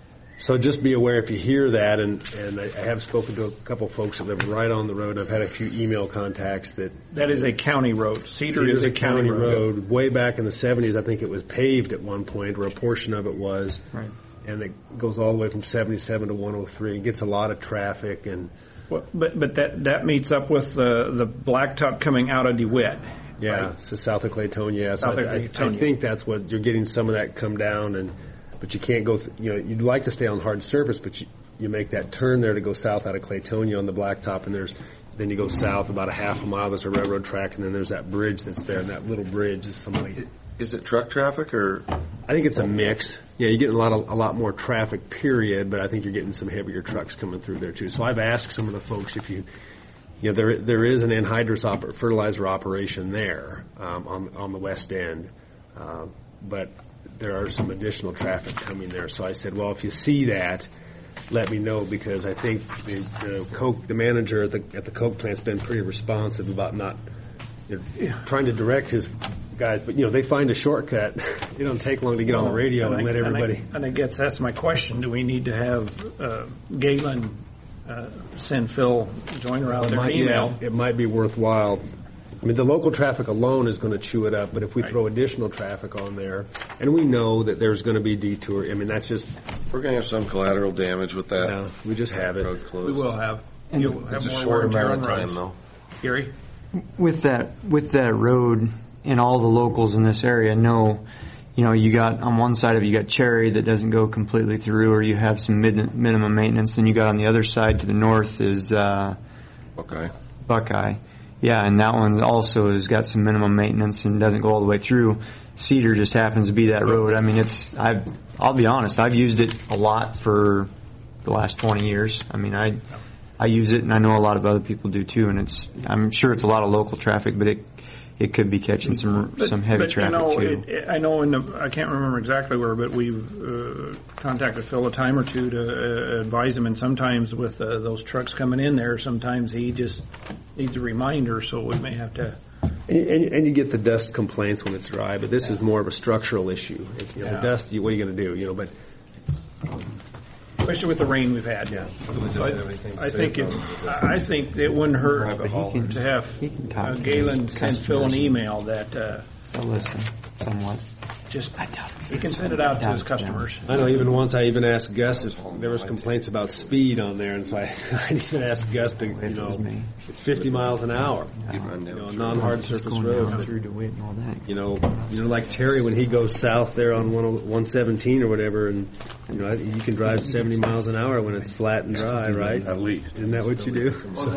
so just be aware if you hear that. And and I, I have spoken to a couple folks that live right on the road. I've had a few email contacts that. That is a county road. Cedar Cedar's is a county road. Way back in the seventies, I think it was paved at one point, or a portion of it was. Right. And it goes all the way from seventy-seven to one oh three. It gets a lot of traffic, and Well, But but that that meets up with the the blacktop coming out of DeWitt. yeah, Right. so south of Claytonia. Yeah, so South of I, I, I Claytonia. think that's what you're getting. Some of that come down, and but you can't go. Th- you know, you'd like to stay on hard surface, but you you make that turn there to go south out of Claytonia on the blacktop, and there's. Then you go south about a half a mile. There's a railroad track, and then there's that bridge that's there. And that little bridge is somebody. Is it truck traffic or? I think it's a mix. Yeah, you're getting a lot of, a lot more traffic, period, but I think you're getting some heavier trucks coming through there too. So I've asked some of the folks if you, you know, there there is an anhydrous oper, fertilizer operation there um, on on the west end, uh, but there are some additional traffic coming there. So I said, well, if you see that, let me know, because I think the, the Coke, the manager at the at the Coke plant's been pretty responsive about not you know, trying to direct his guys, but you know they find a shortcut. It don't take long to get on the radio and, I- let everybody. And I, and I guess that's my question. Do we need to have uh, Galen uh, send Phil Joyner out It there an might, email? yeah, it might be worthwhile. I mean, the local traffic alone is going to chew it up, but if we throw additional traffic on there, and we know that there's going to be detour, I mean, that's just. We're going to have some collateral damage with that. Yeah, we just have it. Road closed. We will have. And You'll have It's a more short wear and tear amount on of roads. time, though. Gary? With that, with that road, and all the locals in this area know, you know, you got on one side of it, you got Cherry that doesn't go completely through, or you have some mid, minimum maintenance. Then you got on the other side to the north is uh, Buckeye. Buckeye. Yeah, and that one also has got some minimum maintenance and doesn't go all the way through. Cedar just happens to be that road. I mean, it's I've I'll be honest, I've used it a lot for the last twenty years. I mean, I I use it, and I know a lot of other people do too. And it's I'm sure it's a lot of local traffic, but it it could be catching some But- some heavy but, traffic you know, too. It, it, I know in the, I can't remember exactly where, but we've uh, contacted Phil a time or two to uh, advise him, and sometimes with uh, those trucks coming in there, sometimes he just needs a reminder, so we may have to. And, and, and you get the dust complaints when it's dry, but this is more of a structural issue. If, you know, Yeah. The dust, you, what are you going to do? You know, but Especially with the rain we've had. Yeah. I, I think it. I I think it wouldn't hurt to have uh, Galen send Phil an email that. Uh, They'll listen somewhat. Just he can send it out to his customers. I know even once I even asked Gus if there was complaints about speed on there, and so I, I even asked Gus to, you know, it's fifty miles an hour, you know, a non-hard surface road. But, through DeWitt and all that. you know, you know, like Terry when he goes south there on one seventeen or whatever, and you know, you can drive seventy miles an hour when it's flat and dry, right? At least. Isn't that what you do? So,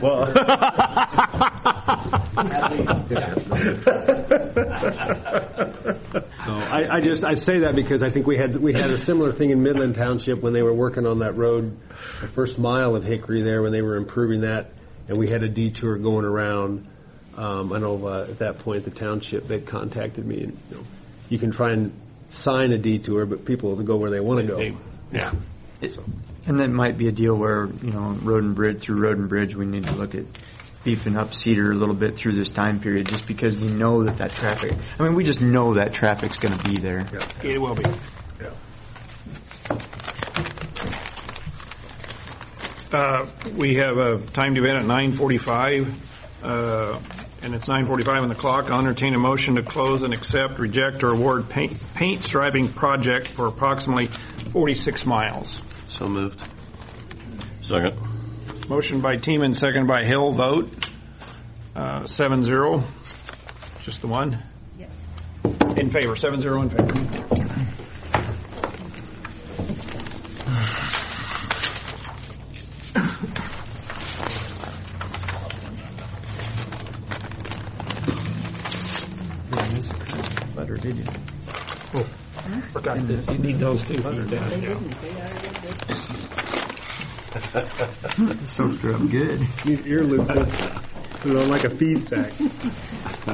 So I, I just I say that because I think we had we had a similar thing in Midland Township when they were working on that road, the first mile of Hickory there when they were improving that, and we had a detour going around. Um, I know uh, at that point the township they contacted me, and you know, you can try and sign a detour, but people will go where they want to go. Yeah. And that might be a deal where, you know, Road and Bridge, through Road and Bridge, we need to look at beefing up Cedar a little bit through this time period, just because we know that that traffic, I mean, we just know that traffic's going to be there. Yeah. It will be. Yeah. Uh, we have a timed event at nine forty-five, uh, and it's nine forty-five on the clock. I'll entertain a motion to close and accept, reject, or award paint, paint striping project for approximately forty-six miles. So moved. Second. Motion by Teeman, second by Hill. Vote uh, seven zero. Just the one? Yes. In favor. seven zero in favor. Letter, did you? Oh, forgot this. You need those too. Soaked her up good. Your loops are like a feed sack.